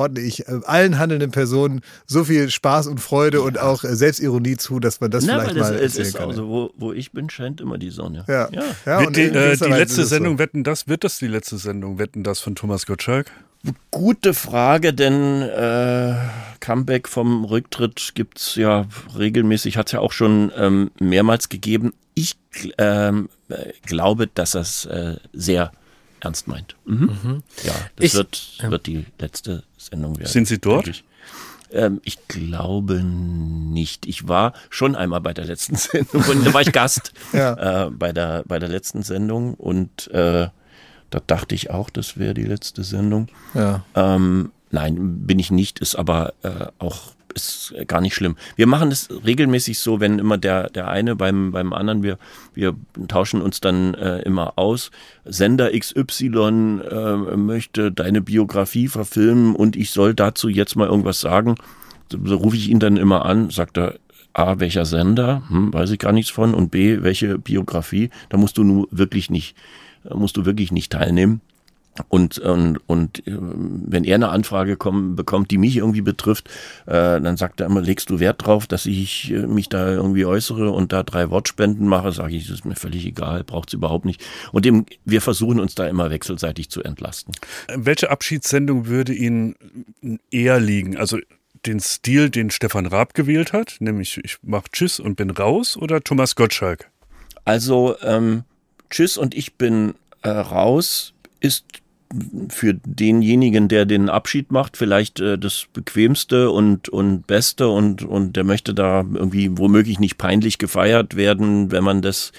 ordne ich äh, allen handelnden Personen so viel Spaß und Freude ja. und auch äh, Selbstironie zu, dass man das Na, vielleicht das, mal es erzählen ist kann. Also, wo, wo ich bin, scheint immer die Sonne. Ja. ja. ja Wird und die, in äh, gewisser die Weise letzte ist es Sendung, so. Wetten, das, wird das die letzte Sendung, Wetten, das von Thomas Gottschalk? Gute Frage, denn äh, Comeback vom Rücktritt gibt's ja regelmäßig, hat's ja auch schon ähm, mehrmals gegeben. Ich ähm, glaube, dass er es äh, sehr ernst meint. Mhm. Mhm. Ja, das ich, wird, ja. wird die letzte Sendung werden. Sind Sie dort? Ich, ähm, ich glaube nicht. Ich war schon einmal bei der letzten Sendung und da war ich Gast ja. äh, bei der bei der letzten Sendung und äh, da dachte ich auch, das wäre die letzte Sendung. Ja. Ähm, nein, bin ich nicht, ist aber äh, auch ist gar nicht schlimm. Wir machen es regelmäßig so, wenn immer der der eine beim beim anderen, wir wir tauschen uns dann äh, immer aus. Sender X Y äh, möchte deine Biografie verfilmen und ich soll dazu jetzt mal irgendwas sagen. So rufe ich ihn dann immer an, sagt er, A, welcher Sender, hm, weiß ich gar nichts von, und B, welche Biografie. Da musst du nun wirklich nicht musst du wirklich nicht teilnehmen. Und, und, und wenn er eine Anfrage kommen, bekommt, die mich irgendwie betrifft, äh, dann sagt er immer, legst du Wert drauf, dass ich äh, mich da irgendwie äußere und da drei Wortspenden mache, sage ich, das ist mir völlig egal, braucht's überhaupt nicht. Und dem, wir versuchen uns da immer wechselseitig zu entlasten. Welche Abschiedssendung würde Ihnen eher liegen? Also den Stil, den Stefan Raab gewählt hat, nämlich ich mach Tschüss und bin raus, oder Thomas Gottschalk? Also ähm, Tschüss und ich bin äh, raus ist für denjenigen, der den Abschied macht, vielleicht äh, das Bequemste und und Beste und und der möchte da irgendwie womöglich nicht peinlich gefeiert werden, wenn man das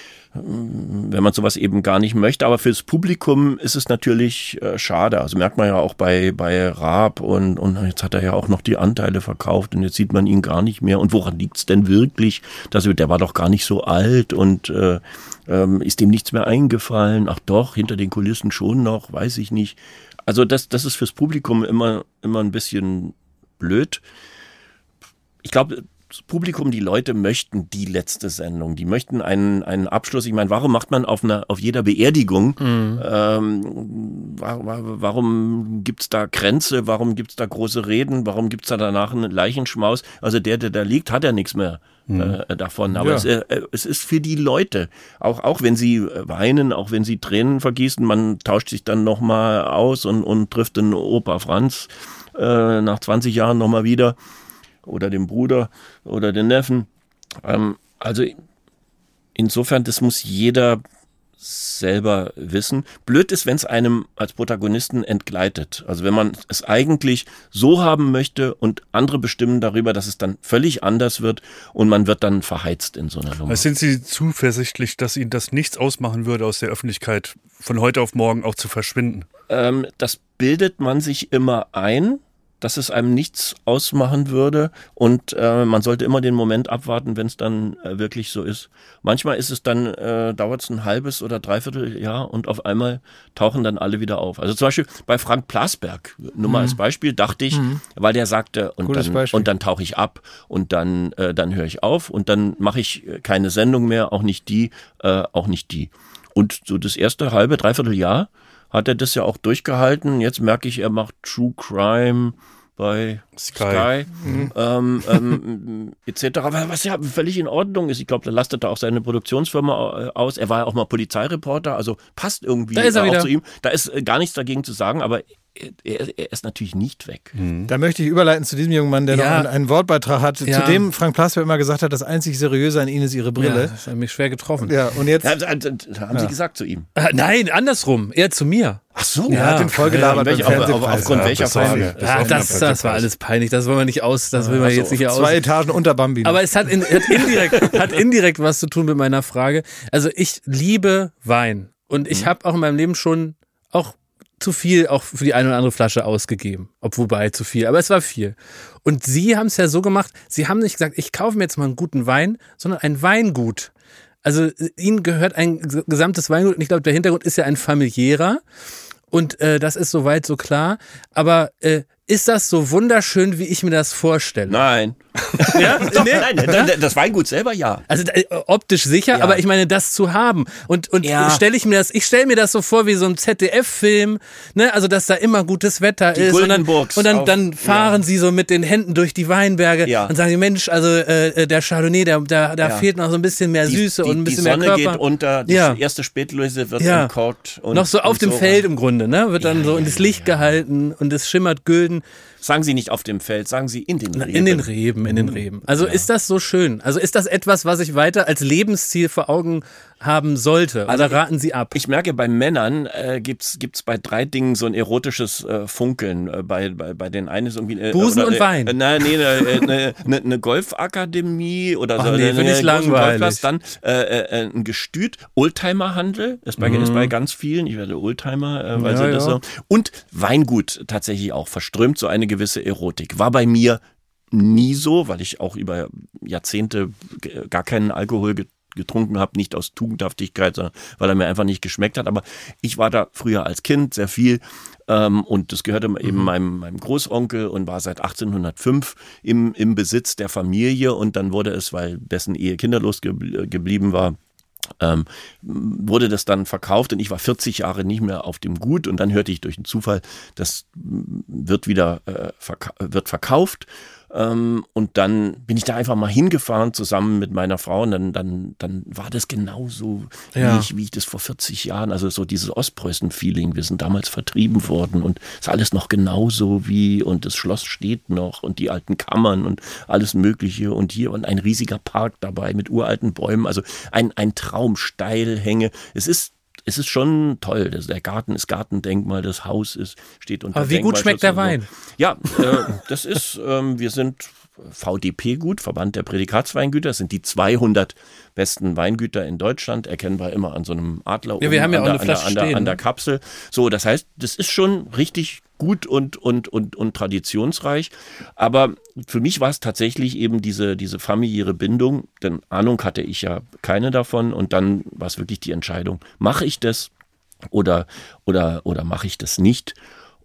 wenn man sowas eben gar nicht möchte. Aber fürs Publikum ist es natürlich äh, schade. Also merkt man ja auch bei bei Raab und und jetzt hat er ja auch noch die Anteile verkauft und jetzt sieht man ihn gar nicht mehr. Und woran liegt's denn wirklich? Dass der war doch gar nicht so alt und äh, ähm, ist dem nichts mehr eingefallen? Ach doch, hinter den Kulissen schon noch, weiß ich nicht. Also das das ist fürs Publikum immer immer ein bisschen blöd. Ich glaube, das Publikum, die Leute möchten die letzte Sendung, die möchten einen einen Abschluss. Ich meine, warum macht man auf einer auf jeder Beerdigung, mhm. ähm, warum, warum gibt's da Kränze, warum gibt's da große Reden, warum gibt's da danach einen Leichenschmaus? Also der, der da liegt, hat ja nichts mehr mhm. äh, davon. Aber ja. es, äh, es ist für die Leute, auch auch wenn sie weinen, auch wenn sie Tränen vergießen, man tauscht sich dann nochmal aus und und trifft den Opa Franz äh, nach zwanzig Jahren nochmal wieder. Oder den Bruder oder den Neffen. Ähm, also insofern, das muss jeder selber wissen. Blöd ist, wenn es einem als Protagonisten entgleitet. Also wenn man es eigentlich so haben möchte und andere bestimmen darüber, dass es dann völlig anders wird und man wird dann verheizt in so einer Nummer. Sind Sie zuversichtlich, dass Ihnen das nichts ausmachen würde, aus der Öffentlichkeit von heute auf morgen auch zu verschwinden? Ähm, das bildet man sich immer ein, dass es einem nichts ausmachen würde und äh, man sollte immer den Moment abwarten, wenn es dann äh, wirklich so ist. Manchmal ist es dann, äh, dauert es ein halbes oder dreiviertel Jahr und auf einmal tauchen dann alle wieder auf. Also zum Beispiel bei Frank Plasberg, nur mal mhm. als Beispiel, dachte ich, mhm. weil der sagte, und dann, und dann tauche ich ab und dann, äh, dann höre ich auf und dann mache ich keine Sendung mehr, auch nicht die, äh, auch nicht die. Und so das erste halbe, dreiviertel Jahr hat er das ja auch durchgehalten. Jetzt merke ich, er macht True Crime bei Sky, Sky mhm. ähm, ähm, et cetera. Was ja völlig in Ordnung ist. Ich glaube, da lastet er auch seine Produktionsfirma aus. Er war ja auch mal Polizeireporter, also passt irgendwie da ist er auch wieder. zu ihm. Da ist gar nichts dagegen zu sagen, aber er, er ist natürlich nicht weg. Mhm. Da möchte ich überleiten zu diesem jungen Mann, der ja. noch einen, einen Wortbeitrag hat, ja. zu dem Frank Plasberg immer gesagt hat, das einzig Seriöse an Ihnen ist Ihre Brille. Ja, das hat mich schwer getroffen. Ja, und jetzt... Ja, haben ja. Sie gesagt zu ihm? Äh, nein, andersrum. Eher zu mir. Ach so. Er ja. hat den vollgelabert. Ja, welche, auf, auf, aufgrund ja, welcher Frage? Das, ja, das, das war alles peinlich. Das wollen wir nicht aus. Das will man so, jetzt nicht aus. Zwei Etagen unter Bambi. Aber es hat, in, hat, indirekt, hat indirekt was zu tun mit meiner Frage. Also ich liebe Wein. Und ich mhm. habe auch in meinem Leben schon auch zu viel auch für die eine oder andere Flasche ausgegeben. Ob wobei zu viel, aber es war viel. Und Sie haben es ja so gemacht, Sie haben nicht gesagt, ich kaufe mir jetzt mal einen guten Wein, sondern ein Weingut. Also Ihnen gehört ein gesamtes Weingut und ich glaube, der Hintergrund ist ja ein familiärer und äh, das ist soweit so klar. Aber äh, ist das so wunderschön, wie ich mir das vorstelle? Nein. Ja? Doch, Nee? nein, nein, das Weingut selber ja. Also äh, optisch sicher, Ja. aber ich meine, das zu haben. Und, und Ja. stelle ich mir das, ich stelle mir das so vor wie so ein Z D F-Film, ne? Also dass da immer gutes Wetter Die ist. Und dann, Guldenburgs und dann, auf- dann fahren ja. sie so mit den Händen durch die Weinberge Ja. und sagen, die, Mensch, also äh, der Chardonnay, der, da, da Ja. fehlt noch so ein bisschen mehr Die, Süße die, und ein bisschen die Sonne mehr Körper. geht unter, die Ja. erste Spätlöse wird Ja. entkorkt. Und, Noch so auf und dem so. Feld im Grunde, ne? Wird dann Ja, so ja, in das ja, Licht ja. gehalten und es schimmert gülden. Sagen Sie nicht auf dem Feld, sagen Sie in den Reben. In den Reben, in den Reben. Also ist das so schön? Also ist das etwas, was ich weiter als Lebensziel vor Augen haben sollte? Also Oder raten Sie ab? Ich merke, bei Männern äh, gibt's gibt's bei drei Dingen so ein erotisches äh, Funkeln. Äh, bei, bei bei den einen ist irgendwie äh, Busen oder, und äh, Wein. Äh, nein, nee, eine ne, ne, ne Golfakademie oder Ach so. nee, eine- find ich eine großen langweilig. Golfplatz. Dann äh, äh, ein Gestüt, Oldtimerhandel, ist bei, ist bei ganz vielen. Ich werde Oldtimer, äh, weil Mhm. Ja, sie das ja. so. Und Weingut tatsächlich auch verströmt so eine gewisse Erotik. War bei mir nie so, weil ich auch über Jahrzehnte g- gar keinen Alkohol get getrunken habe, nicht aus Tugendhaftigkeit, sondern weil er mir einfach nicht geschmeckt hat. Aber ich war da früher als Kind sehr viel ähm, und das gehörte eben meinem, meinem Großonkel und war seit achtzehnhundertfünf im, im Besitz der Familie und dann wurde es, weil dessen Ehe kinderlos gebl geblieben war, ähm, wurde das dann verkauft und ich war vierzig Jahre nicht mehr auf dem Gut und dann hörte ich durch einen Zufall, das wird wieder äh, verka wird verkauft. Ähm, und dann bin ich da einfach mal hingefahren zusammen mit meiner Frau und dann, dann, dann war das genauso, Ja. wie, ich, wie ich das vor vierzig Jahren, also so dieses Ostpreußen-Feeling, wir sind damals vertrieben worden und ist alles noch genauso wie und das Schloss steht noch und die alten Kammern und alles Mögliche und hier und ein riesiger Park dabei mit uralten Bäumen, also ein, ein Traum, Steilhänge. Es ist Es ist schon toll. Das, der Garten ist Gartendenkmal, das Haus ist, steht unter Aber wie gut Denkmalschutz schmeckt der und so. Wein? Ja, äh, das ist, ähm, wir sind V D P-Gut, Verband der Prädikatsweingüter. Das sind die zweihundert besten Weingüter in Deutschland, erkennbar immer an so einem Adler Ja, wir oben haben ja an, auch der, eine an, der, Flasche an, der, stehen, an der ne? Kapsel. So, das heißt, das ist schon richtig gut und, und, und, und traditionsreich. Aber für mich war es tatsächlich eben diese, diese familiäre Bindung, denn Ahnung hatte ich ja keine davon. Und dann war es wirklich die Entscheidung, mache ich das oder, oder, oder mache ich das nicht?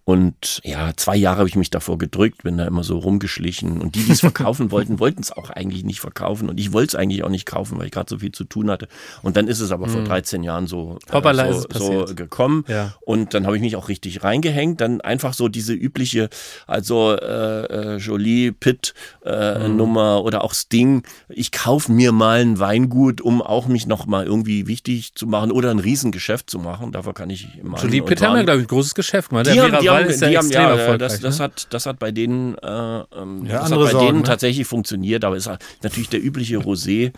Und ja, zwei Jahre habe ich mich davor gedrückt, bin da immer so rumgeschlichen. Und die, die es verkaufen wollten, wollten es auch eigentlich nicht verkaufen. Und ich wollte es eigentlich auch nicht kaufen, weil ich gerade so viel zu tun hatte. Und dann ist es aber vor dreizehn Jahren so, äh, Hoppala, ist es so, so passiert. gekommen. Ja. Und dann habe ich mich auch richtig reingehängt. Dann einfach so diese übliche, also äh, äh, Jolie, Pitt äh, Mhm. Nummer oder auch Sting. Ich kaufe mir mal ein Weingut, um auch mich noch mal irgendwie wichtig zu machen oder ein Riesengeschäft zu machen. Dafür kann ich immer. Jolie Pitt haben ja, glaube ich, ein großes Geschäft gemacht. Der Die haben, die Miraval haben, ist ja die haben, extrem ja, erfolgreich. das, das ne? hat, das hat bei denen, äh, ähm, Ja, das hat andere bei Sorgen, denen ne? tatsächlich funktioniert, aber es ist natürlich der übliche Rosé.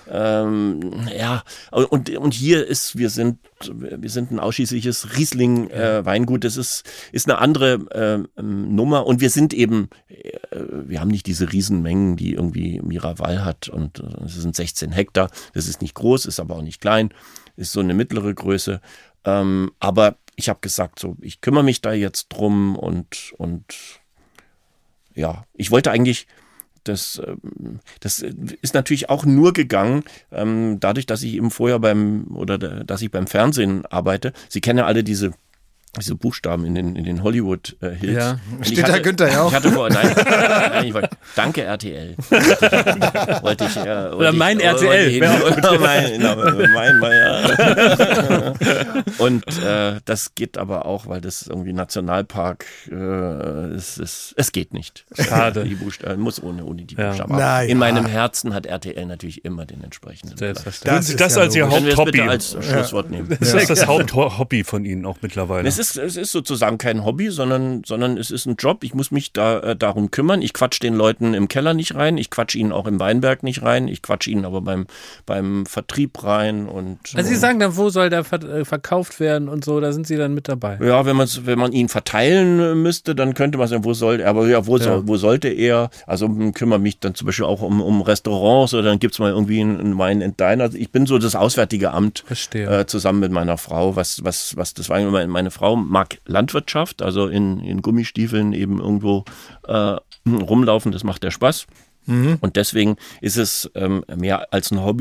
Ähm, ja, und, und hier ist, wir sind, wir sind ein ausschließliches Riesling-Weingut. Das ist, ist eine andere äh, Nummer und wir sind eben, äh, wir haben nicht diese Riesenmengen, die irgendwie Miraval hat und äh, es sind sechzehn Hektar. Das ist nicht groß, ist aber auch nicht klein, ist so eine mittlere Größe. Ähm, aber ich habe gesagt, so, ich kümmere mich da jetzt drum und, und ja, ich wollte eigentlich, das, ähm, das ist natürlich auch nur gegangen, ähm, dadurch, dass ich eben vorher beim, oder da- dass ich beim Fernsehen arbeite. Sie kennen ja alle diese diese Buchstaben in den, in den Hollywood äh, Hills. Ja. Und Steht ich da Günther ja auch? Ich hatte vor, nein, nein ich wollte, danke R T L. Wollte ich, äh, wollte Oder ich, mein äh, R T L. wollte ich- Oder mein, genau, mein, mein, ja. Und äh, das geht aber auch, weil das irgendwie Nationalpark, äh, es, es, es geht nicht. Schade. Die Buchstaben, muss ohne, ohne die Ja. Buchstaben. Na Aber ja. in meinem Herzen hat R T L natürlich immer den entsprechenden Platz. Selbstverständlich. Würden Sie ist das ja als Ihr logisch. Können wir es Haupthobby? bitte als Schlusswort nehmen? Das ist das Haupthobby von Ihnen auch mittlerweile. Es ist, es ist sozusagen kein Hobby, sondern, sondern es ist ein Job. Ich muss mich da äh, darum kümmern. Ich quatsch den Leuten im Keller nicht rein. Ich quatsch ihnen auch im Weinberg nicht rein. Ich quatsch ihnen aber beim, beim Vertrieb rein. Und, Also Sie sagen dann, wo soll der ver äh, verkauft werden und so, da sind Sie dann mit dabei. ja, wenn, man's, wenn man ihn verteilen äh, müsste, dann könnte man sagen, wo soll aber ja, wo, soll, wo sollte er? Also m, kümmere mich dann zum Beispiel auch um, um Restaurants oder dann gibt's mal irgendwie einen, einen Wein and Dine. Also ich bin so das Auswärtige Amt Verstehe. äh, zusammen mit meiner Frau, was, was, was das Wein, meine, meine Frau mag Landwirtschaft, also in, in Gummistiefeln eben irgendwo äh, rumlaufen, das macht der Spaß. Und deswegen ist es ähm, mehr als ein Hobby.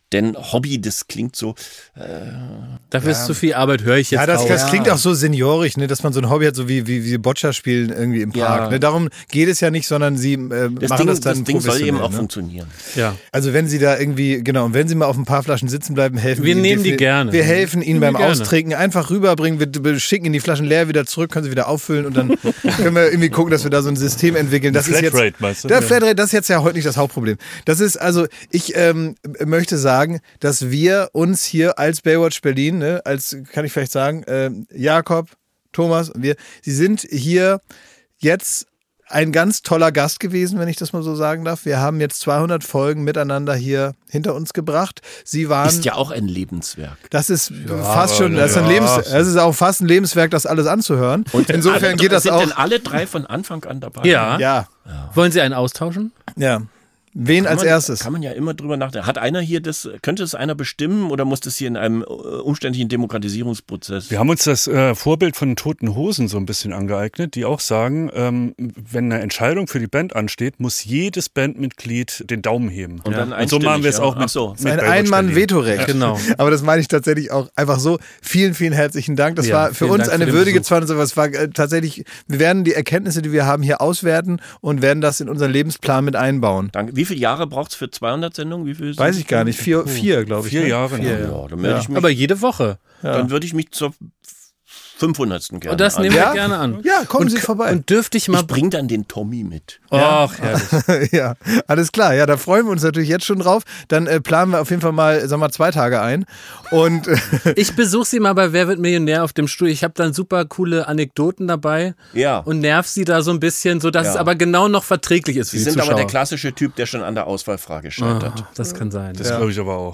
Denn Hobby, das klingt so... Äh, Dafür ist zu viel Arbeit, höre ich jetzt Ja, das, auch. das klingt auch so seniorisch, ne, dass man so ein Hobby hat, so wie, wie, wie Boccia spielen irgendwie im Park. Ja. Ne? Darum geht es ja nicht, sondern sie äh, das machen Ding, das dann das Ding soll eben professionell, auch ne? funktionieren. Ja. Also wenn sie da irgendwie, genau, und wenn sie mal auf ein paar Flaschen sitzen bleiben, helfen Wir ihnen nehmen die wir, gerne. Wir helfen ihnen Nehmen beim wir gerne. Austrinken, einfach rüberbringen, wir, wir schicken ihnen die Flaschen leer wieder zurück, können sie wieder auffüllen und dann können wir irgendwie gucken, dass wir da so ein System entwickeln. Das ist jetzt, Flatrate, meinst du? der Ja. Flatrate, das ist jetzt ja heute nicht das Hauptproblem. Das ist also, ich ähm, möchte sagen, dass wir uns hier als Baywatch Berlin, ne, als, kann ich vielleicht sagen, äh, Jakob, Thomas und wir, sie sind hier jetzt ein ganz toller Gast gewesen, wenn ich das mal so sagen darf. Wir haben jetzt zweihundert Folgen miteinander hier hinter uns gebracht. Sie waren... Ist ja auch ein Lebenswerk. Das ist fast schon, das ist, ein Lebens, das ist auch fast ein Lebenswerk, das alles anzuhören. Und insofern alle, geht das sind auch... denn alle drei von Anfang an dabei? Ja. Ja, Wollen Sie einen austauschen? ja. Wen Kann als man, erstes? Kann man ja immer drüber nachdenken. Hat einer hier das, könnte es einer bestimmen oder muss das hier in einem äh, umständlichen Demokratisierungsprozess? Wir haben uns das äh, Vorbild von Toten Hosen so ein bisschen angeeignet, die auch sagen, ähm, wenn eine Entscheidung für die Band ansteht, muss jedes Bandmitglied den Daumen heben. Und dann Und so machen wir es einstimmig, auch ja. mit, Ach so. mit Ein Baywatch Ein-Mann-Vetorecht. Berlin. Genau. Aber das meine ich tatsächlich auch einfach so. Vielen, vielen herzlichen Dank. Das Ja, war für vielen uns Dank eine für den würdige Besuch. zwanzig. Es war äh, tatsächlich, wir werden die Erkenntnisse, die wir haben, hier auswerten und werden das in unseren Lebensplan mit einbauen. Danke. Wie viele Jahre braucht es für zweihundert Sendungen? Wie viel Weiß ich gar nicht. Vier, vier glaube ich. Vier ne? Jahre. Vier, ne? ja. Ja, dann, melde Ja. ich mich, Aber jede Woche. dann würde ich mich zur fünfhundertsten gerne Und das an. nehmen Ja? wir gerne an. Ja, kommen und, Sie vorbei. Und dürfte ich mal... Ich bring dann den Tommy mit. Ach, herrlich. Ja, alles klar. Ja, da freuen wir uns natürlich jetzt schon drauf. Dann äh, planen wir auf jeden Fall mal, sagen wir mal, zwei Tage ein. Und äh, Ich besuche sie mal bei Wer wird Millionär auf dem Stuhl. Ich habe dann super coole Anekdoten dabei Ja. und nerv sie da so ein bisschen, sodass Ja. es aber genau noch verträglich ist für Sie die sind Zuschauer. aber der klassische Typ, der schon an der Auswahlfrage scheitert. Oh, das kann sein. Das glaube ich aber auch.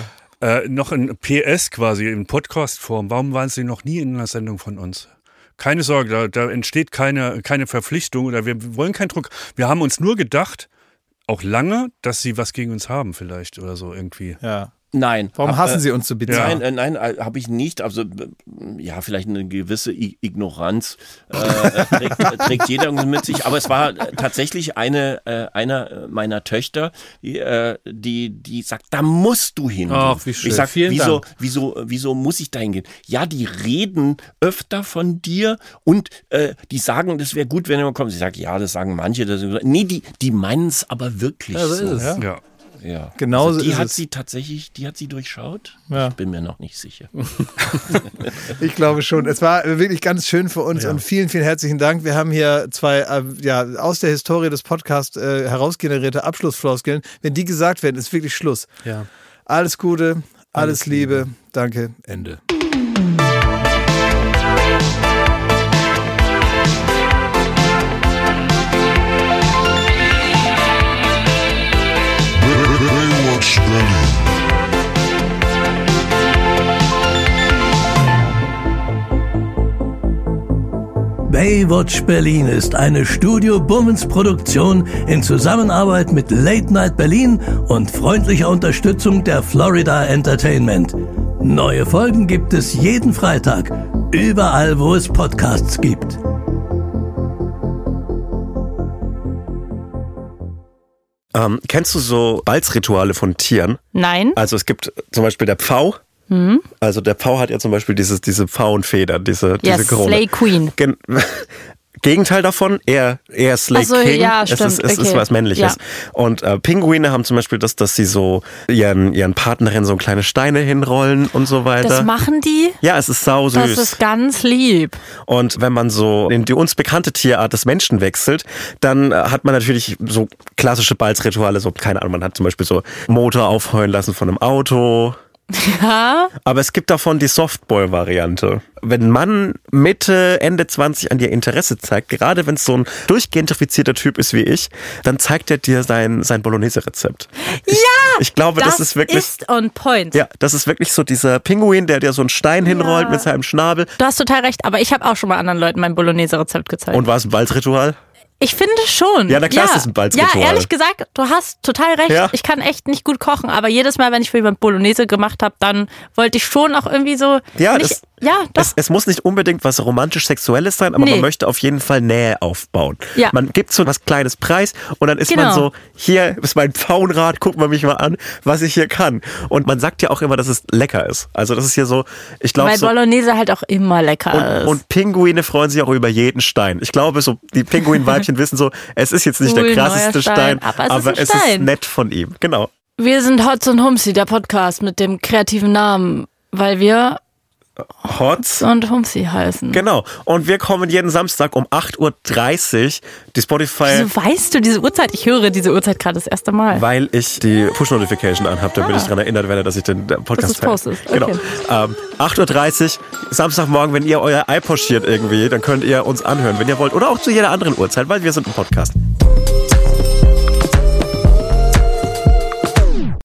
Äh, noch ein P S quasi in Podcast-Form. Warum waren Sie noch nie in einer Sendung von uns? Keine Sorge, da, da entsteht keine, keine Verpflichtung oder wir wollen keinen Druck. Wir haben uns nur gedacht, auch lange, dass Sie was gegen uns haben vielleicht oder so irgendwie. ja. Nein. Warum Hab, hassen äh, Sie uns so bitte? Nein, äh, nein, äh, habe ich nicht. Also äh, ja, vielleicht eine gewisse I Ignoranz äh, äh, trägt, äh, trägt jeder mit sich. Aber es war äh, tatsächlich eine äh, einer meiner Töchter, die, äh, die die sagt, da musst du hin. Ach, wie schön. Ich sag, Vielen wieso, Dank. wieso, wieso muss ich da hingehen? Ja, die reden öfter von dir und äh, die sagen, das wäre gut, wenn jemand kommt. Sie sagt, ja, das sagen manche. Das, nee, die die meinen es aber wirklich Ja, so so. ist es. Ja. Ja. Genauso also die ist hat es. sie tatsächlich, die hat sie durchschaut. Ja. Ich bin mir noch nicht sicher. Ich glaube schon. Es war wirklich ganz schön für uns und vielen, vielen herzlichen Dank. Wir haben hier zwei äh, ja, aus der Historie des Podcasts äh, herausgenerierte Abschlussfloskeln. Wenn die gesagt werden, ist wirklich Schluss. Ja. Alles Gute, alles, alles Liebe. Liebe. Danke, Ende. Baywatch Berlin. Baywatch Berlin ist eine Studio Bummens Produktion in Zusammenarbeit mit Late Night Berlin und freundlicher Unterstützung der Florida Entertainment. Neue Folgen gibt es jeden Freitag, überall wo es Podcasts gibt. Ähm, kennst du so Balzrituale von Tieren? Nein. Also es gibt zum Beispiel der Pfau. Mhm. Also der Pfau hat ja zum Beispiel dieses, diese Pfauenfedern, diese, Ja, diese Krone. Slay Queen. Gen Gegenteil davon, eher, eher Slay Ach so, King. ja, es stimmt, ist, es okay. ist was Männliches. Ja. Und äh, Pinguine haben zum Beispiel das, dass sie so ihren, ihren Partnerinnen so kleine Steine hinrollen und so weiter. Das machen die? Ja, es ist sau süß. Das ist ganz lieb. Und wenn man so in die uns bekannte Tierart des Menschen wechselt, dann äh, hat man natürlich so klassische Balzrituale, so, keine Ahnung, man hat zum Beispiel so Motor aufheulen lassen von einem Auto. Ja. Aber es gibt davon die Softboy-Variante. Wenn ein Mann Mitte, Ende zwanzig an dir Interesse zeigt, gerade wenn es so ein durchgentrifizierter Typ ist wie ich, dann zeigt er dir sein, sein Bolognese-Rezept. Ich, Ja! Ich glaube, das, Das ist wirklich... ist on point. Ja, das ist wirklich so dieser Pinguin, der dir so einen Stein hinrollt mit seinem Schnabel. Du hast total recht, aber ich habe auch schon mal anderen Leuten mein Bolognese-Rezept gezeigt. Und war es ein Balzritual? Ich finde schon. Ja, na klar, ist das ein Balzritual. Ja, ehrlich gesagt, du hast total recht. Ja. Ich kann echt nicht gut kochen, aber jedes Mal, wenn ich für jemand Bolognese gemacht habe, dann wollte ich schon auch irgendwie so Ja, nicht das- Ja, doch. Es, es muss nicht unbedingt was romantisch-sexuelles sein, aber Nee. man möchte auf jeden Fall Nähe aufbauen. Ja. Man gibt so was Kleines Preis und dann ist Genau. man so, hier ist mein Pfauenrad, guck mal mich mal an, was ich hier kann. Und man sagt ja auch immer, dass es lecker ist. Also das ist hier so, ich glaube Weil so... Bolognese halt auch immer lecker Und, ist. und Pinguine freuen sich auch über jeden Stein. Ich glaube, so die Pinguinweibchen wissen so, es ist jetzt nicht Cool, der krasseste neuer Stein, Stein, aber es ist aber ein es ist Stein. nett von ihm. Genau. Wir sind Hotz und Humsi, der Podcast mit dem kreativen Namen, weil wir Hotz und Humsi heißen. Genau. Und wir kommen jeden Samstag um acht Uhr dreißig. Die Spotify... Wieso weißt du diese Uhrzeit? Ich höre diese Uhrzeit gerade das erste Mal. Weil ich die Push-Notification anhabe, damit ich daran erinnert werde, dass ich den Podcast Dass du es postest. Genau. Okay. Ähm, acht Uhr dreißig, Samstagmorgen, wenn ihr euer Ei pochiert irgendwie, dann könnt ihr uns anhören, wenn ihr wollt. Oder auch zu jeder anderen Uhrzeit, weil wir sind ein Podcast.